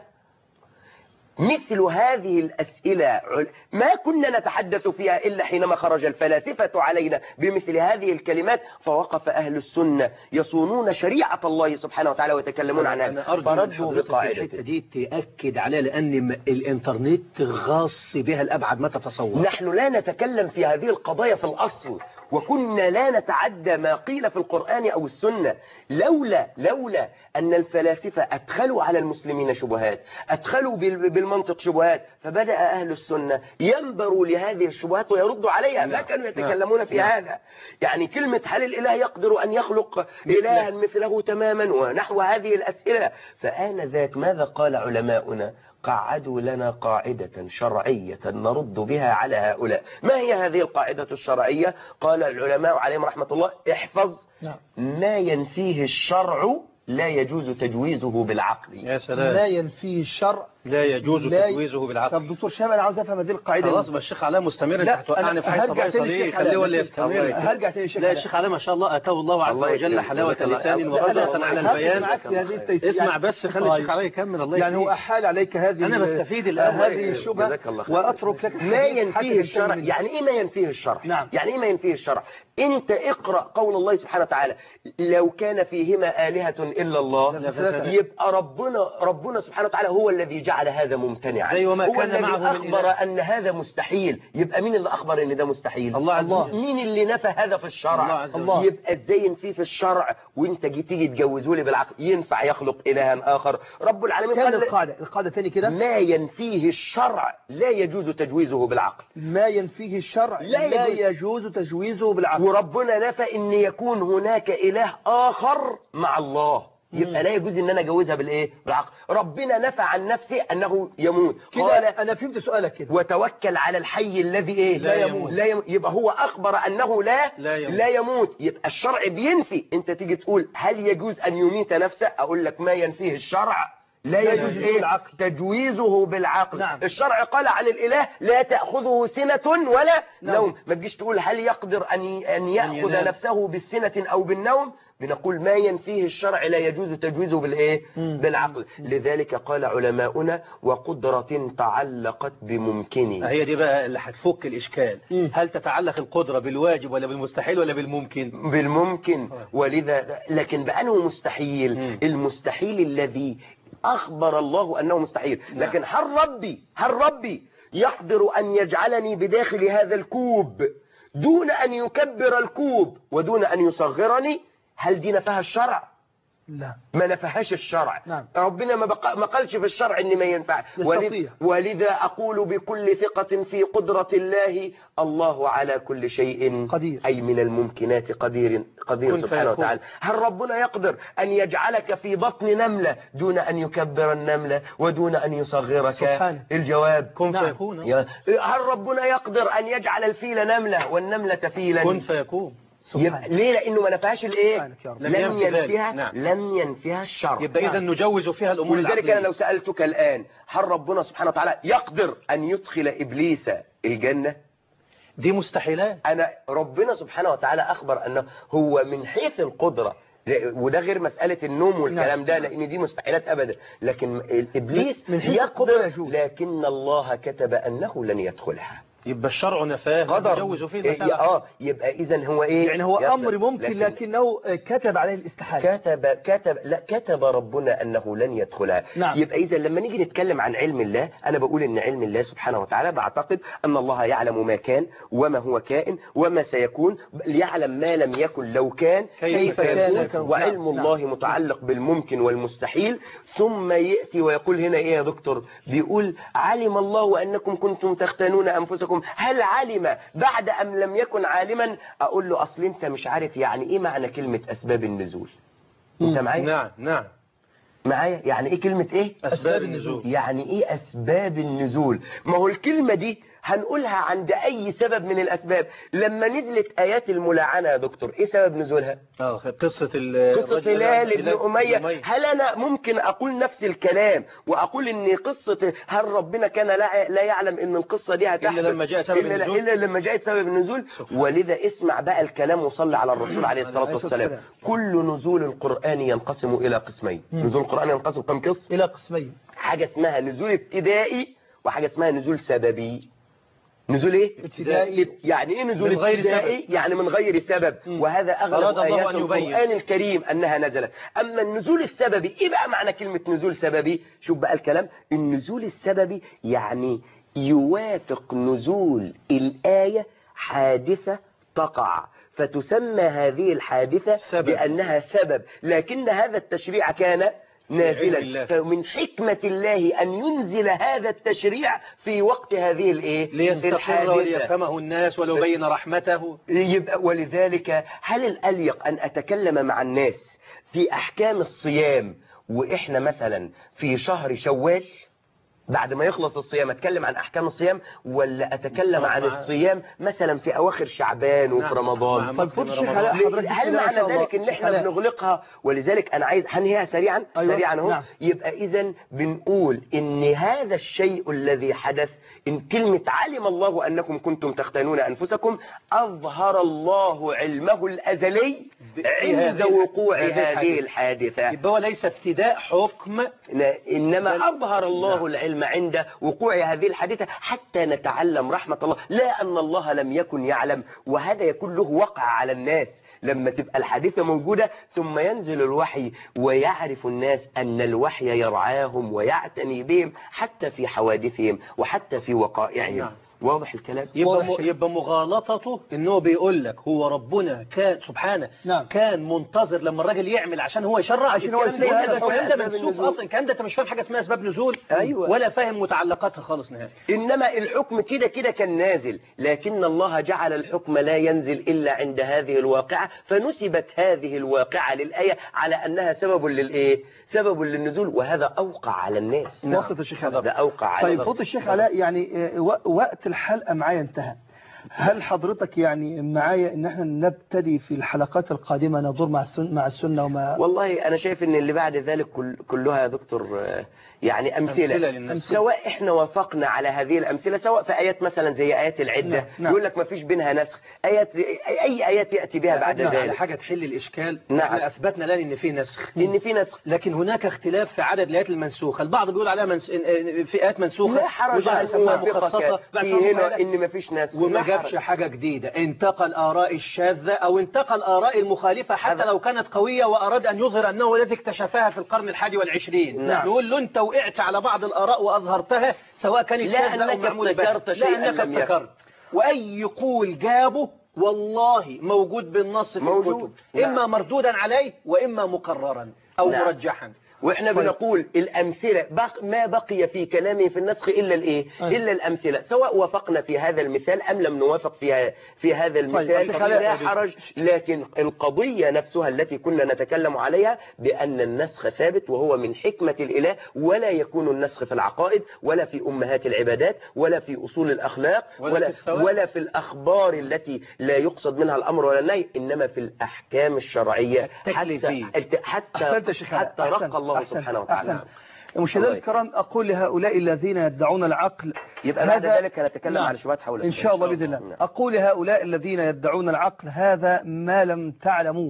مثل هذه الأسئلة ما كنا نتحدث فيها إلا حينما خرج الفلاسفة علينا بمثل هذه الكلمات، فوقف أهل السنة يصونون شريعة الله سبحانه وتعالى ويتكلمون عنها. أنا أرجو من حضرتك الحتة دي تأكد عليها، لأن الإنترنت غاص بها الأبعد ما تتصور. نحن لا نتكلم في هذه القضايا في الأصل، وكنا لا نتعدى ما قيل في القرآن أو السنة، لولا لولا أن الفلاسفة أدخلوا على المسلمين شبهات، أدخلوا بالمنطق شبهات، فبدأ أهل السنة ينبروا لهذه الشبهات ويردوا عليها. ما كانوا يتكلمون في هذا. يعني كلمة هل الإله يقدر أن يخلق إلها مثله تماما ونحو هذه الأسئلة. فآنذاك ماذا قال علماؤنا؟ قعدوا لنا قاعدة شرعية نرد بها على هؤلاء. ما هي هذه القاعدة الشرعية؟ قال العلماء عليهم رحمة الله: احفظ ما ينفيه الشرع لا يجوز تجويزه بالعقل. يا سلام. لا ينفيه الشرع لا يجوز لا تجويزه بالعقل. طب دكتور شامل، انا عاوز افهم هذه القاعده. خلاص بس الشيخ علاء مستمر، انت لا، هتوقعني في حيث هرجع تاني ليه؟ للشيخ خليه علاء. ولا يستمر. هرجع تاني للشيخ لا علاء. الشيخ علاء ما شاء الله اتاه الله عز الله وجل يكرمك. حلاوه الله لسان يكرمك. وقدره على البيان. معاك في هذه التيسير. اسمع بس، خلي الشيخ علاء يكمل. الله يعني هو يكرمك. احال عليك هذه انا بستفيد الان هذه الشبهه واترك لك ما ينفيه الشرع. يعني ايه ما ينفيه الشرع؟ نعم. يعني ايه ما ينفيه الشرع؟ انت اقرأ قول الله سبحانه وتعالى: لو كان فيهما آلهة إلا الله يبقى ربنا ربنا سبحانه وتعالى هو الذي جعل هذا ممتنعا، زي وما هو كان الذي معه أخبر أن هذا مستحيل. يبقى مين اللي أخبر أن ده مستحيل؟ الله عز وجل. مين اللي نفى هذا في الشرع؟ الله عز وجل. يبقى ازاي ينفيه في الشرع وانت جي تيجي تجوزه لي بالعقل؟ ينفع يخلق إلها آخر؟ رب العالمين كان قال القاعده القاعده ثاني كده: ما ينفيه الشرع لا يجوز تجويزه بالعقل. ما ينفيه الشرع لا لا يجوز. يجوز تجويزه بالعقل. وربنا نفى ان يكون هناك اله اخر مع الله، يبقى لا يجوز ان انا اجوزها بالايه؟ بالعقل. ربنا نفى عن نفسه انه يموت، كده قال: انا فهمت سؤالك كده. وتوكل على الحي الذي ايه؟ لا يموت. لا يموت. يبقى هو اخبر انه لا لا يموت. لا يموت. يبقى الشرع بينفي. انت تيجي تقول هل يجوز ان يميت نفسه؟ اقول لك ما ينفيه الشرع لا يجوز ايه؟ بالعقل. تجويزه بالعقل. نعم. الشرع قال عن الاله: لا تأخذه سنة ولا نعم. نوم. ما تجيش تقول هل يقدر ان ان يأخذ ينام. نفسه بالسنة او بالنوم. بنقول ما ينفيه الشرع لا يجوز تجويزه بالايه؟ بالعقل. لذلك قال علماؤنا: وقدرة تعلقت بممكنه. هي دي بقى اللي هتفك الاشكال. هل تتعلق القدره بالواجب ولا بالمستحيل ولا بالممكن؟ بالممكن. ولذا لكن بأنه مستحيل. مم. المستحيل الذي أخبر الله أنه مستحيل. لكن هل ربي هل ربي يقدر أن يجعلني بداخل هذا الكوب دون أن يكبر الكوب ودون أن يصغرني؟ هل دي نفاها الشرع؟ لا، ما نفهاش الشرع. نعم. ربنا ما, بق... ما قالش في الشرع ان ما ينفع. يستطيع. ولذا أقول بكل ثقة في قدرة الله: الله على كل شيء قدير. أي من الممكنات قدير قدير سبحانه وتعالى. هل ربنا يقدر أن يجعلك في بطن نملة دون أن يكبر النملة ودون أن يصغرك؟ سبحانه. الجواب كن نعم. فيكون. يا- هل ربنا يقدر أن يجعل الفيل نملة والنملة فيلا؟ كن فيكون. يبقى ليه؟ لانه ما نفعش الايه؟ سبحانك يا رب. لم لم ينفي ذلك. ينفيها. نعم. لم ينفيها الشرع. يبقى نعم. اذا نجوز فيها الامور ولذلك العقلية. انا لو سالتك الان: هل ربنا سبحانه وتعالى يقدر ان يدخل ابليس الجنه؟ دي مستحيلات. انا ربنا سبحانه وتعالى اخبر انه هو من حيث القدره، وده غير مساله النوم والكلام ده، لان دي مستحيلات ابدا. لكن الابليس من حيث القدرة يقدر، يجوز. لكن الله كتب انه لن يدخلها. يبقى الشرع نفاه قدر. نجوز فيه إيه المسألة. اه يبقى اذا هو ايه؟ يعني هو يقدر. امر ممكن لكن لكنه كتب عليه الاستحالة. كتب كتب لا كتب ربنا انه لن يدخلها. نعم. يبقى اذا لما نيجي نتكلم عن علم الله، انا بقول ان علم الله سبحانه وتعالى بعتقد ان الله يعلم ما كان وما هو كائن وما سيكون، بل يعلم ما لم يكن لو كان كيف كيف كان. وعلم نعم. الله متعلق بالممكن والمستحيل. ثم ياتي ويقول هنا ايه يا دكتور؟ بيقول: علم الله انكم كنتم تختانون انفسكم أنفسكم هل علم بعد أم لم يكن عالما؟ أقول له أصل أنت مش عارف يعني إيه معنى كلمة أسباب النزول. أنت معايا؟ نعم نعم معايا؟ يعني إيه كلمة إيه؟ أسباب النزول. يعني إيه أسباب النزول؟ ما هو الكلمة دي هنقولها عند أي سبب من الأسباب. لما نزلت آيات الملاعنة يا دكتور إيه سبب نزولها؟ اه قصة قصة هلال بن أمية. هل أنا ممكن أقول نفس الكلام وأقول إن قصة هل ربنا كان لا لا يعلم إن القصة دي هتحدث إلا لما جاء سبب إلا, النزول إلا لما جاءت سبب النزول؟ ولذا اسمع بقى الكلام وصلي على الرسول عليه الصلاة والسلام. كل نزول القرآن ينقسم إلى قسمين. نزول القرآن ينقسم كم قسم؟ إلى قسمين. حاجة اسمها نزول ابتدائي وحاجة اسمها نزول سببي. نزول ايه؟ ابتدائي. يعني ايه نزول من غير ابتدائي؟ سبب. يعني من غير سبب. وهذا اغلب ايات القرآن الكريم انها نزلت. اما النزول السببي ايه بقى معنى كلمة نزول سببي؟ شوف بقى الكلام. النزول السببي يعني يوافق نزول الآية حادثة تقع فتسمى هذه الحادثة سبب. بأنها سبب، لكن هذا التشريع كان نازلا. فمن حكمة الله أن ينزل هذا التشريع في وقت هذه الايه ليستقر وليفهمه الناس ولو بين رحمته. يبقى ولذلك هل الأليق أن أتكلم مع الناس في أحكام الصيام وإحنا مثلا في شهر شوال بعد ما يخلص الصيام أتكلم عن أحكام الصيام، ولا أتكلم عن الصيام مثلا في أواخر شعبان وفي نعم. رمضان؟ طيب هل معنى ذلك إن إحنا بنغلقها؟ ولذلك أنا عايز هنهيها سريعا. أيوة. سريعا اهو. نعم. يبقى إذا بنقول إن هذا الشيء الذي حدث، إن كلمة علم الله أنكم كنتم تختانون أنفسكم، أظهر الله علمه الأزلي عند وقوع هذه الحادثة. يبقى هو ليس ابتداء حكم، إنما أظهر الله نعم. العلم عند وقوع هذه الحادثة حتى نتعلم رحمة الله، لا أن الله لم يكن يعلم. وهذا يكون له وقع على الناس لما تبقى الحادثة موجودة ثم ينزل الوحي ويعرف الناس أن الوحي يرعاهم ويعتني بهم حتى في حوادثهم وحتى في وقائعهم. نعم. واضح الكلام؟ يبقى, م... يبقى مغالطته انه بيقول لك هو ربنا كان سبحانه نعم. كان منتظر لما الراجل يعمل عشان هو يشرع، عشان هو الكلام ده منسوخ اصلا. الكلام ده انت مش فاهم حاجه اسمها اسباب نزول. أيوة. ولا فاهم متعلقاتها خالص نهائي. انما الحكم كده كده كان نازل، لكن الله جعل الحكم لا ينزل الا عند هذه الواقعه، فنسبت هذه الواقعه للايه على انها سبب للايه؟ سبب للنزول، وهذا اوقع على الناس. نعم. وصلت الشيخ علاء. ده اوقع على طيب فضل الشيخ علاء، يعني وقت الحلقة معايا انتهى. هل حضرتك يعني معايا ان احنا نبتدي في الحلقات القادمة ندور مع مع السنة وما؟ والله انا شايف ان اللي بعد ذلك كل كلها يا دكتور يعني امثلة, أمثلة سواء احنا وافقنا على هذه الامثلة، سواء في ايات مثلا زي ايات العدة نعم. يقول لك ما فيش بينها نسخ، ايات اي ايات ياتي بها بعد ذلك على حاجة تحل الاشكال. نعم. احنا اثبتنا الان ان في نسخ ان في نسخ لكن هناك اختلاف في عدد الايات المنسوخة. البعض بيقول عليها منس... في ايات منسوخة لا حرج أن مخصصة في هنا ان ما فيش نسخ وما جابش حاجة جديدة، انتقل آراء الشاذة أو انتقل آراء المخالفة حتى لو كانت قوية وأراد أن يظهر أنه الذي اكتشفها في القرن الحادي والعشرين. نعم. نقول له أنت وقعت على بعض الآراء وأظهرتها سواء كانت شاذة أو معمولة بها، لا أنك ابتكرت. وأي قول جابه والله موجود بالنص في الكتب، إما مردودا عليه وإما مقررا أو نعم. مرجحا. واحنا طيب. بنقول الامثله بق ما بقي في كلامه في النسخ الا الايه أه. الا الامثله، سواء وافقنا في هذا المثال ام لم نوافق فيها في هذا المثال طيب. لا حرج. لكن القضيه نفسها التي كنا نتكلم عليها بان النسخ ثابت، وهو من حكمه الاله، ولا يكون النسخ في العقائد ولا في امهات العبادات ولا في اصول الاخلاق ولا ولا في, ولا في الاخبار التي لا يقصد منها الامر ولا النهي، انما في الاحكام الشرعيه حتى حتى حتى رق الله أحسن. سبحانه وتعالى. أحسن. مشاهدينا الكرام، أقول لهؤلاء الذين يدعون العقل، يبقى بعد ذلك نتكلم نعم. على شبهات حول إن شاء الله بإذن الله. نعم. أقول لهؤلاء الذين يدعون العقل هذا ما لم تعلموا،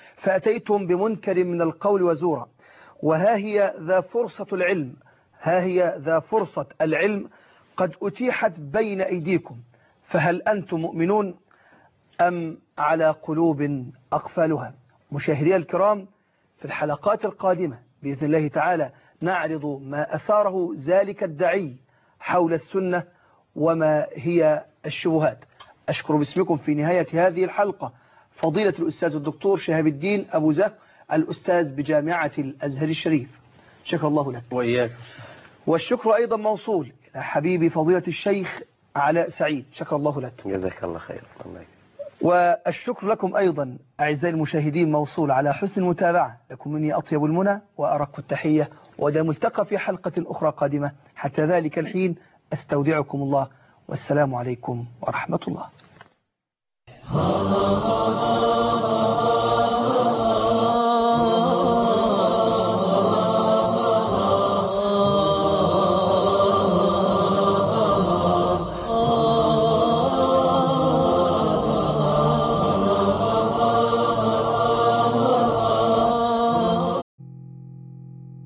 فأتيتم بمنكر من القول وزورا، وها هي ذا فرصة العلم، ها هي ذا فرصة العلم قد أتيحت بين أيديكم، فهل أنتم مؤمنون أم على قلوب أقفالها؟ مشاهدي الكرام، في الحلقات القادمة بإذن الله تعالى نعرض ما أثاره ذلك الدعي حول السنة وما هي الشبهات. أشكر باسمكم في نهاية هذه الحلقة فضيلة الأستاذ الدكتور شهاب الدين أبو زهر، الأستاذ بجامعة الأزهر الشريف، شكر الله لك. وإياك. والشكر أيضا موصول إلى حبيبي فضيلة الشيخ علاء سعيد، شكر الله لك. جزاك الله خير. الله يكرمك. والشكر لكم أيضا أعزائي المشاهدين موصول على حسن المتابعة. لكم مني أطيب المنى وأرق التحية، وإلى ملتقى في حلقة أخرى قادمة. حتى ذلك الحين أستودعكم الله، والسلام عليكم ورحمة الله.